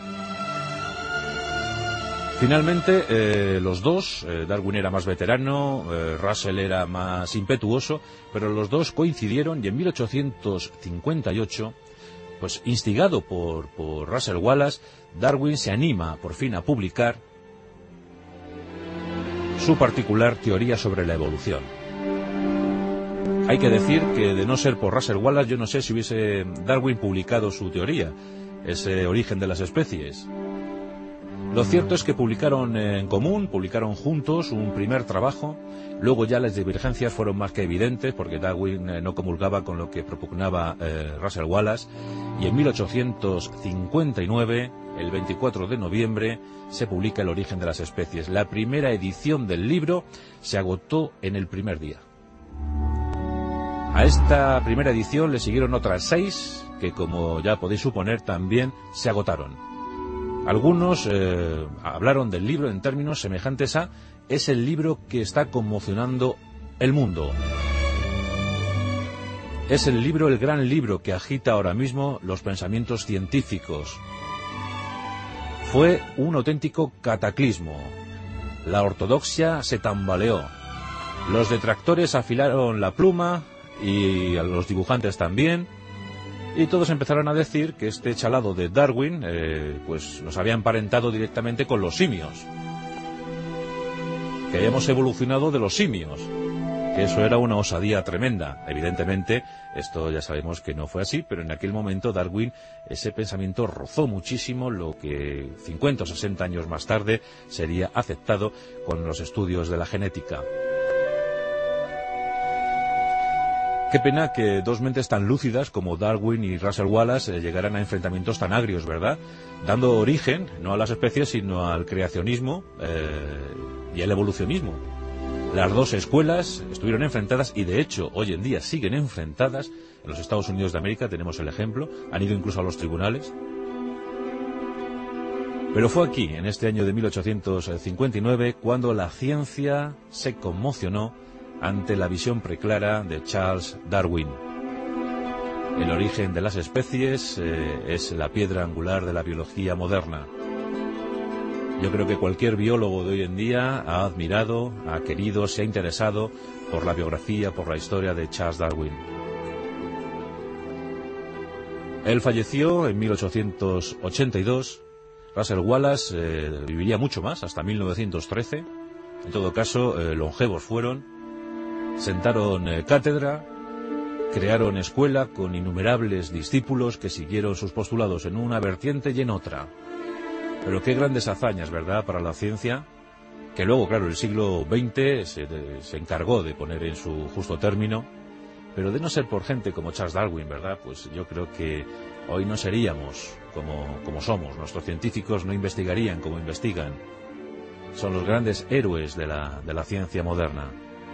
Finalmente, eh, los dos, eh, Darwin era más veterano, eh, Russell era más impetuoso, pero los dos coincidieron y en mil ochocientos cincuenta y ocho, pues instigado por, por Russell Wallace, Darwin se anima por fin a publicar su particular teoría sobre la evolución. Hay que decir que, de no ser por Russell Wallace, yo no sé si hubiese Darwin publicado su teoría, ese origen de las especies. Lo cierto es que publicaron en común, publicaron juntos un primer trabajo. Luego ya las divergencias fueron más que evidentes, porque Darwin eh, no comulgaba con lo que propugnaba eh, Russell Wallace, y en mil ochocientos cincuenta y nueve, el veinticuatro de noviembre, se publica El origen de las especies. La primera edición del libro se agotó en el primer día. A esta primera edición le siguieron otras seis, que como ya podéis suponer también se agotaron. Algunos eh, hablaron del libro en términos semejantes a es el libro que está conmocionando el mundo. Es el libro, el gran libro que agita ahora mismo los pensamientos científicos. Fue un auténtico cataclismo. La ortodoxia se tambaleó. Los detractores afilaron la pluma y a los dibujantes también. Y todos empezaron a decir que este chalado de Darwin eh, pues nos había emparentado directamente con los simios. Que hayamos evolucionado de los simios. Que eso era una osadía tremenda. Evidentemente, esto ya sabemos que no fue así, pero en aquel momento Darwin, ese pensamiento rozó muchísimo lo que cincuenta o sesenta años más tarde sería aceptado con los estudios de la genética. Qué pena que dos mentes tan lúcidas como Darwin y Russell Wallace eh, llegaran a enfrentamientos tan agrios, ¿verdad? Dando origen, no a las especies, sino al creacionismo eh, y al evolucionismo. Las dos escuelas estuvieron enfrentadas y, de hecho, hoy en día siguen enfrentadas. En los Estados Unidos de América tenemos el ejemplo, han ido incluso a los tribunales. Pero fue aquí, en este año de mil ochocientos cincuenta y nueve, cuando la ciencia se conmocionó ante la visión preclara de Charles Darwin. El origen de las especies eh, es la piedra angular de la biología moderna. Yo creo que cualquier biólogo de hoy en día ha admirado, ha querido, se ha interesado por la biografía, por la historia de Charles Darwin. Él falleció en mil ochocientos ochenta y dos. Russell Wallace eh, viviría mucho más, hasta mil novecientos trece. En todo caso, eh, longevos fueron. Sentaron eh, cátedra, crearon escuela con innumerables discípulos que siguieron sus postulados en una vertiente y en otra. Pero qué grandes hazañas, ¿verdad?, para la ciencia, que luego, claro, el siglo veinte se, de, se encargó de poner en su justo término, pero de no ser por gente como Charles Darwin, ¿verdad?, pues yo creo que hoy no seríamos como, como somos. Nuestros científicos no investigarían como investigan. Son los grandes héroes de la, de la ciencia moderna.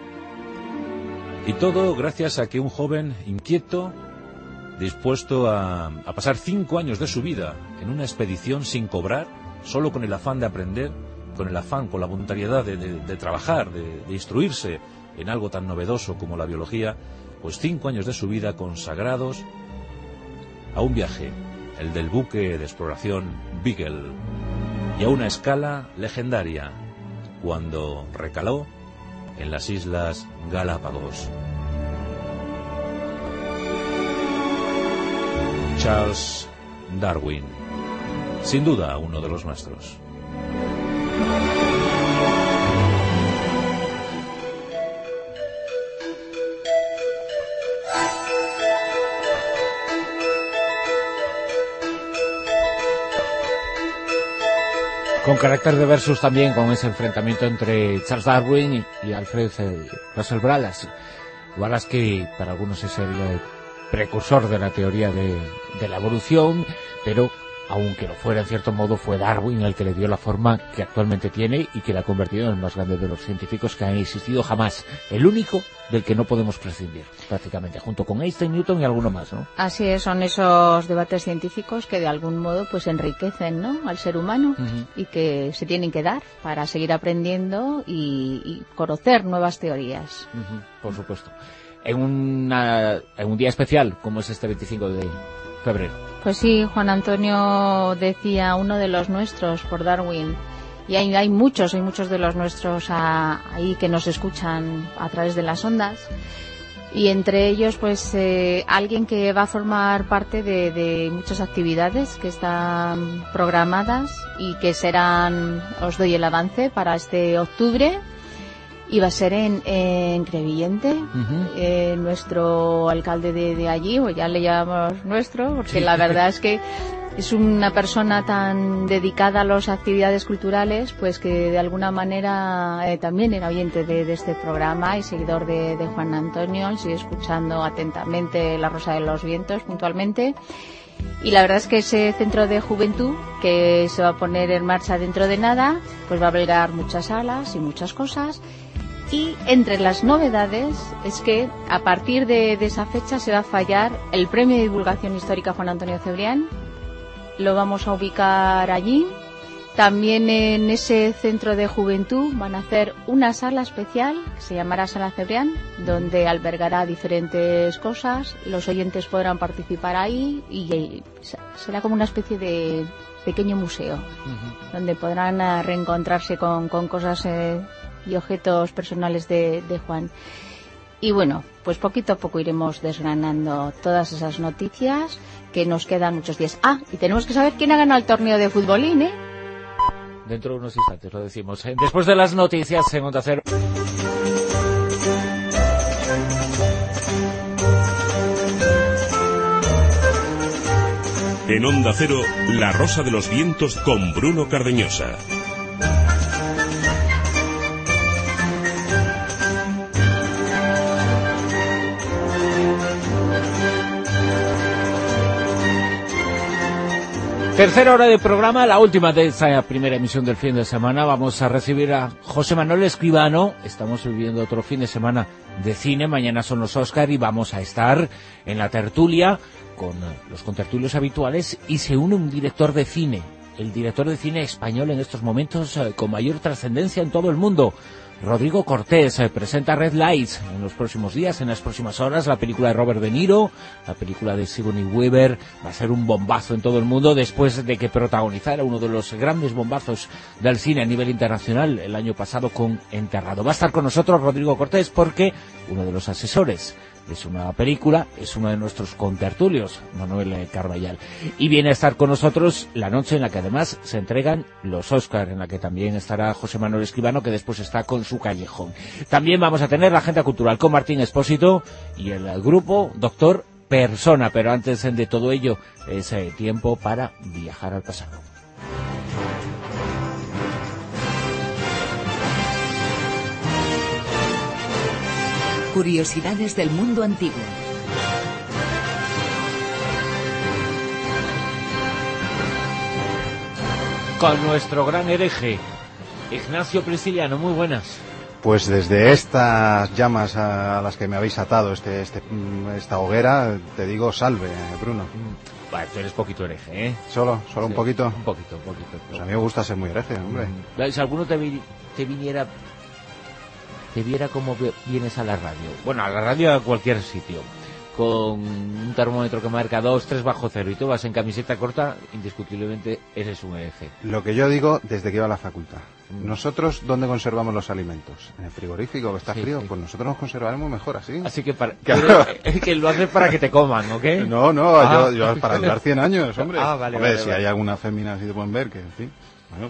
Y todo gracias a que un joven inquieto, dispuesto a, a pasar cinco años de su vida en una expedición sin cobrar, solo con el afán de aprender, con el afán, con la voluntariedad de, de, de trabajar, de, de instruirse en algo tan novedoso como la biología, pues cinco años de su vida consagrados a un viaje, el del buque de exploración Beagle, y a una escala legendaria, cuando recaló en las Islas Galápagos. Charles Darwin, sin duda uno de los nuestros. Con carácter de versus también, con ese enfrentamiento entre Charles Darwin y, y Alfred eh, Russel Wallace. Wallace, que para algunos es el eh, precursor de la teoría de, de la evolución, pero aunque no fuera en cierto modo, fue Darwin el que le dio la forma que actualmente tiene y que la ha convertido en el más grande de los científicos que han existido jamás. El único del que no podemos prescindir, prácticamente, junto con Einstein, Newton y alguno más, ¿no? Así es, son esos debates científicos que de algún modo pues enriquecen, ¿no?, al ser humano, uh-huh. y que se tienen que dar para seguir aprendiendo y, y conocer nuevas teorías. Uh-huh, por supuesto. En, una, en un día especial, como es este veinticinco de febrero. Pues sí, Juan Antonio decía uno de los nuestros por Darwin, y hay, hay muchos, hay muchos de los nuestros a, ahí que nos escuchan a través de las ondas, y entre ellos pues eh, alguien que va a formar parte de, de muchas actividades que están programadas y que serán, os doy el avance, para este octubre. Y va a ser en, en Crevillente. Uh-huh. eh, nuestro alcalde de, de allí, o ya le llamamos nuestro, porque sí, la verdad es que es una persona tan dedicada a las actividades culturales, pues que de alguna manera eh, también era oyente de, de este programa y seguidor de, de Juan Antonio, sigue escuchando atentamente La Rosa de los Vientos puntualmente. Y la verdad es que ese centro de juventud que se va a poner en marcha dentro de nada, pues va a albergar muchas salas y muchas cosas. Y entre las novedades es que a partir de, de esa fecha se va a fallar el Premio de Divulgación Histórica Juan Antonio Cebrián. Lo vamos a ubicar allí También en ese centro de juventud van a hacer una sala especial que se llamará Sala Cebrián, donde albergará diferentes cosas. Los oyentes podrán participar ahí y será como una especie de pequeño museo, uh-huh. donde podrán reencontrarse con, con cosas eh, y objetos personales de, de Juan. Y bueno, pues poquito a poco iremos desgranando todas esas noticias, que nos quedan muchos días. Ah, y tenemos que saber quién ha ganado el torneo de futbolín, ¿eh? Dentro de unos instantes lo decimos. Después de las noticias en Onda Cero. En Onda Cero, La Rosa de los Vientos con Bruno Cardeñosa. Tercera hora de programa, la última de esta primera emisión del fin de semana. Vamos a recibir a José Manuel Escribano. Estamos viviendo otro fin de semana de cine. Mañana son los Oscar y vamos a estar en la tertulia con los contertulios habituales, y se une un director de cine, el director de cine español en estos momentos eh, con mayor trascendencia en todo el mundo. Rodrigo Cortés eh, presenta Red Lights en los próximos días, en las próximas horas, la película de Robert De Niro, la película de Sigourney Weaver. Va a ser un bombazo en todo el mundo después de que protagonizara uno de los grandes bombazos del cine a nivel internacional el año pasado con Enterrado. Va a estar con nosotros Rodrigo Cortés porque uno de los asesores es una película, es uno de nuestros contertulios, Manuel Carballal, y viene a estar con nosotros la noche en la que además se entregan los Oscar, en la que también estará José Manuel Escribano, que después está con su callejón. También vamos a tener la agenda cultural con Martín Expósito y el grupo Doctor Persona, pero antes de todo ello es eh, tiempo para viajar al pasado. Curiosidades del mundo antiguo. Con nuestro gran hereje, Ignacio Prisciliano. Muy buenas. Pues desde estas llamas a las que me habéis atado, este, este, esta hoguera, te digo salve, Bruno. Vale, tú eres poquito hereje, ¿eh? ¿Solo? ¿Solo sí, un poquito? Un poquito, un poquito. Pues a mí me gusta ser muy hereje, hombre. Si alguno te, vi, te viniera... te viera cómo vienes a la radio, bueno, a la radio a cualquier sitio, con un termómetro que marca dos, tres bajo cero, y tú vas en camiseta corta, indiscutiblemente eres un hereje. Lo que yo digo desde que iba a la facultad. Nosotros, ¿dónde conservamos los alimentos? ¿En el frigorífico, que está sí, frío? Sí. Pues nosotros nos conservaremos mejor así. Así que para, claro. que, que lo haces para que te coman, ¿ok? No, no, ah. yo, yo para durar cien años, hombre. Ah, vale, hombre, vale, si vale. hay alguna fémina así te pueden ver, que en fin, bueno...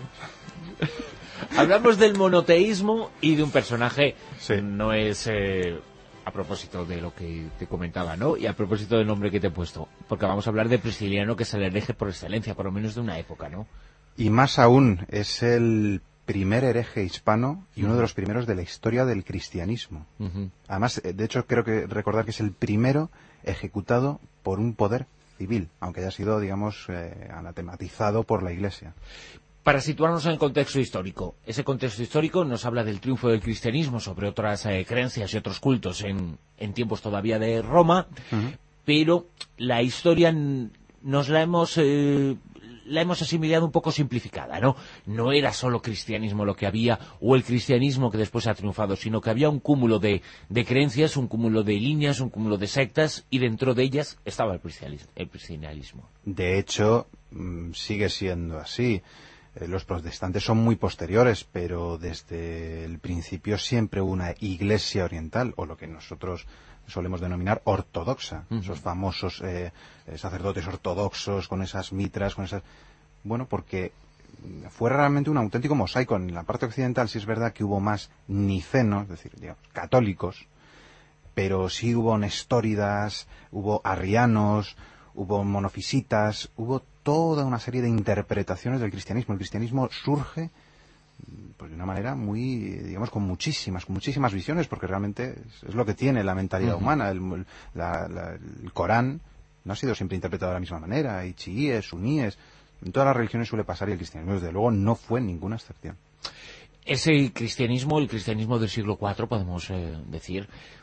Hablamos del monoteísmo y de un personaje, sí. no es eh, a propósito de lo que te comentaba, ¿no? Y a propósito del nombre que te he puesto, porque vamos a hablar de Prisciliano, que es el hereje por excelencia, por lo menos de una época, ¿no? Y más aún, es el primer hereje hispano y uno de los primeros de la historia del cristianismo. Uh-huh. Además, de hecho, creo que recordar que es el primero ejecutado por un poder civil, aunque haya sido, digamos, eh, anatematizado por la Iglesia. Para situarnos en el contexto histórico, ese contexto histórico nos habla del triunfo del cristianismo sobre otras eh, creencias y otros cultos en, en tiempos todavía de Roma, uh-huh. pero la historia n- nos la hemos eh, la hemos asimilado un poco simplificada, ¿no? No era solo cristianismo lo que había, o el cristianismo que después ha triunfado, sino que había un cúmulo de, de creencias, un cúmulo de líneas, un cúmulo de sectas, y dentro de ellas estaba el cristianismo. El cristianismo. De hecho, sigue siendo así. Los protestantes son muy posteriores, pero desde el principio siempre hubo una iglesia oriental, o lo que nosotros solemos denominar ortodoxa. Uh-huh. Esos famosos eh, sacerdotes ortodoxos con esas mitras, con esas... Bueno, porque fue realmente un auténtico mosaico. En la parte occidental sí es verdad que hubo más nicenos, es decir, digamos, católicos, pero sí hubo nestóridas, hubo arrianos, hubo monofisitas, hubo toda una serie de interpretaciones del cristianismo. El cristianismo surge pues de una manera muy, digamos, con muchísimas, con muchísimas visiones, porque realmente es, es lo que tiene la mentalidad uh-huh. humana. El, la, la, el Corán no ha sido siempre interpretado de la misma manera. Hay chiíes, suníes, en todas las religiones suele pasar, y el cristianismo, desde luego, no fue ninguna excepción. Ese cristianismo, el cristianismo del siglo cuatro, podemos eh, decir,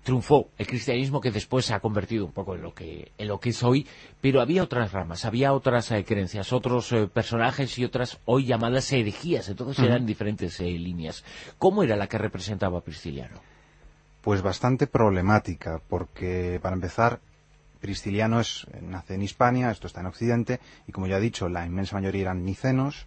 triunfó el cristianismo, que después se ha convertido un poco en lo que en lo que es hoy, pero había otras ramas, había otras eh, creencias, otros eh, personajes y otras hoy llamadas herejías, entonces eran uh-huh. diferentes eh, líneas. ¿Cómo era la que representaba Prisciliano? Pues bastante problemática, porque para empezar, Prisciliano es, nace en Hispania, esto está en Occidente, y como ya he dicho, la inmensa mayoría eran nicenos,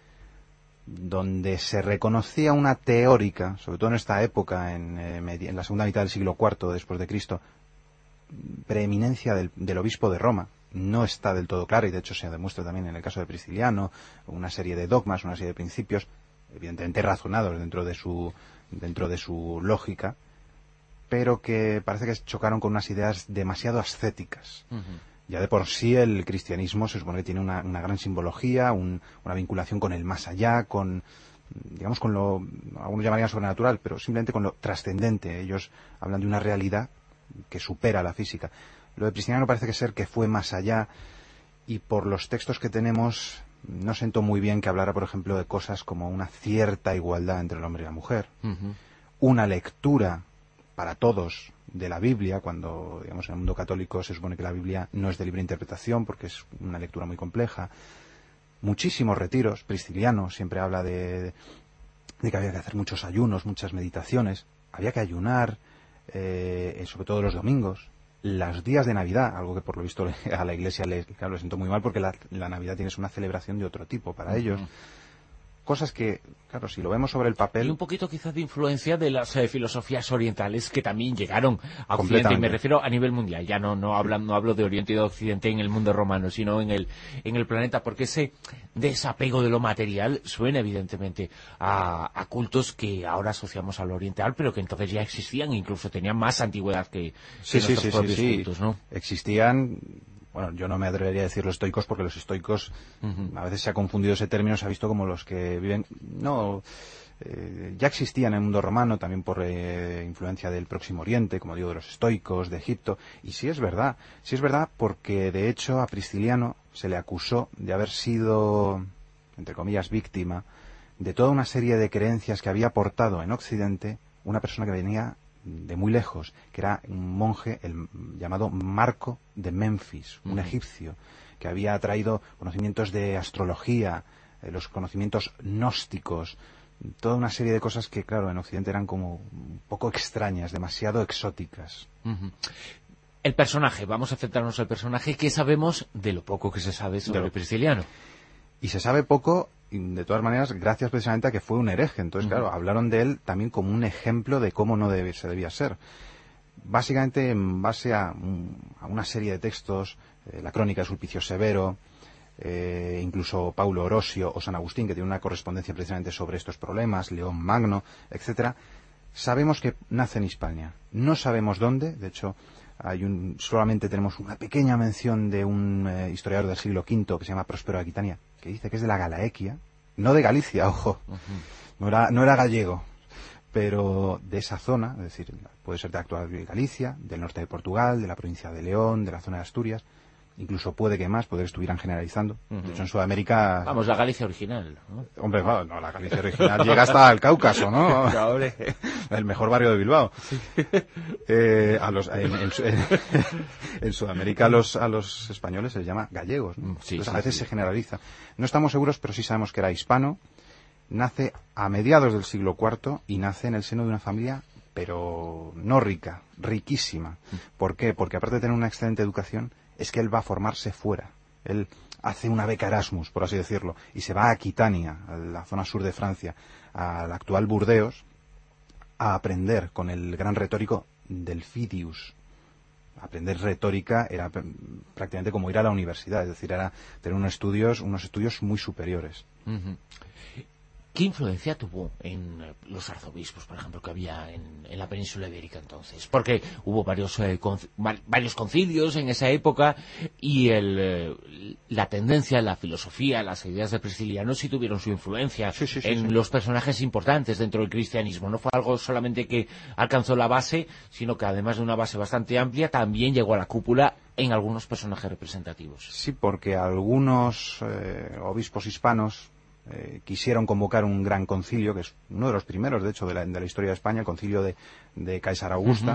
donde se reconocía una teórica, sobre todo en esta época, en, eh, en la segunda mitad del siglo cuarto después de Cristo, preeminencia del, del obispo de Roma. No está del todo clara, y de hecho se demuestra también en el caso de Prisciliano, una serie de dogmas, una serie de principios, evidentemente razonados dentro de su, dentro de su lógica, pero que parece que chocaron con unas ideas demasiado ascéticas. Uh-huh. Ya de por sí el cristianismo se supone que tiene una, una gran simbología, un, una vinculación con el más allá, con, digamos, con lo, algunos llamarían sobrenatural, pero simplemente con lo trascendente. Ellos hablan de una realidad que supera la física. Lo de Prisciliano parece que ser que fue más allá, y por los textos que tenemos no sentó muy bien que hablara, por ejemplo, de cosas como una cierta igualdad entre el hombre y la mujer, uh-huh. una lectura para todos de la Biblia, cuando, digamos, en el mundo católico se supone que la Biblia no es de libre interpretación porque es una lectura muy compleja. Muchísimos retiros. Prisciliano siempre habla de, de que había que hacer muchos ayunos, muchas meditaciones. Había que ayunar, eh, sobre todo los domingos. Los días de Navidad, algo que por lo visto a la Iglesia le, claro, le sentó muy mal, porque la, la Navidad tiene una celebración de otro tipo para uh-huh. ellos. Cosas que, claro, si lo vemos sobre el papel... Y un poquito quizás de influencia de las eh, filosofías orientales que también llegaron a Occidente, y me refiero a nivel mundial, ya no no, hablan, no hablo de Oriente y de Occidente en el mundo romano, sino en el en el planeta, porque ese desapego de lo material suena evidentemente a, a cultos que ahora asociamos al oriental, pero que entonces ya existían, incluso tenían más antigüedad que, sí, que sí, nuestros sí, propios sí, cultos, ¿no? Existían... Bueno, yo no me atrevería a decir los estoicos, porque los estoicos, uh-huh. a veces se ha confundido ese término, se ha visto como los que viven... No, eh, ya existían en el mundo romano, también por eh, influencia del Próximo Oriente, como digo, de los estoicos, de Egipto. Y sí es verdad, sí es verdad, porque de hecho a Prisciliano se le acusó de haber sido, entre comillas, víctima de toda una serie de creencias que había aportado en Occidente una persona que venía de muy lejos, que era un monje el llamado Marco de Memphis, un uh-huh. egipcio, que había traído conocimientos de astrología, eh, los conocimientos gnósticos, toda una serie de cosas que, claro, en Occidente eran como un poco extrañas, demasiado exóticas. Uh-huh. El personaje, vamos a centrarnos en el personaje. ¿Qué sabemos de lo poco que se sabe sobre lo... Prisciliano? Y se sabe poco, de todas maneras, gracias precisamente a que fue un hereje. Entonces, uh-huh. claro, hablaron de él también como un ejemplo de cómo no debe, se debía ser. Básicamente, en base a, a una serie de textos, eh, la Crónica de Sulpicio Severo, eh, incluso Paulo Orosio o San Agustín, que tiene una correspondencia precisamente sobre estos problemas, León Magno, etcétera, sabemos que nace en Hispania. No sabemos dónde, de hecho, hay un, solamente tenemos una pequeña mención de un eh, historiador del siglo quinto que se llama Próspero de Aquitania, que dice que es de la Galaequia, no de Galicia, ojo, uh-huh. no era, no era gallego, pero de esa zona, es decir, puede ser de actual Galicia, del norte de Portugal, de la provincia de León, de la zona de Asturias, incluso puede que más, puede que estuvieran generalizando. Uh-huh. De hecho, en Sudamérica... Vamos, la Galicia original, ¿no? Hombre, no, no la Galicia original llega hasta el Cáucaso, ¿no? No, el mejor barrio de Bilbao. Sí. Eh, a los, en, en, en Sudamérica a los, a los españoles se les llama gallegos, ¿no? Sí, Entonces, sí, a veces sí. se generaliza. No estamos seguros, pero sí sabemos que era hispano. Nace a mediados del siglo cuarto y nace en el seno de una familia, pero no rica, riquísima. ¿Por qué? Porque aparte de tener una excelente educación, es que él va a formarse fuera. Él hace una beca Erasmus, por así decirlo, y se va a Aquitania, a la zona sur de Francia, al actual Burdeos, a aprender con el gran retórico Delphidius. Aprender retórica era prácticamente como ir a la universidad, es decir, era tener unos estudios, unos estudios muy superiores. Uh-huh. ¿Qué influencia tuvo en los arzobispos, por ejemplo, que había en, en la península ibérica entonces? Porque hubo varios eh, conc- varios concilios en esa época y el, eh, la tendencia, la filosofía, las ideas de Prisciliano sí tuvieron su influencia sí, sí, sí, en sí. los personajes importantes dentro del cristianismo. No fue algo solamente que alcanzó la base, sino que además de una base bastante amplia, también llegó a la cúpula en algunos personajes representativos. Sí, porque algunos eh, obispos hispanos Eh, quisieron convocar un gran concilio, que es uno de los primeros, de hecho, de la, de la historia de España, el concilio de, de Caesar Augusta, uh-huh.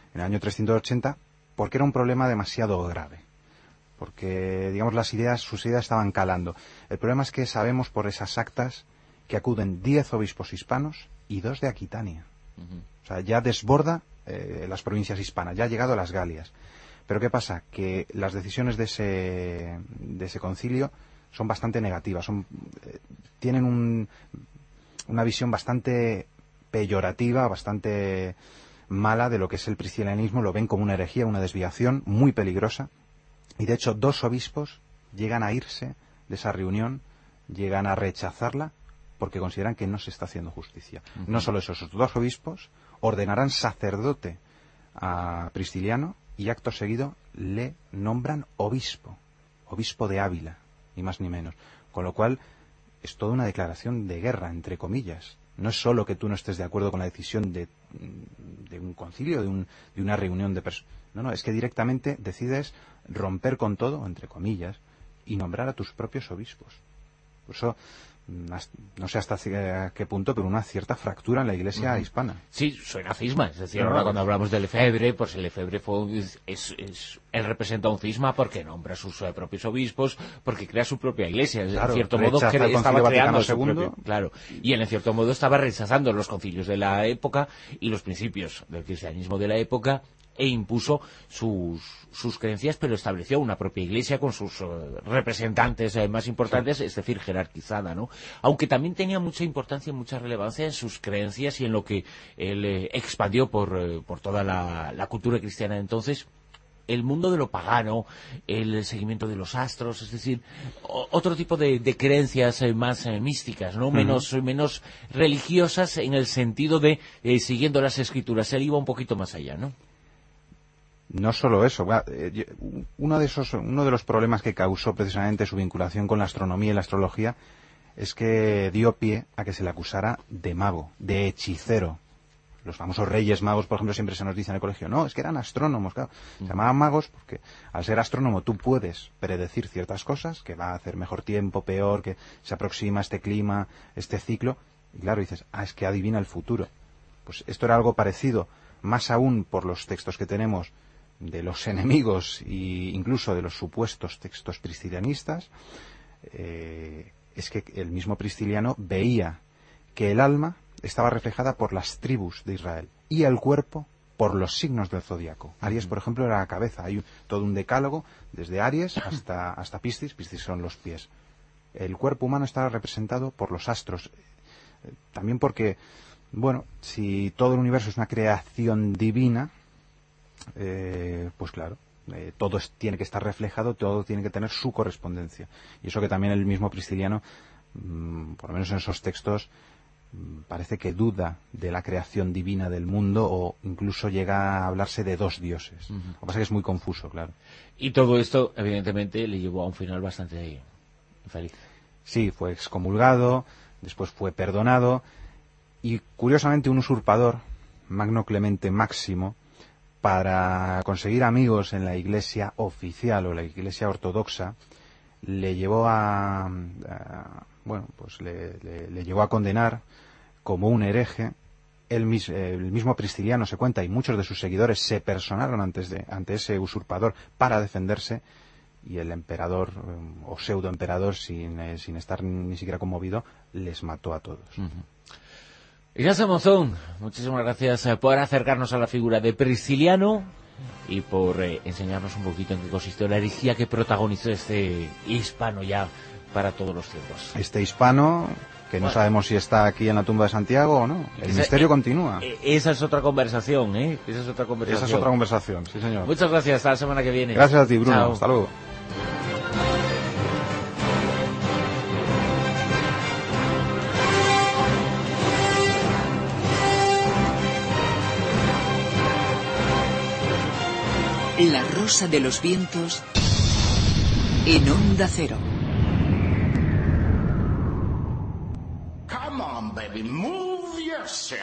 en el año trescientos ochenta, porque era un problema demasiado grave. Porque, digamos, las ideas, sus ideas estaban calando. El problema es que sabemos por esas actas que acuden diez obispos hispanos y dos de Aquitania. Uh-huh. O sea, ya desborda eh, las provincias hispanas, ya ha llegado a las Galias. Pero ¿qué pasa? Que las decisiones de ese, de ese concilio son bastante negativas, son, eh, tienen un, una visión bastante peyorativa, bastante mala de lo que es el priscilianismo, lo ven como una herejía, una desviación muy peligrosa. Y de hecho, dos obispos llegan a irse de esa reunión, llegan a rechazarla, porque consideran que no se está haciendo justicia. Uh-huh. No solo eso, esos dos obispos ordenarán sacerdote a Prisciliano y acto seguido le nombran obispo, obispo de Ávila, ni más ni menos. Con lo cual, es toda una declaración de guerra, entre comillas. No es solo que tú no estés de acuerdo con la decisión de, de un concilio, de, un, de una reunión de personas. No, no, es que directamente decides romper con todo, entre comillas, y nombrar a tus propios obispos. Por eso, no sé hasta qué punto, pero una cierta fractura en la Iglesia uh-huh. hispana. Sí, suena cisma. Es decir, ahora cuando hablamos del Lefebvre, pues el Lefebvre fue un, es, es, él representa un cisma porque nombra a sus uh, propios obispos, porque crea su propia Iglesia. Claro, en cierto modo, cre estaba creando su propio, claro, y... y él en cierto modo estaba rechazando los concilios de la época y los principios del cristianismo de la época, e impuso sus, sus creencias, pero estableció una propia iglesia con sus uh, representantes uh, más importantes, sí. Es decir, jerarquizada, ¿no? Aunque también tenía mucha importancia y mucha relevancia en sus creencias y en lo que él eh, expandió por, eh, por toda la, la cultura cristiana de entonces, el mundo de lo pagano, el seguimiento de los astros, es decir, o, otro tipo de, de creencias eh, más eh, místicas, ¿no? Menos, uh-huh. menos religiosas en el sentido de eh, siguiendo las escrituras. Él iba un poquito más allá, ¿no? No solo eso, uno de esos, uno de los problemas que causó precisamente su vinculación con la astronomía y la astrología es que dio pie a que se le acusara de mago, de hechicero. Los famosos reyes magos, por ejemplo, siempre se nos dice en el colegio, no, es que eran astrónomos, claro. Se llamaban magos porque al ser astrónomo tú puedes predecir ciertas cosas, que va a hacer mejor tiempo, peor, que se aproxima este clima, este ciclo, y claro, dices, ah, es que adivina el futuro. Pues esto era algo parecido, más aún por los textos que tenemos de los enemigos e incluso de los supuestos textos priscilianistas, eh, es que el mismo Prisciliano veía que el alma estaba reflejada por las tribus de Israel y el cuerpo por los signos del zodiaco. Aries, por ejemplo, era la cabeza. Hay un, todo un decálogo desde Aries hasta, hasta Piscis. Piscis son los pies. El cuerpo humano estaba representado por los astros. Eh, también porque, bueno, si todo el universo es una creación divina, Eh, pues claro, eh, todo es, tiene que estar reflejado, todo tiene que tener su correspondencia. Y eso que también el mismo Prisciliano, mmm, por lo menos en esos textos, mmm, parece que duda de la creación divina del mundo o incluso llega a hablarse de dos dioses. Uh-huh. Lo que pasa es que es muy confuso, claro. Y todo esto, evidentemente, le llevó a un final bastante infeliz. Sí, fue excomulgado, después fue perdonado y, curiosamente, un usurpador, Magno Clemente Máximo, para conseguir amigos en la iglesia oficial o la iglesia ortodoxa, le llevó a, a bueno, pues le, le, le llegó a condenar como un hereje. El, mis, el mismo Prisciliano se cuenta, y muchos de sus seguidores se personaron antes de, ante ese usurpador para defenderse, y el emperador, o pseudoemperador, sin, eh, sin estar ni siquiera conmovido, les mató a todos. Uh-huh. Ignacio Monzón, muchísimas gracias por acercarnos a la figura de Prisciliano y por eh, enseñarnos un poquito en qué consistió la herejía que protagonizó este hispano ya para todos los tiempos. Este hispano, que bueno, no sabemos si está aquí en la tumba de Santiago o no. El esa, misterio eh, continúa. Eh, esa es otra conversación, ¿eh? Esa es otra conversación. Esa es otra conversación, sí señor. Muchas gracias, hasta la semana que viene. Gracias a ti, Bruno. Chao. Hasta luego. La Rosa de los Vientos en Onda Cero. Come on, baby, move yourself.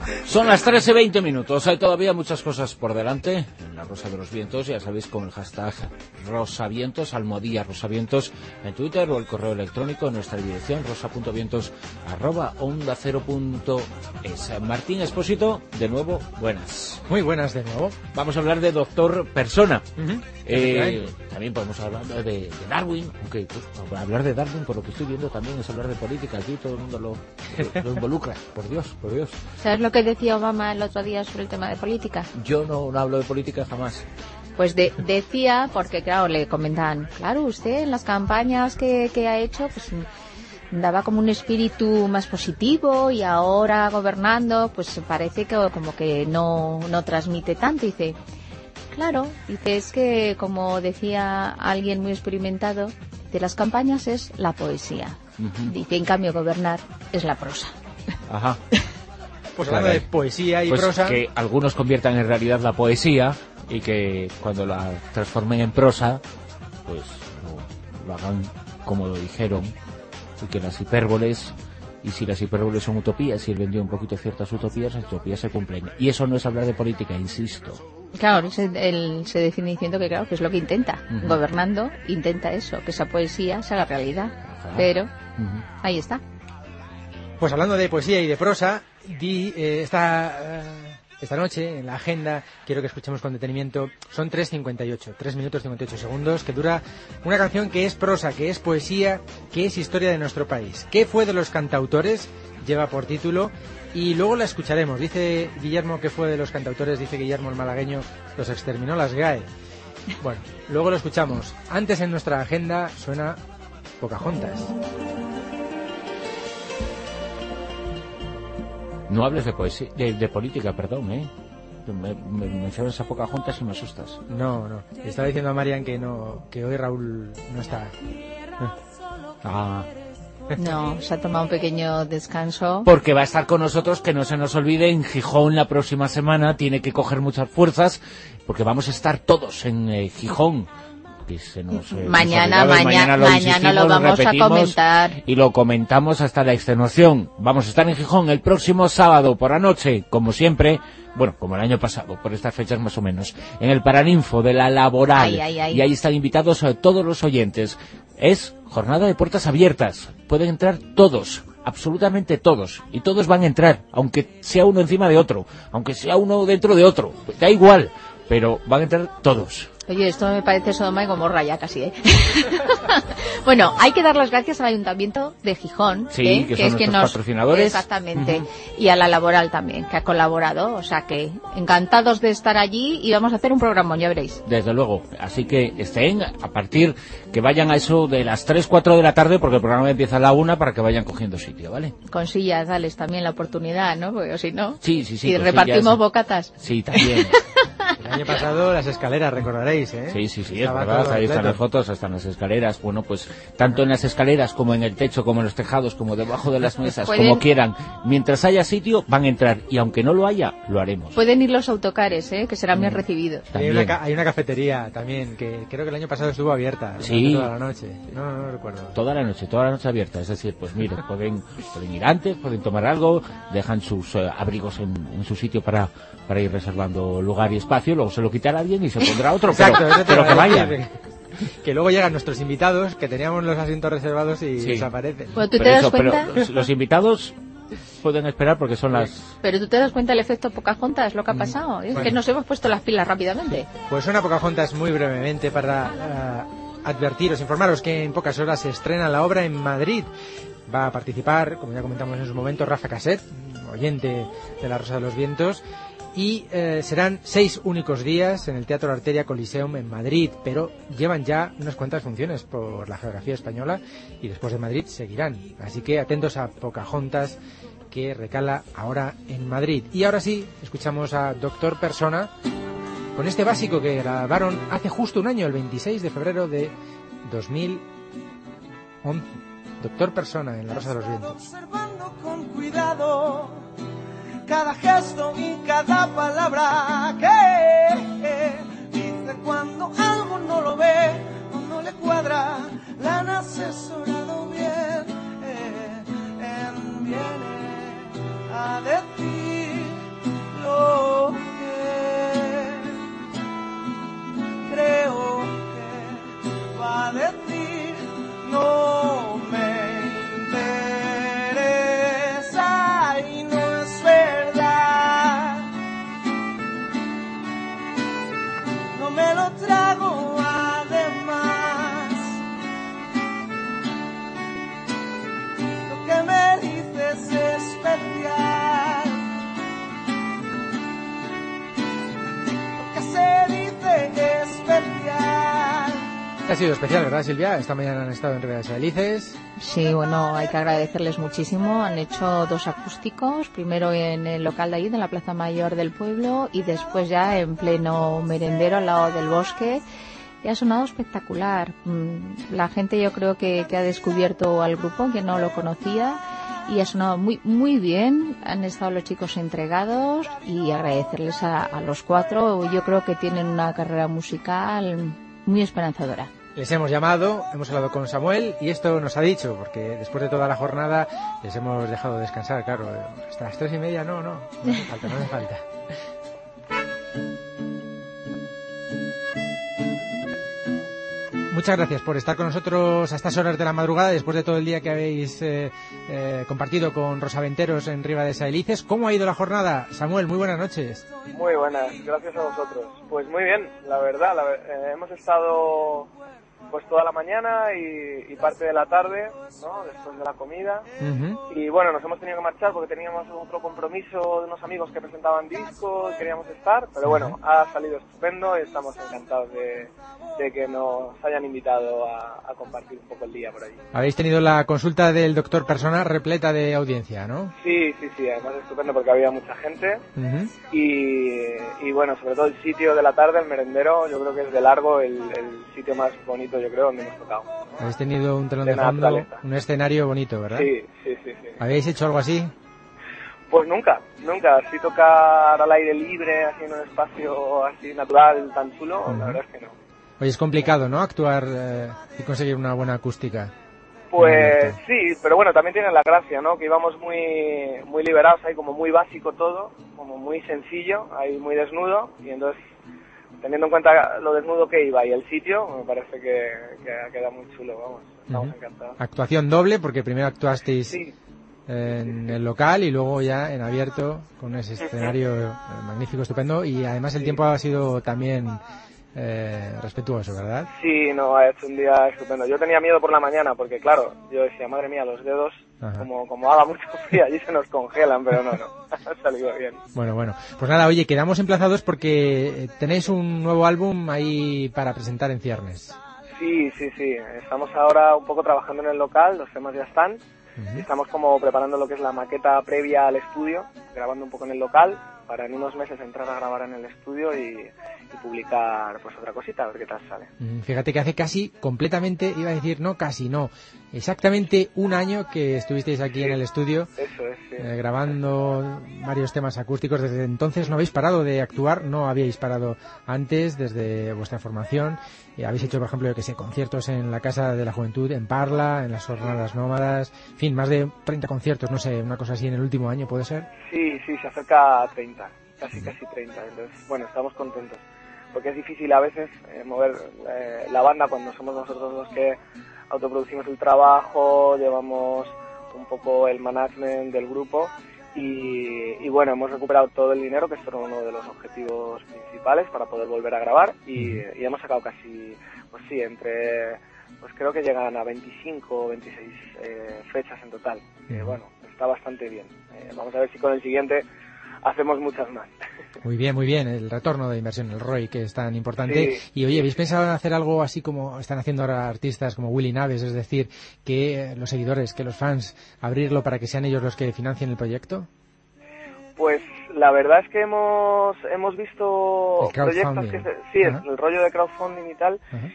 Son las trece y veinte minutos, hay todavía muchas cosas por delante en La Rosa de los Vientos, ya sabéis, con el hashtag Rosavientos, almohadilla Rosavientos en Twitter, o el correo electrónico en nuestra dirección rosa.vientos arroba onda cero punto es. Martín Expósito, de nuevo, buenas. Muy buenas de nuevo. Vamos a hablar de Doctor Persona. Uh-huh. eh, también podemos hablar de, de Darwin, aunque pues, hablar de Darwin, por lo que estoy viendo, también es hablar de política. Aquí todo el mundo lo, lo, lo involucra, por Dios, por Dios. ¿Sabes lo que decía Obama el otro día sobre el tema de política? Yo no, no hablo de política jamás. Pues de, decía, porque claro, le comentaban, claro, usted en las campañas que, que ha hecho, pues daba como un espíritu más positivo y ahora gobernando, pues parece que como que no, no transmite tanto. Dice, claro, dice, es que como decía alguien muy experimentado, de las campañas es la poesía. Uh-huh. Dice, en cambio, gobernar es la prosa. Ajá. Pues hablando de poesía y pues prosa, que algunos conviertan en realidad la poesía y que cuando la transformen en prosa, pues lo, lo hagan como lo dijeron, y que las hipérboles, y si las hipérboles son utopías, y él vendió un poquito ciertas utopías, las utopías se cumplen. Y eso no es hablar de política, insisto. Claro, él se, él se define diciendo que claro, que es lo que intenta. Uh-huh. Gobernando, intenta eso, que esa poesía se haga realidad. Ajá. Pero, uh-huh. ahí está. Pues hablando de poesía y de prosa, di, eh, esta, uh, esta noche en la agenda quiero que escuchemos con detenimiento. Son tres cincuenta y ocho, tres minutos cincuenta y ocho segundos, que dura una canción que es prosa, que es poesía, que es historia de nuestro país. ¿Qué fue de los cantautores? Lleva por título, y luego la escucharemos. Dice Guillermo que fue de los cantautores, dice Guillermo el malagueño, los exterminó las G A E. Bueno, luego lo escuchamos. Antes en nuestra agenda suena Pocahontas. No hables de poesía, de, de política, perdón, ¿eh? Me, me mencionas a Pocahontas y me asustas. No, no. Estaba diciendo a Marian que no, que hoy Raúl no está. Ah. No, se ha tomado un pequeño descanso. Porque va a estar con nosotros, que no se nos olvide, en Gijón la próxima semana. Tiene que coger muchas fuerzas, porque vamos a estar todos en eh, Gijón. Que se nos, eh, mañana, nos mañana, mañana lo, mañana lo vamos a comentar. Y lo comentamos hasta la extenuación. Vamos a estar en Gijón el próximo sábado por la noche, como siempre, bueno, como el año pasado, por estas fechas más o menos, en el Paraninfo de la Laboral. Ay, ay, ay. Y ahí están invitados a todos los oyentes. Es jornada de puertas abiertas. Pueden entrar todos, absolutamente todos. Y todos van a entrar, aunque sea uno encima de otro, aunque sea uno dentro de otro. Da igual, pero van a entrar todos. Oye, esto me parece Sodoma y Gomorra ya casi, ¿eh? Bueno, hay que dar las gracias al Ayuntamiento de Gijón, sí, ¿eh? que, que son es quien nos... nos patrocinadores. Exactamente. Uh-huh. Y a la Laboral también, que ha colaborado. O sea que encantados de estar allí y vamos a hacer un programa, ya veréis. Desde luego. Así que estén a partir, que vayan a eso de las tres, cuatro de la tarde, porque el programa empieza a la una, para que vayan cogiendo sitio, ¿vale? Con sillas, dales también la oportunidad, ¿no? Porque si no... Sí, sí, sí. Y repartimos sillas. Bocatas. Sí, también. El año pasado las escaleras, recordaréis, ¿eh? Sí, sí, sí, es verdad, ahí están las fotos, están las escaleras. Bueno, pues tanto en las escaleras como en el techo, como en los tejados, como debajo de las mesas, ¿pueden? Como quieran. Mientras haya sitio, van a entrar. Y aunque no lo haya, lo haremos. Pueden ir los autocares, ¿eh? Que serán mm. bien recibidos. Hay una, hay una cafetería también, que creo que el año pasado estuvo abierta. Sí. Toda la noche. No, no, no recuerdo. Toda la noche, toda la noche abierta. Es decir, pues mire, pueden, pueden ir antes, pueden tomar algo, dejan sus uh, abrigos en, en su sitio para, para ir reservando lugar y espacio, luego se lo quitará alguien y se pondrá otro, Exacto, pero, pero que vayan. Que luego llegan nuestros invitados, que teníamos los asientos reservados y sí. desaparecen. Bueno, ¿tú te das eso, cuenta? Pero los, los invitados pueden esperar porque son las... Pero tú te das cuenta del efecto Pocahontas, lo que ha pasado. Es bueno. que nos hemos puesto las pilas rápidamente. Pues una Pocahontas muy brevemente para uh, advertiros, informaros que en pocas horas se estrena la obra en Madrid. Va a participar, como ya comentamos en su momento, Rafa Caset, oyente de La Rosa de los Vientos. Y eh, serán seis únicos días en el Teatro Arteria Coliseum en Madrid, pero llevan ya unas cuantas funciones por la geografía española y después de Madrid seguirán. Así que atentos a Pocahontas, que recala ahora en Madrid. Y ahora sí, escuchamos a Doctor Persona con este básico que grabaron hace justo un año, el veintiséis de febrero de dos mil once. Doctor Persona en La Rosa de los Vientos. Observando con cuidado cada gesto y cada palabra que dice cuando algo no lo ve o no le cuadra, la han asesorado bien, eh, eh, viene a decir Ha sido especial, ¿verdad, Silvia? Esta mañana han estado en Ribera de Salices. Sí, bueno, hay que agradecerles muchísimo. Han hecho dos acústicos, primero en el local de ahí, de la Plaza Mayor del pueblo, y después ya en pleno merendero al lado del bosque. Y ha sonado espectacular. La gente yo creo que, que ha descubierto al grupo, que no lo conocía, y ha sonado muy muy bien. Han estado los chicos entregados, y agradecerles a, a los cuatro. Yo creo que tienen una carrera musical muy esperanzadora. Les hemos llamado, hemos hablado con Samuel y esto nos ha dicho, porque después de toda la jornada les hemos dejado descansar, claro, hasta las tres y media, no, no, no hace falta, no hace falta. Muchas gracias por estar con nosotros a estas horas de la madrugada, después de todo el día que habéis eh, eh, compartido con Rosaventeros en Ribera de Salices. ¿Cómo ha ido la jornada? Samuel, muy buenas noches. Muy buenas, gracias a vosotros. Pues muy bien, la verdad, la, eh, hemos estado pues toda la mañana y, y parte de la tarde, ¿no? Después de la comida. Uh-huh. Y bueno, nos hemos tenido que marchar porque teníamos otro compromiso de unos amigos que presentaban discos, queríamos estar, pero bueno, uh-huh. ha salido estupendo y estamos encantados de, de que nos hayan invitado a, a compartir un poco el día por allí. Habéis tenido la consulta del doctor Persona repleta de audiencia, ¿no? Sí, sí, sí, además estupendo porque había mucha gente. Uh-huh. y, y bueno, sobre todo el sitio de la tarde, el merendero, yo creo que es de largo el, el sitio más bonito, yo creo, donde hemos tocado. Habéis tenido un telón de, de fondo, naturaleza. Un escenario bonito, ¿verdad? Sí, sí, sí, sí. ¿Habéis hecho algo así? Pues nunca, nunca. Así tocar al aire libre, así en un espacio así natural, tan chulo, uh-huh. la verdad es que no. Oye, es complicado, ¿no? Actuar eh, y conseguir una buena acústica. Pues sí, pero bueno, también tiene la gracia, ¿no? Que íbamos muy muy liberados, ahí como muy básico todo, como muy sencillo, ahí muy desnudo, y entonces, teniendo en cuenta lo desnudo que iba y el sitio, me parece que, que ha quedado muy chulo, vamos, estamos uh-huh. encantados. Actuación doble, porque primero actuasteis sí. en sí. el local y luego ya en abierto, con ese escenario uh-huh. magnífico, estupendo, y además el sí. tiempo ha sido también eh, respetuoso, ¿verdad? Sí, no, ha hecho un día estupendo. Yo tenía miedo por la mañana, porque claro, yo decía, madre mía, los dedos, como, como haga mucho frío, allí se nos congelan, pero no, no, ha salido bien. Bueno, bueno, pues nada, oye, quedamos emplazados porque tenéis un nuevo álbum ahí para presentar en ciernes. Sí, sí, sí, estamos ahora un poco trabajando en el local, los temas ya están, uh-huh. y estamos como preparando lo que es la maqueta previa al estudio, grabando un poco en el local, para en unos meses entrar a grabar en el estudio y, y publicar pues otra cosita, a ver qué tal sale. Fíjate que hace casi completamente, iba a decir no, casi no, exactamente un año que estuvisteis aquí sí, en el estudio eso es, sí. eh, grabando varios temas acústicos. Desde entonces no habéis parado de actuar, no habíais parado antes, desde vuestra formación. Eh, habéis hecho, por ejemplo, yo que sé, conciertos en la Casa de la Juventud, en Parla, en las Jornadas Nómadas, en fin, más de treinta conciertos, no sé, una cosa así en el último año, ¿puede ser? Sí, sí, se acerca a treinta, casi, casi treinta, entonces, bueno, estamos contentos, porque es difícil a veces eh, mover eh, la banda cuando somos nosotros los que autoproducimos el trabajo, llevamos un poco el management del grupo y, y bueno, hemos recuperado todo el dinero, que esto era uno de los objetivos principales para poder volver a grabar y, y hemos sacado casi, pues sí, entre, pues creo que llegan a veinticinco o veintiséis eh, fechas en total, eh, bueno, está bastante bien. Eh, vamos a ver si con el siguiente hacemos muchas más. Muy bien, muy bien, el retorno de inversión, el R O I, que es tan importante. Sí. Y oye, ¿habéis pensado en hacer algo así como están haciendo ahora artistas como Willy Naves, es decir, que los seguidores, que los fans, abrirlo para que sean ellos los que financien el proyecto? Pues la verdad es que hemos hemos visto proyectos que se, sí, uh-huh. el rollo de crowdfunding y tal, uh-huh.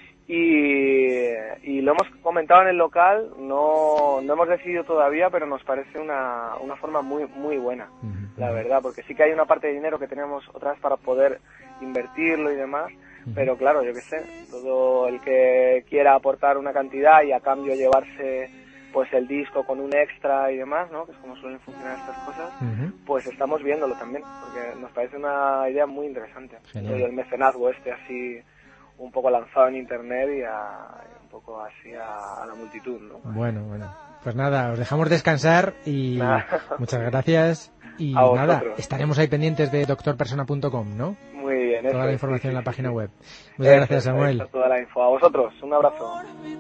y, y lo hemos comentado en el local, no no hemos decidido todavía, pero nos parece una, una forma muy muy buena, uh-huh. la verdad, porque sí que hay una parte de dinero que tenemos otra vez para poder invertirlo y demás, uh-huh. pero claro, yo qué sé, todo el que quiera aportar una cantidad y a cambio llevarse pues el disco con un extra y demás, ¿no? Que es como suelen funcionar estas cosas, uh-huh. pues estamos viéndolo también, porque nos parece una idea muy interesante. El mecenazgo este así un poco lanzado en internet y, a, y un poco así a, a la multitud, ¿no? Bueno, bueno. Pues nada, os dejamos descansar y muchas gracias. Y nada, estaremos ahí pendientes de doctor persona punto com, ¿no? Muy bien. Toda la información sí, sí, en la sí, página sí. web. Muchas eso, gracias, Samuel. Eso, toda la info. A vosotros, un abrazo.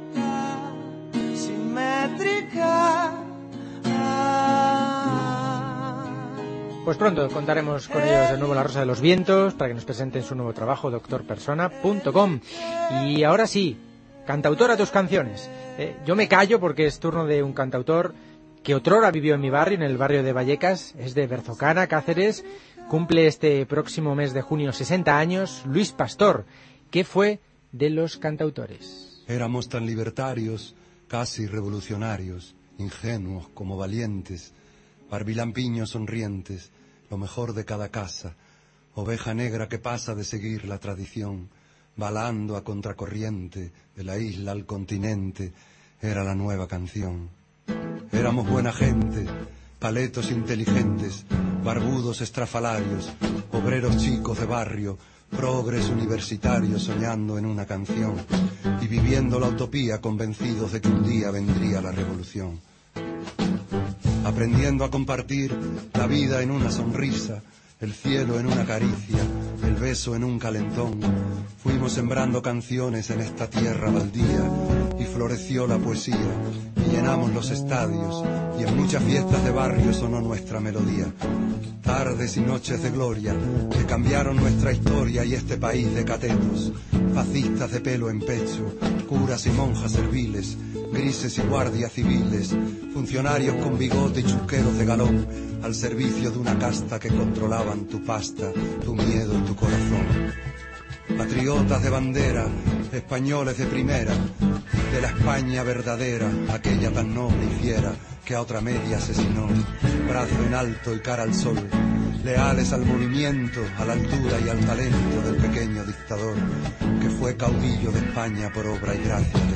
Pues pronto contaremos con ellos de nuevo La Rosa de los Vientos para que nos presenten su nuevo trabajo, doctor persona punto com. Y ahora sí, cantautor a tus canciones. Eh, yo me callo porque es turno de un cantautor que otrora vivió en mi barrio, en el barrio de Vallecas, es de Berzocana, Cáceres, cumple este próximo mes de junio sesenta años, Luis Pastor. ¿Qué fue de los cantautores? Éramos tan libertarios, casi revolucionarios, ingenuos como valientes, barbilampiños sonrientes, lo mejor de cada casa, oveja negra que pasa de seguir la tradición, balando a contracorriente, de la isla al continente, era la nueva canción. Éramos buena gente, paletos inteligentes, barbudos estrafalarios, obreros chicos de barrio, progres universitarios soñando en una canción y viviendo la utopía convencidos de que un día vendría la revolución. Aprendiendo a compartir la vida en una sonrisa, el cielo en una caricia, el beso en un calentón, fuimos sembrando canciones en esta tierra baldía y floreció la poesía y llenamos los estadios y en muchas fiestas de barrio sonó nuestra melodía. Tardes y noches de gloria que cambiaron nuestra historia y este país de catetos, fascistas de pelo en pecho, curas y monjas serviles, grises y guardias civiles, funcionarios con bigote y chusqueros de galón, al servicio de una casta que controlaban tu pasta, tu miedo y tu corazón. Patriotas de bandera, españoles de primera, de la España verdadera, aquella tan noble y fiera, que a otra media asesinó, brazo en alto y cara al sol, leales al movimiento, a la altura y al talento del pequeño dictador, que fue caudillo de España por obra y gracia de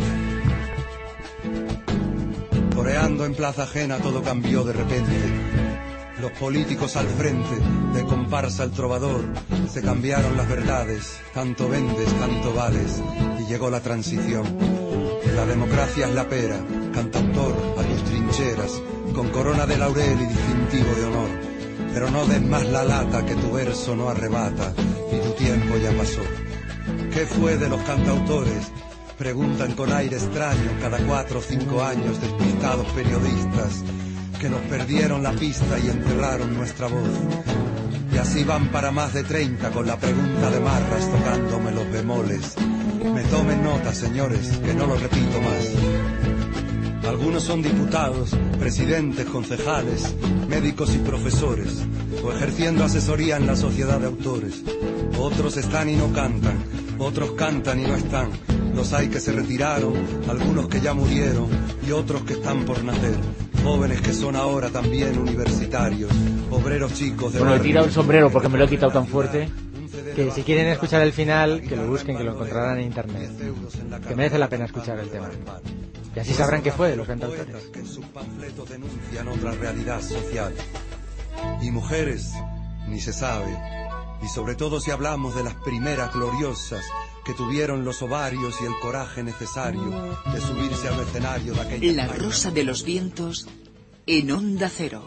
Dios. Toreando en plaza ajena todo cambió de repente, los políticos al frente, de comparsa al trovador, se cambiaron las verdades, tanto vendes, tanto vales, y llegó la transición. La democracia es la pera, cantautor a tus trincheras, con corona de laurel y distintivo de honor. Pero no des más la lata que tu verso no arrebata, y tu tiempo ya pasó. ¿Qué fue de los cantautores? Preguntan con aire extraño cada cuatro o cinco años despistados periodistas, que nos perdieron la pista y enterraron nuestra voz. Y así van para más de treinta con la pregunta de Marras tocándome los bemoles. Me tomen nota, señores, que no lo repito más. Algunos son diputados, presidentes, concejales, médicos y profesores, o ejerciendo asesoría en la sociedad de autores. Otros están y no cantan, otros cantan y no están. Los hay que se retiraron, algunos que ya murieron y otros que están por nacer. Jóvenes que son ahora también universitarios, obreros chicos de... Bueno, he tirado el sombrero porque me lo he quitado tan fuerte. Que si quieren escuchar el final, que lo busquen, que lo encontrarán en internet. Que merece la pena escuchar el tema. Y así sabrán qué fue de los cantautores. Que en sus panfletos denuncian otra realidad social. Y mujeres, ni se sabe. Y sobre todo si hablamos de las primeras gloriosas que tuvieron los ovarios y el coraje necesario de subirse al escenario de aquella... La Rosa de los Vientos en Onda Cero.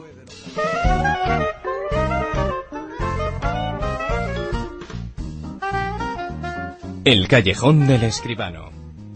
El callejón del escribano.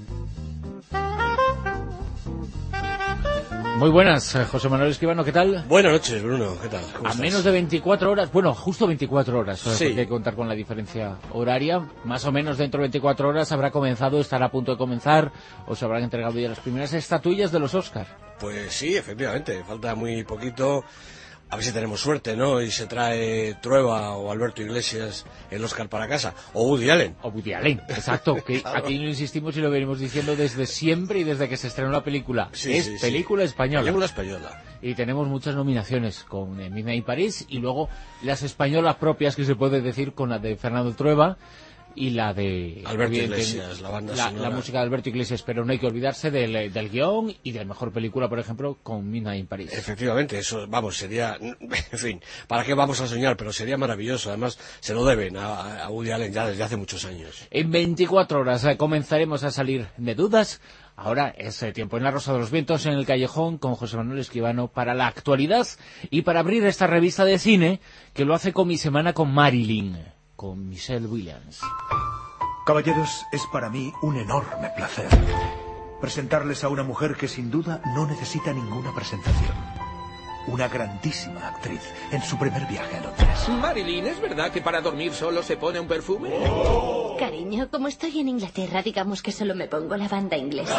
Muy buenas, José Manuel Escribano, ¿qué tal? Buenas noches, Bruno, ¿qué tal? A menos de veinticuatro horas, bueno, justo veinticuatro horas, sí. Hay que contar con la diferencia horaria. Más o menos dentro de veinticuatro horas habrá comenzado, estará a punto de comenzar, o se habrán entregado ya las primeras estatuillas de los Oscar. Pues sí, efectivamente, falta muy poquito. A ver si tenemos suerte, ¿no? Y se trae Trueba o Alberto Iglesias el Oscar para casa. O Woody Allen. O Woody Allen, exacto. Que claro. Aquí lo insistimos y lo venimos diciendo desde siempre y desde que se estrenó la película. Sí, es sí, película sí. española. Película española. Y tenemos muchas nominaciones con eh, Midnight in Paris y luego las españolas propias que se puede decir con la de Fernando Trueba y la de Alberto Iglesias, la banda la, sonora. la música de Alberto Iglesias, pero no hay que olvidarse del, del guión y de la mejor película, por ejemplo, con Midnight in Paris. Efectivamente, eso, vamos, sería, en fin, ¿para qué vamos a soñar? Pero sería maravilloso, además se lo deben a, a Woody Allen ya desde hace muchos años. En veinticuatro horas eh, comenzaremos a salir de dudas. Ahora es eh, tiempo en La Rosa de los Vientos, en el callejón, con José Manuel Escribano, para la actualidad y para abrir esta revista de cine, que lo hace con Mi Semana con Marilyn, con Michelle Williams. Caballeros, es para mí un enorme placer presentarles a una mujer que sin duda no necesita ninguna presentación. una grandísima actriz en su primer viaje a Londres. Marilyn, ¿es verdad que para dormir solo se pone un perfume? Oh. Cariño, como estoy en Inglaterra, digamos que solo me pongo la banda inglesa.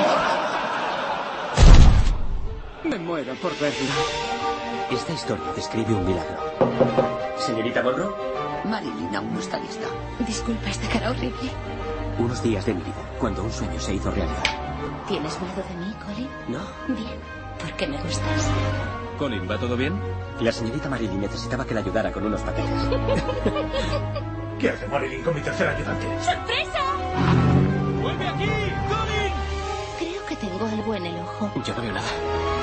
Me muero por verlo. Esta historia describe un milagro. Señorita Monroe, Marilyn aún no está lista. Disculpa esta cara horrible. Unos días de mi vida, cuando un sueño se hizo realidad. ¿Tienes miedo de mí, Colin? No. Bien, porque me gustas. Colin, ¿va todo bien? La señorita Marilyn necesitaba que la ayudara con unos papeles. ¿Qué hace Marilyn con mi tercer ayudante? ¡Sorpresa! ¡Vuelve aquí, Colin! Creo que tengo algo en el ojo. Yo no veo nada.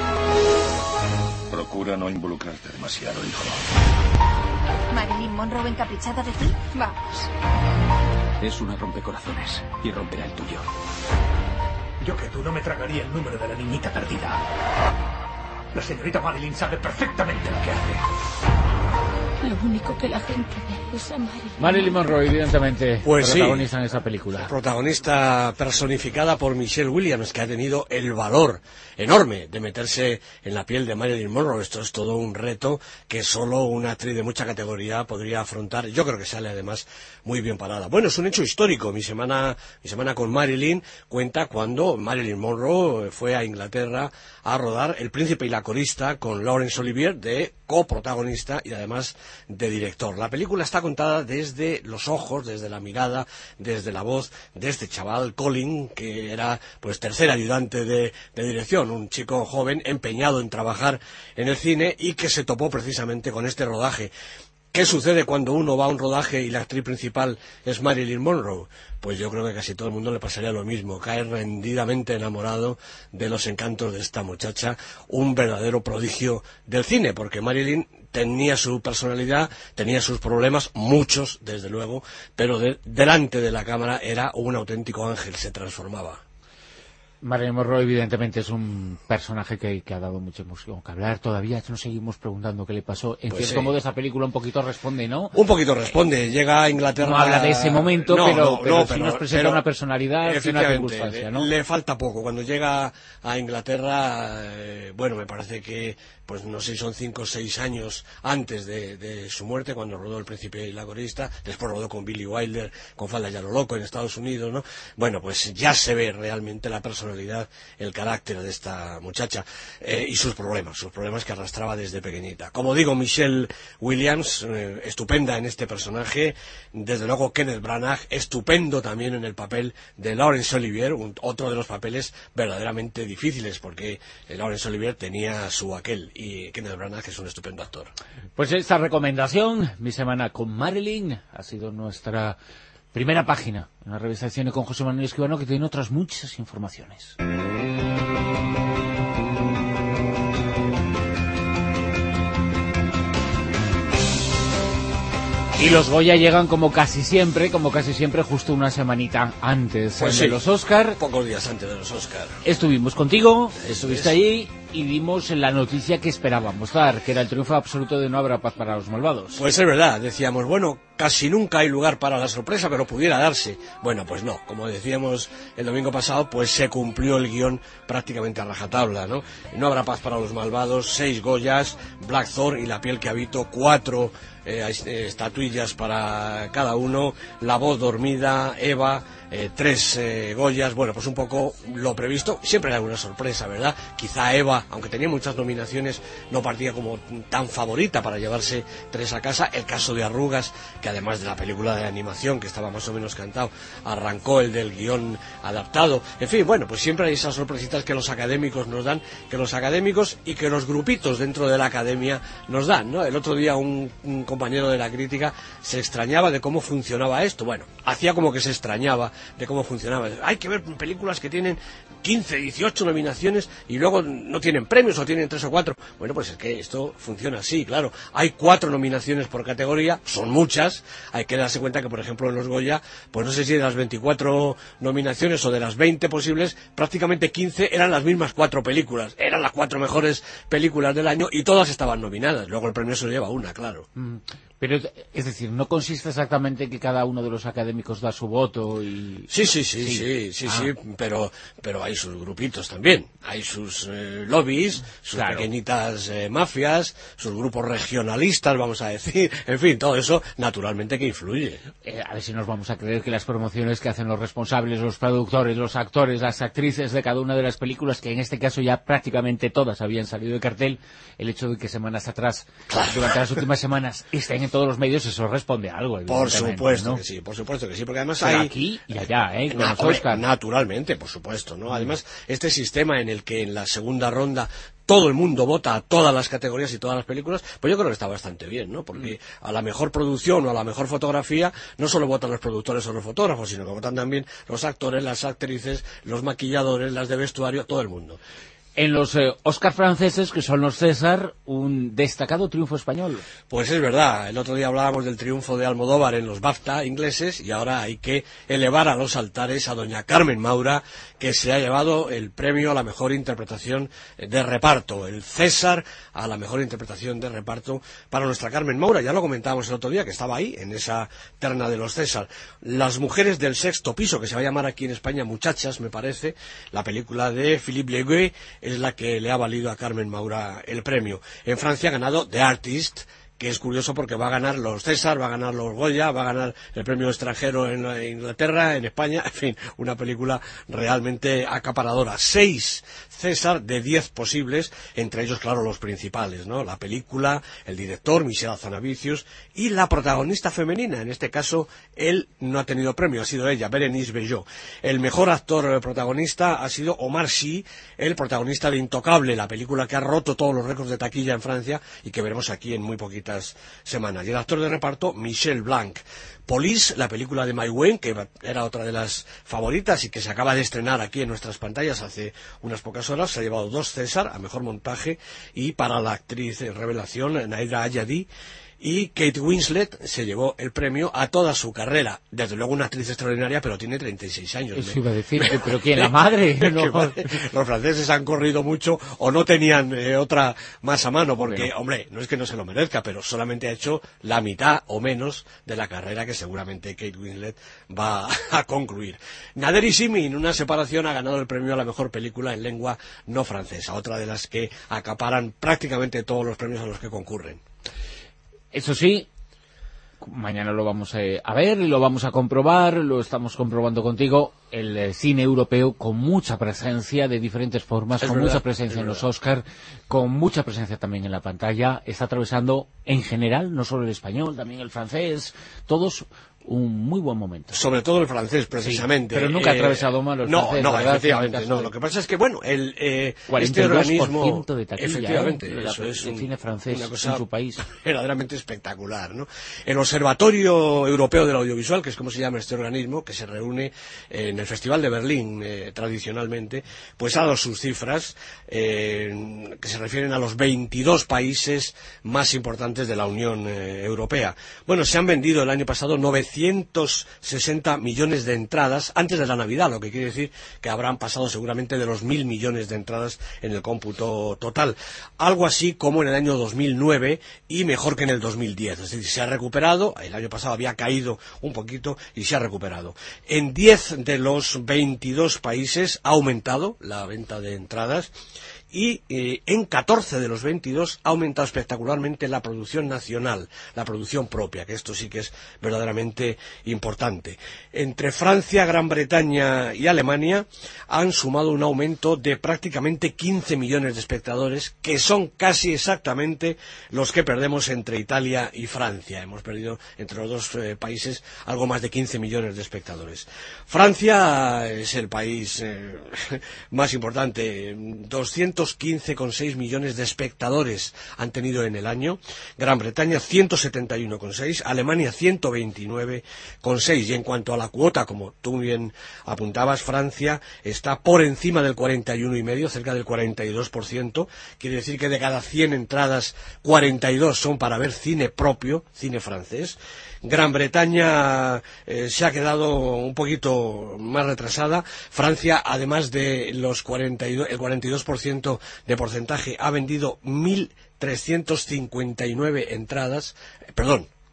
Procura no involucrarte demasiado, hijo. ¿Marilyn Monroe encaprichada de ti? Vamos. Es una rompecorazones y romperá el tuyo. Yo que tú no me tragaría el número de la niñita perdida. La señorita Marilyn sabe perfectamente lo que hace. Lo único que la gente ve es a Marilyn. Marilyn Monroe, evidentemente, pues protagonista sí, en esa película. Protagonista personificada por Michelle Williams, que ha tenido el valor enorme de meterse en la piel de Marilyn Monroe. Esto es todo un reto que solo una actriz de mucha categoría podría afrontar. Yo creo que sale además muy bien parada. Bueno, es un hecho histórico. Mi semana, mi semana con Marilyn cuenta cuando Marilyn Monroe fue a Inglaterra a rodar El Príncipe y la Corista con Laurence Olivier de coprotagonista y además de director. La película está contada desde los ojos, desde la mirada, desde la voz de este chaval, Colin, que era pues tercer ayudante de, de dirección, un chico joven empeñado en trabajar en el cine y que se topó precisamente con este rodaje. ¿Qué sucede cuando uno va a un rodaje y la actriz principal es Marilyn Monroe? Pues yo creo que casi todo el mundo le pasaría lo mismo, caer rendidamente enamorado de los encantos de esta muchacha, un verdadero prodigio del cine, porque Marilyn tenía su personalidad, tenía sus problemas, muchos desde luego, pero de, delante de la cámara era un auténtico ángel, se transformaba. Marilyn Monroe evidentemente es un personaje que, que ha dado mucha emoción que hablar. Todavía nos seguimos preguntando qué le pasó. En pues cierto sí. modo esa película un poquito responde, ¿no? Un poquito responde. Llega a Inglaterra... No habla de ese momento, no, pero, no, pero no, sí pero, nos presenta pero, una personalidad y una circunstancia, ¿no? Le falta poco. Cuando llega a Inglaterra, eh, bueno, me parece que, pues no sé si son cinco o seis años antes de, de su muerte, cuando rodó El Príncipe y la Corista, después rodó con Billy Wilder, con Falda ya lo loco en Estados Unidos, ¿no? Bueno, pues ya se ve realmente la personalidad, el carácter de esta muchacha eh, y sus problemas, sus problemas que arrastraba desde pequeñita. Como digo, Michelle Williams, eh, estupenda en este personaje, desde luego Kenneth Branagh, estupendo también en el papel de Laurence Olivier, un, otro de los papeles verdaderamente difíciles, porque eh, Laurence Olivier tenía su aquel, y Kenneth Branagh es un estupendo actor. Pues esta recomendación, Mi semana con Marilyn, ha sido nuestra primera página en la revista de cine con José Manuel Escribano, que tiene otras muchas informaciones. Y los Goya llegan como casi siempre, como casi siempre, justo una semanita antes pues de sí, los Oscar. Pocos días antes de los Oscar. Estuvimos contigo, Eso estuviste es. allí y dimos la noticia que esperábamos dar, que era el triunfo absoluto de No habrá paz para los malvados. Pues es verdad, decíamos, bueno, casi nunca hay lugar para la sorpresa, pero pudiera darse. Bueno, pues no, como decíamos el domingo pasado, pues se cumplió el guión prácticamente a rajatabla, ¿no? No habrá paz para los malvados, seis Goyas, Black Thor y La piel que habito, cuatro eh, estatuillas para cada uno, La voz dormida, Eva, eh, tres eh, Goyas, bueno, pues un poco lo previsto. Siempre hay alguna sorpresa, ¿verdad? Quizá Eva, aunque tenía muchas nominaciones, no partía como tan favorita para llevarse tres a casa. El caso de Arrugas, que además de la película de animación, que estaba más o menos cantado, arrancó el del guión adaptado. En fin, bueno, pues siempre hay esas sorpresitas que los académicos nos dan, que los académicos y que los grupitos dentro de la academia nos dan, ¿no? El otro día un, un compañero de la crítica se extrañaba de cómo funcionaba esto. Bueno, hacía como que se extrañaba de cómo funcionaba. Hay que ver películas que tienen quince, dieciocho nominaciones y luego no tienen premios o tienen tres o cuatro. Bueno, pues es que esto funciona así, claro. Hay cuatro nominaciones por categoría, son muchas. Hay que darse cuenta que, por ejemplo, en los Goya, pues no sé si de las veinticuatro nominaciones o de las veinte posibles, prácticamente quince eran las mismas cuatro películas. Eran las cuatro mejores películas del año y todas estaban nominadas. Luego el premio se lo lleva una, claro. Mm. Pero, es decir, no consiste exactamente en que cada uno de los académicos da su voto y... Sí, sí, sí, sí, sí, sí, ah. sí, pero, pero hay sus grupitos también, hay sus eh, lobbies, sus claro. pequeñitas eh, mafias, sus grupos regionalistas, vamos a decir, en fin, todo eso naturalmente que influye. Eh, a ver si nos vamos a creer que las promociones que hacen los responsables, los productores, los actores, las actrices de cada una de las películas, que en este caso ya prácticamente todas habían salido de cartel, el hecho de que semanas atrás, claro. durante las últimas semanas, estén en todos los medios, eso responde a algo. Por supuesto, ¿no? que sí, por supuesto que sí, porque además Pero hay... aquí y allá, ¿eh? Na Oscar. Naturalmente, por supuesto, ¿no? Además, este sistema en el que en la segunda ronda todo el mundo vota a todas las categorías y todas las películas, pues yo creo que está bastante bien, ¿no? Porque a la mejor producción o a la mejor fotografía no solo votan los productores o los fotógrafos, sino que votan también los actores, las actrices, los maquilladores, las de vestuario, todo el mundo. En los eh, Oscar franceses, que son los César, un destacado triunfo español. Pues es verdad, el otro día hablábamos del triunfo de Almodóvar en los BAFTA ingleses y ahora hay que elevar a los altares a doña Carmen Maura, que se ha llevado el premio a la mejor interpretación de reparto, el César a la mejor interpretación de reparto para nuestra Carmen Maura. Ya lo comentábamos el otro día, que estaba ahí, en esa terna de los César. Las mujeres del sexto piso, que se va a llamar aquí en España Muchachas, me parece, la película de Philippe Leguet, es la que le ha valido a Carmen Maura el premio. En Francia ha ganado The Artist, que es curioso porque va a ganar los César, va a ganar los Goya, va a ganar el premio extranjero en Inglaterra, en España, en fin, una película realmente acaparadora. Seis César de diez posibles, entre ellos, claro, los principales, ¿no? La película, el director, Michel Hazanavicius, y la protagonista femenina, en este caso, él no ha tenido premio, ha sido ella, Bérénice Bejo. El mejor actor protagonista ha sido Omar Sy, el protagonista de Intocable, la película que ha roto todos los récords de taquilla en Francia y que veremos aquí en muy poquitas semanas. Y el actor de reparto, Michel Blanc. Police, la película de Mai Wen, que era otra de las favoritas y que se acaba de estrenar aquí en nuestras pantallas hace unas pocas horas, se ha llevado dos César a mejor montaje y para la actriz revelación, Naira Ayadi, y Kate Winslet se llevó el premio a toda su carrera. Desde luego una actriz extraordinaria, pero tiene treinta y seis años. Eso iba a decir, eh, pero ¿quién? ¿La madre? No. Los franceses han corrido mucho o no tenían eh, otra más a mano, porque, bueno, hombre, no es que no se lo merezca, pero solamente ha hecho la mitad o menos de la carrera que seguramente Kate Winslet va a concluir. Nader Hishemi, en una separación, ha ganado el premio a la mejor película en lengua no francesa, otra de las que acaparan prácticamente todos los premios a los que concurren. Eso sí, mañana lo vamos a ver y lo vamos a comprobar, lo estamos comprobando contigo, el cine europeo con mucha presencia de diferentes formas, es con verdad, mucha presencia en los Oscar, con mucha presencia también en la pantalla, está atravesando en general, no solo el español, también el francés, todos un muy buen momento. Sobre todo el francés, precisamente. Sí, pero nunca eh, ha atravesado mal el no, francés. No, ¿verdad? efectivamente, no. Lo que pasa es que, bueno, el, eh, cuarenta y dos por ciento este organismo... de taquilla, efectivamente, ¿eh? eso el es un, cine francés una cosa en su país. verdaderamente espectacular, ¿no? El Observatorio Europeo del Audiovisual, que es como se llama este organismo, que se reúne en el Festival de Berlín, eh, tradicionalmente, pues ha dado sus cifras, eh, que se refieren a los veintidós países más importantes de la Unión eh, Europea. Bueno, se han vendido el año pasado novecientos sesenta millones de entradas antes de la Navidad, lo que quiere decir que habrán pasado seguramente de los mil millones de entradas en el cómputo total. Algo así como en el año dos mil nueve y mejor que en el dos mil diez. Es decir, se ha recuperado, el año pasado había caído un poquito y se ha recuperado. En diez de los veintidós países ha aumentado la venta de entradas y eh, en catorce de los veintidós ha aumentado espectacularmente la producción nacional, la producción propia, que esto sí que es verdaderamente importante. Entre Francia, Gran Bretaña y Alemania han sumado un aumento de prácticamente quince millones de espectadores, que son casi exactamente los que perdemos entre Italia y Francia. Hemos perdido entre los dos eh, países algo más de quince millones de espectadores. Francia es el país eh, más importante, doscientos quince coma seis millones de espectadores han tenido en el año, Gran Bretaña ciento setenta y uno coma seis, Alemania ciento veintinueve coma seis, y en cuanto a la cuota, como tú bien apuntabas, Francia está por encima del cuarenta y uno coma cinco, cerca del cuarenta y dos por ciento, quiere decir que de cada cien entradas, cuarenta y dos son para ver cine propio, cine francés. Gran Bretaña eh, se ha quedado un poquito más retrasada. Francia, además de los cuarenta y dos, el cuarenta y dos por ciento de porcentaje, ha vendido mil trescientas cincuenta y nueve entradas, eh, perdón,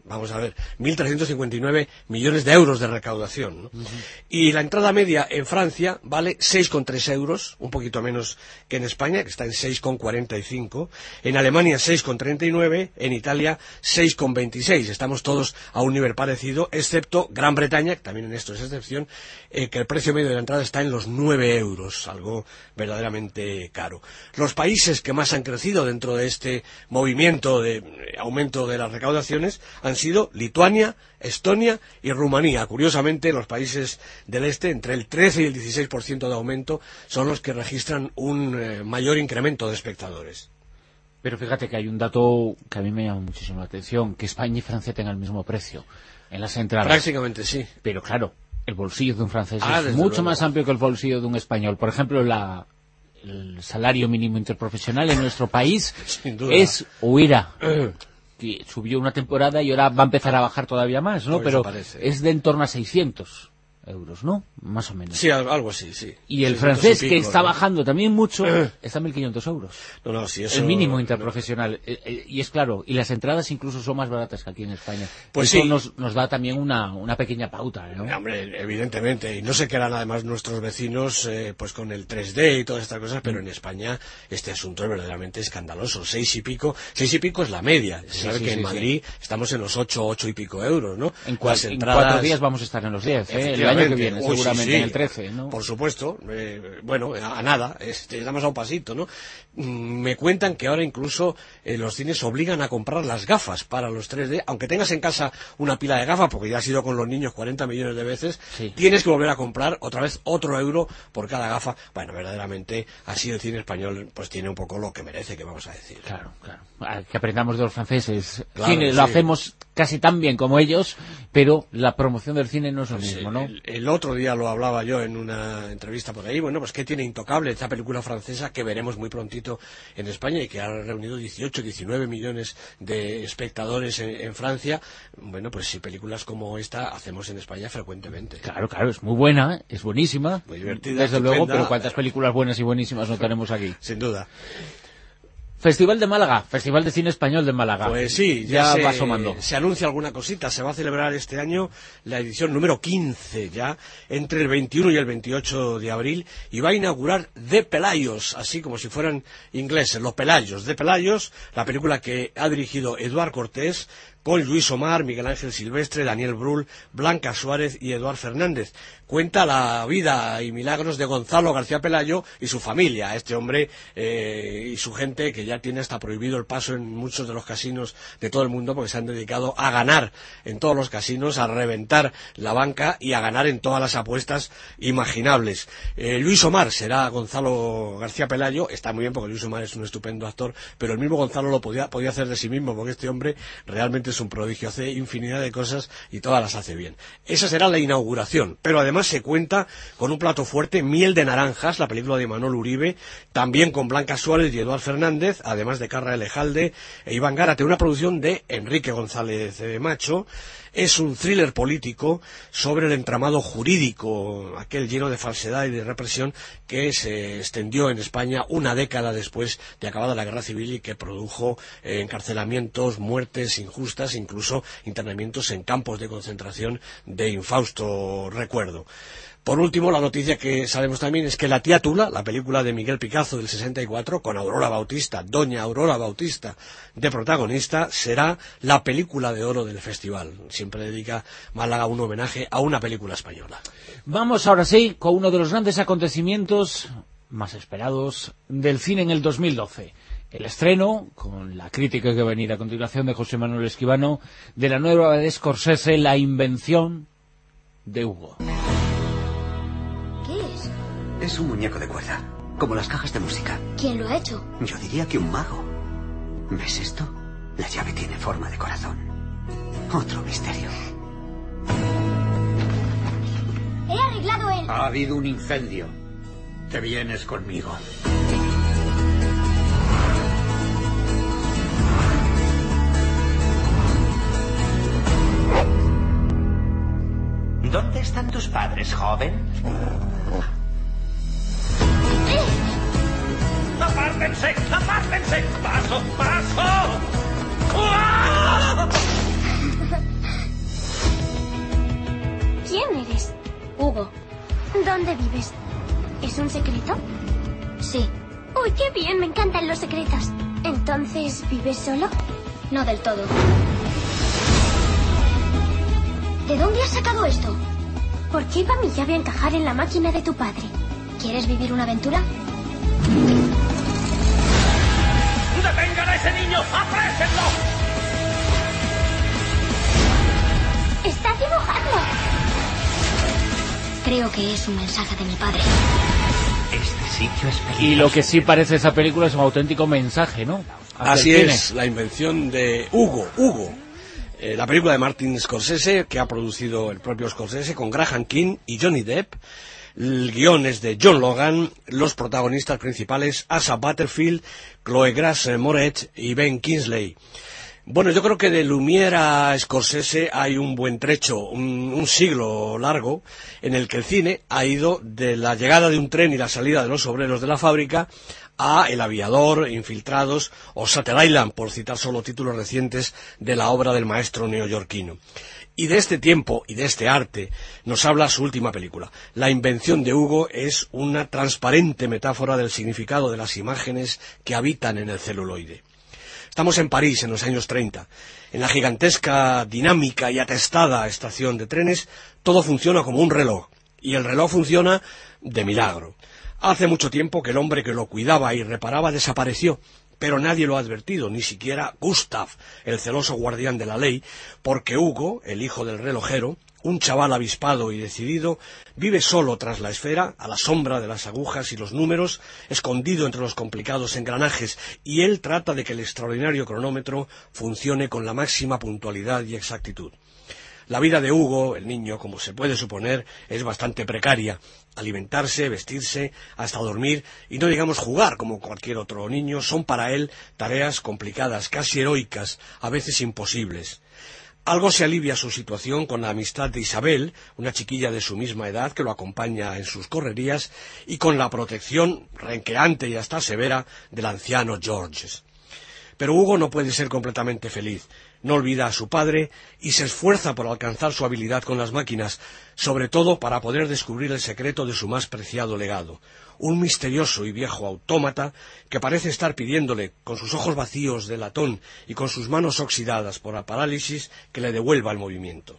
vamos a ver, mil trescientos cincuenta y nueve millones de euros de recaudación, ¿no? Uh-huh. Y la entrada media en Francia vale seis coma tres euros, un poquito menos que en España, que está en seis coma cuarenta y cinco, en Alemania seis coma treinta y nueve, en Italia seis coma veintiséis. Estamos todos a un nivel parecido, excepto Gran Bretaña, que también en esto es excepción, eh, que el precio medio de la entrada está en los nueve euros, algo verdaderamente caro. Los países que más han crecido dentro de este movimiento de eh, aumento de las recaudaciones han sido Lituania, Estonia y Rumanía. Curiosamente, los países del este, entre el trece y el dieciséis por ciento de aumento, son los que registran un eh, mayor incremento de espectadores. Pero fíjate que hay un dato que a mí me llama muchísimo la atención, que España y Francia tengan el mismo precio en las entradas. Prácticamente sí. Pero claro, el bolsillo de un francés ah, es mucho luego. más amplio que el bolsillo de un español. Por ejemplo, la... el salario mínimo interprofesional en nuestro país es huira. Que subió una temporada y ahora va a empezar a bajar todavía más, ¿no? Pues pero parece. Es de en torno a seiscientos euros, ¿no? Más o menos. Sí, algo así, sí. Y el francés, y pico, que está ¿no? bajando también mucho, está a mil quinientos euros. No, no, sí, eso... El mínimo interprofesional. No. Y es claro, y las entradas incluso son más baratas que aquí en España. Pues eso sí. nos, nos da también una, una pequeña pauta, ¿no? Hombre, evidentemente. Y no se quedan además nuestros vecinos eh, pues con el tres D y todas estas cosas, pero en España este asunto es verdaderamente escandaloso. Seis y pico, seis y pico es la media. Se sí, sabe sí, que sí, en Madrid sí. estamos en los ocho, ocho y pico euros, ¿no? En, cua Las entradas... en cuatro días vamos a estar en los diez, ¿eh? El año que viene, Uy, seguramente. Sí, sí, en el trece, ¿no? Por supuesto, eh, bueno, a, a nada, este, damos a un pasito, ¿no? Mm, me cuentan que ahora incluso eh, los cines obligan a comprar las gafas para los tres D, aunque tengas en casa una pila de gafas, porque ya has ido con los niños cuarenta millones de veces, sí. Tienes que volver a comprar otra vez otro euro por cada gafa. Bueno, verdaderamente, así el cine español pues tiene un poco lo que merece, que vamos a decir. Claro, claro. Que aprendamos de los franceses. Claro, cine sí. Lo hacemos casi tan bien como ellos, pero la promoción del cine no es lo pues mismo, el, ¿no? El, el otro día lo hablaba yo en una entrevista por ahí. Bueno, pues ¿qué tiene Intocable, esta película francesa que veremos muy prontito en España y que ha reunido dieciocho, diecinueve millones de espectadores en, en Francia? Bueno, pues si películas como esta hacemos en España frecuentemente. Claro, claro, es muy buena, es buenísima, muy divertida, desde estupenda. luego, pero cuántas películas buenas y buenísimas no tenemos aquí. Sin duda. Festival de Málaga, Festival de Cine Español de Málaga. Pues sí, ya, ya se, va asomando. Se anuncia alguna cosita, se va a celebrar este año la edición número quince ya, entre el veintiuno y el veintiocho de abril, y va a inaugurar The Pelayos, así como si fueran ingleses, Los Pelayos. The Pelayos, la película que ha dirigido Eduard Cortés, con Luis Omar, Miguel Ángel Silvestre, Daniel Brühl, Blanca Suárez y Eduard Fernández. Cuenta la vida y milagros de Gonzalo García Pelayo y su familia, este hombre eh, y su gente que ya tiene hasta prohibido el paso en muchos de los casinos de todo el mundo porque se han dedicado a ganar en todos los casinos, a reventar la banca y a ganar en todas las apuestas imaginables. Eh, Luis Omar será Gonzalo García Pelayo, está muy bien porque Luis Omar es un estupendo actor, pero el mismo Gonzalo lo podía, podía hacer de sí mismo porque este hombre realmente es un prodigio, hace infinidad de cosas y todas las hace bien. Esa será la inauguración, pero además se cuenta con un plato fuerte, Miel de Naranjas, la película de Manol Uribe, también con Blanca Suárez y Eduard Fernández, además de Carra Elejalde e Iván Gárate, una producción de Enrique González de Macho. Es un thriller político sobre el entramado jurídico, aquel lleno de falsedad y de represión que se extendió en España una década después de acabada la Guerra Civil y que produjo eh, encarcelamientos, muertes injustas, incluso internamientos en campos de concentración de infausto recuerdo. Por último, la noticia que sabemos también es que La tía Tula, la película de Miguel Picazo del sesenta y cuatro, con Aurora Bautista, doña Aurora Bautista, de protagonista, será la película de oro del festival. Siempre dedica Málaga un homenaje a una película española. Vamos ahora sí con uno de los grandes acontecimientos más esperados del cine en el dos mil doce. El estreno, con la crítica que va a venir a continuación de José Manuel Esquivano, de la nueva de Scorsese, La invención de Hugo. Es un muñeco de cuerda, como las cajas de música. ¿Quién lo ha hecho? Yo diría que un mago. ¿Ves esto? La llave tiene forma de corazón. Otro misterio. He arreglado el... Ha habido un incendio. Te vienes conmigo. ¿Dónde están tus padres, joven? ¡Apártense! ¡Apártense! ¡Paso! ¡Paso! ¡Uah! Sí. ¡Uy, qué bien! Me encantan los secretos. Entonces, ¿vives solo? No del todo. ¿De dónde has sacado esto? ¿Por qué iba mi llave a encajar en la máquina de tu padre? ¿Quieres vivir una aventura? ¡Detengan a ese niño! ¡Aprésenlo! ¡Está dibujando! Creo que es un mensaje de mi padre. Este sitio es peligroso. Y lo que sí parece esa película es un auténtico mensaje, ¿no? Hacia Así el cine. es, la invención de Hugo, Hugo, eh, la película de Martin Scorsese, que ha producido el propio Scorsese con Graham King y Johnny Depp. El guión es de John Logan, los protagonistas principales Asa Butterfield, Chloe Grace Moretz y Ben Kingsley. Bueno, yo creo que de Lumière a Scorsese hay un buen trecho, un, un siglo largo, en el que el cine ha ido de la llegada de un tren y la salida de los obreros de la fábrica a El aviador, Infiltrados o Shutter Island, por citar solo títulos recientes de la obra del maestro neoyorquino. Y de este tiempo y de este arte nos habla su última película. La invención de Hugo es una transparente metáfora del significado de las imágenes que habitan en el celuloide. Estamos en París en los años treinta. En la gigantesca, dinámica y atestada estación de trenes, todo funciona como un reloj. Y el reloj funciona de milagro. Hace mucho tiempo que el hombre que lo cuidaba y reparaba desapareció. Pero nadie lo ha advertido, ni siquiera Gustav, el celoso guardián de la ley, porque Hugo, el hijo del relojero, un chaval avispado y decidido, vive solo tras la esfera, a la sombra de las agujas y los números, escondido entre los complicados engranajes, y él trata de que el extraordinario cronómetro funcione con la máxima puntualidad y exactitud. La vida de Hugo, el niño, como se puede suponer, es bastante precaria. Alimentarse, vestirse, hasta dormir, y no digamos jugar como cualquier otro niño, son para él tareas complicadas, casi heroicas, a veces imposibles. Algo se alivia su situación con la amistad de Isabel, una chiquilla de su misma edad que lo acompaña en sus correrías, y con la protección, renqueante y hasta severa, del anciano Georges. Pero Hugo no puede ser completamente feliz. No olvida a su padre y se esfuerza por alcanzar su habilidad con las máquinas, sobre todo para poder descubrir el secreto de su más preciado legado, un misterioso y viejo autómata que parece estar pidiéndole, con sus ojos vacíos de latón y con sus manos oxidadas por la parálisis, que le devuelva el movimiento.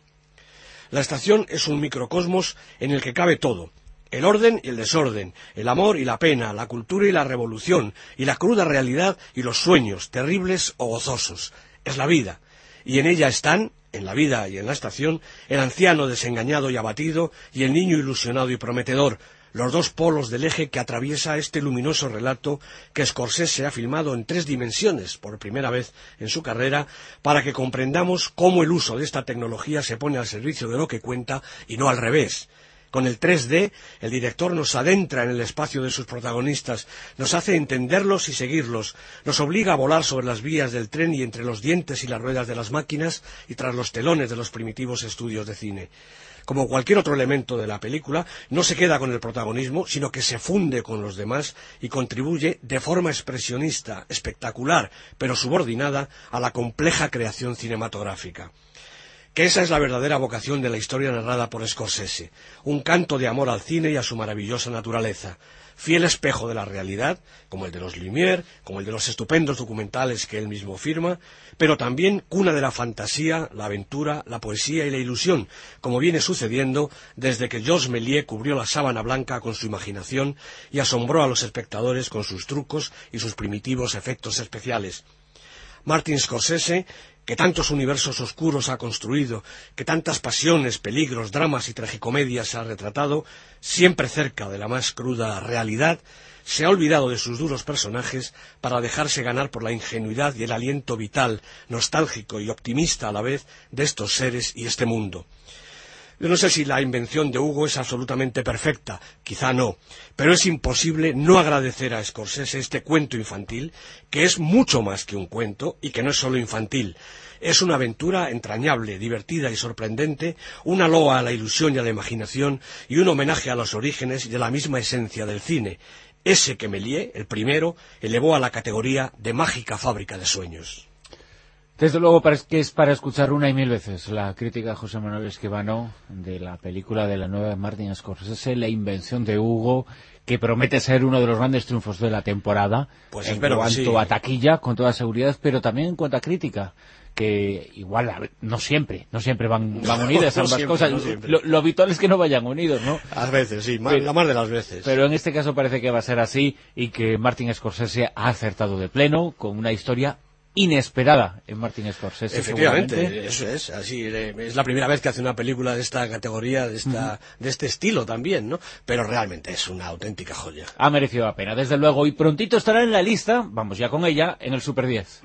La estación es un microcosmos en el que cabe todo: el orden y el desorden, el amor y la pena, la cultura y la revolución, y la cruda realidad y los sueños, terribles o gozosos. Es la vida. Y en ella están, en la vida y en la estación, el anciano desengañado y abatido y el niño ilusionado y prometedor, los dos polos del eje que atraviesa este luminoso relato que Scorsese ha filmado en tres dimensiones por primera vez en su carrera, para que comprendamos cómo el uso de esta tecnología se pone al servicio de lo que cuenta y no al revés. Con el tres D, el director nos adentra en el espacio de sus protagonistas, nos hace entenderlos y seguirlos, nos obliga a volar sobre las vías del tren y entre los dientes y las ruedas de las máquinas y tras los telones de los primitivos estudios de cine. Como cualquier otro elemento de la película, no se queda con el protagonismo, sino que se funde con los demás y contribuye de forma expresionista, espectacular, pero subordinada a la compleja creación cinematográfica. Que esa es la verdadera vocación de la historia narrada por Scorsese, un canto de amor al cine y a su maravillosa naturaleza, fiel espejo de la realidad, como el de los Lumière, como el de los estupendos documentales que él mismo firma, pero también cuna de la fantasía, la aventura, la poesía y la ilusión, como viene sucediendo desde que Georges Méliès cubrió la sábana blanca con su imaginación y asombró a los espectadores con sus trucos y sus primitivos efectos especiales. Martin Scorsese, que tantos universos oscuros ha construido, que tantas pasiones, peligros, dramas y tragicomedias ha retratado, siempre cerca de la más cruda realidad, se ha olvidado de sus duros personajes para dejarse ganar por la ingenuidad y el aliento vital, nostálgico y optimista a la vez de estos seres y este mundo. Yo no sé si la invención de Hugo es absolutamente perfecta, quizá no, pero es imposible no agradecer a Scorsese este cuento infantil, que es mucho más que un cuento y que no es solo infantil. Es una aventura entrañable, divertida y sorprendente, una loa a la ilusión y a la imaginación y un homenaje a los orígenes y a la misma esencia del cine, ese que Méliès, el primero, elevó a la categoría de mágica fábrica de sueños. Desde luego que es para escuchar una y mil veces la crítica de José Manuel Escribano de la película de la nueva Martin Scorsese, La invención de Hugo, que promete ser uno de los grandes triunfos de la temporada, pues en espero cuanto que sí. a taquilla, con toda seguridad, pero también en cuanto a crítica, que igual, a ver, no siempre, no siempre van, van unidas no, no ambas siempre, cosas. No lo, lo habitual es que no vayan unidos, ¿no? A veces, sí, más, pero, la más de las veces. Pero en este caso parece que va a ser así y que Martin Scorsese ha acertado de pleno con una historia inesperada en Martin Scorsese. Efectivamente, eso es, así es la primera vez que hace una película de esta categoría, de esta, uh-huh. de este estilo también, ¿no? Pero realmente es una auténtica joya. Ha merecido la pena, desde luego, y prontito estará en la lista, vamos ya con ella, en el Super diez.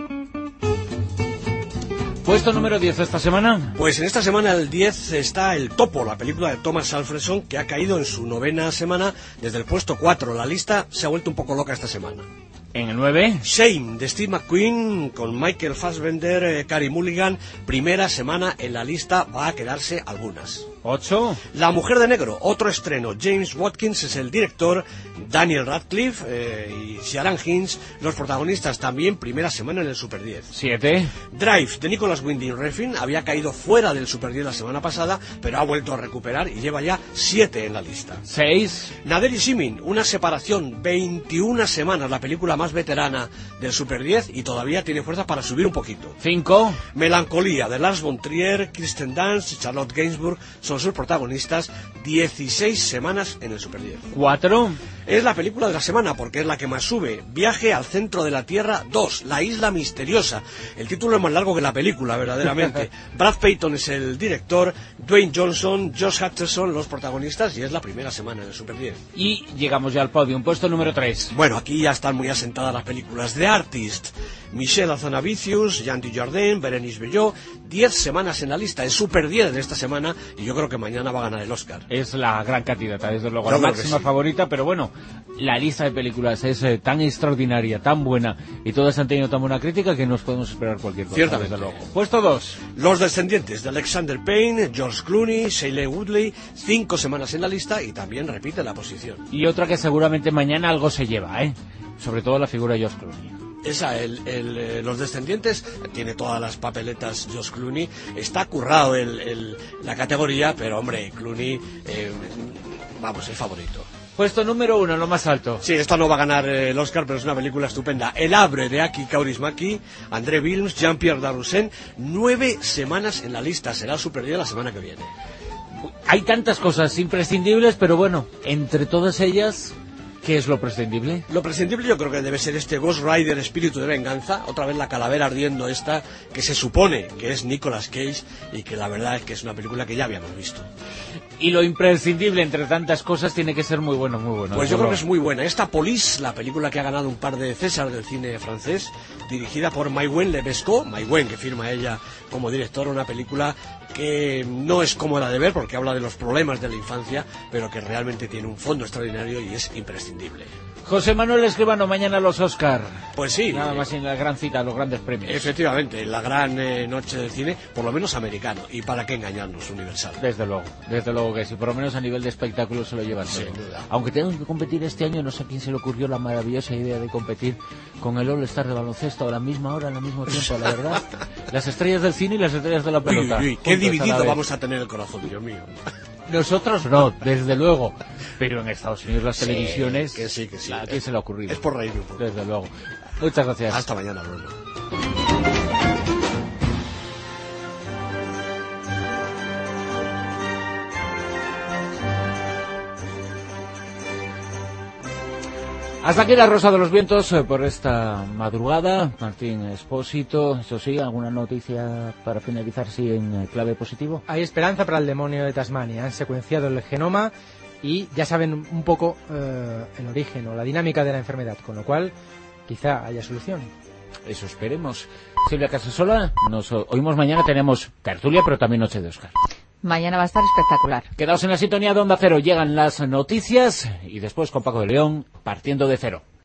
¿Puesto número diez esta semana? Pues en esta semana el diez está El Topo, la película de Thomas Alfredson, que ha caído en su novena semana desde el puesto cuatro. La lista se ha vuelto un poco loca esta semana. En el nueve, Shame, de Steve McQueen, con Michael Fassbender, eh, Carey Mulligan. Primera semana en la lista, va a quedarse algunas. ocho. La Mujer de Negro, otro estreno. James Watkins es el director, Daniel Radcliffe eh, y Ciarán Hinds, los protagonistas también. Primera semana en el Super diez. siete. Drive, de Nicholas Winding Refn, había caído fuera del Super diez la semana pasada, pero ha vuelto a recuperar y lleva ya siete en la lista. seis. Nader y Simin, una separación, veintiuna semanas, la película más veterana del Super diez y todavía tiene fuerza para subir un poquito. cinco. Melancolía, de Lars von Trier, Kirsten Dunst y Charlotte Gainsbourg son sus protagonistas. dieciséis semanas en el Super diez. cuatro. Es la película de la semana porque es la que más sube. Viaje al centro de la Tierra dos, La isla misteriosa. El título es más largo que la película, verdaderamente. Brad Peyton es el director, Dwayne Johnson, Josh Hutcherson los protagonistas, y es la primera semana en el Super diez. Y llegamos ya al podio, puesto número tres. Bueno, aquí ya están muy asentadas las películas. The Artist, Michelle Hazanavicius, Jean Dujardin, Berenice Bejo, diez semanas en la lista. Es Super diez de esta semana y yo creo que mañana va a ganar el Oscar. Es la gran candidata, desde luego, yo la máxima sí. favorita, pero bueno, la lista de películas es eh, tan extraordinaria, tan buena, y todas han tenido tan buena crítica que nos podemos esperar cualquier cosa. Ciertamente. Desde luego. Puesto dos. Los Descendientes, de Alexander Payne, George Clooney, Shailene Woodley, cinco semanas en la lista y también repite la posición. Y otra que seguramente mañana algo se lleva, ¿eh? Sobre todo la figura de George Clooney. Esa, el, el, eh, Los Descendientes, tiene todas las papeletas George Clooney, está currado el, el, la categoría, pero hombre, Clooney, eh, vamos, el favorito. Puesto número uno, lo más alto. Sí, esta no va a ganar eh, el Oscar, pero es una película estupenda. El Habre, de Aki Kaurismäki, André Wilms, Jean-Pierre Daroussen, nueve semanas en la lista, será Super diez la semana que viene. Hay tantas cosas imprescindibles, pero bueno, entre todas ellas, ¿qué es lo prescindible? Lo prescindible yo creo que debe ser este Ghost Rider, Espíritu de Venganza, otra vez la calavera ardiendo esta, que se supone que es Nicolas Cage y que la verdad es que es una película que ya habíamos visto. Y lo imprescindible entre tantas cosas tiene que ser muy bueno, muy bueno. Pues yo creo que es muy buena. Esta Police, la película que ha ganado un par de César del cine francés, dirigida por Maïwenn Lebesco, Maïwenn que firma ella como directora, una película que no es cómoda de ver porque habla de los problemas de la infancia, pero que realmente tiene un fondo extraordinario y es imprescindible. José Manuel Escribano, mañana los Oscar. Pues sí. Nada más en la gran cita, los grandes premios. Efectivamente, la gran eh, noche del cine, por lo menos americano. ¿Y para qué engañarnos, Universal? Desde luego, desde luego que sí. Por lo menos a nivel de espectáculo se lo llevan todo. Sin duda. Aunque tengan que competir este año, no sé a quién se le ocurrió la maravillosa idea de competir con el All-Star de baloncesto a la misma hora, al mismo tiempo, la verdad. Las estrellas del cine y las estrellas de la pelota. Uy, uy, qué dividido vamos a tener el corazón, Dios mío. Nosotros no, desde luego. Pero en Estados Unidos las sí, televisiones... que sí, que sí. ¿A quién se le ha ocurrido? Es por reír un poco. Desde luego. Muchas gracias. Hasta mañana, Bruno. Hasta aquí la Rosa de los Vientos eh, por esta madrugada. Martín Expósito, eso sí, ¿alguna noticia para finalizar sí en clave positivo? Hay esperanza para el demonio de Tasmania. Han secuenciado el genoma y ya saben un poco eh, el origen o la dinámica de la enfermedad, con lo cual quizá haya solución. Eso esperemos. Silvia Casasola, nos oímos mañana, tenemos tertulia, pero también Noche de Oscar. Mañana va a estar espectacular. Quedaos en la sintonía de Onda Cero, llegan las noticias y después con Paco de León, partiendo de cero.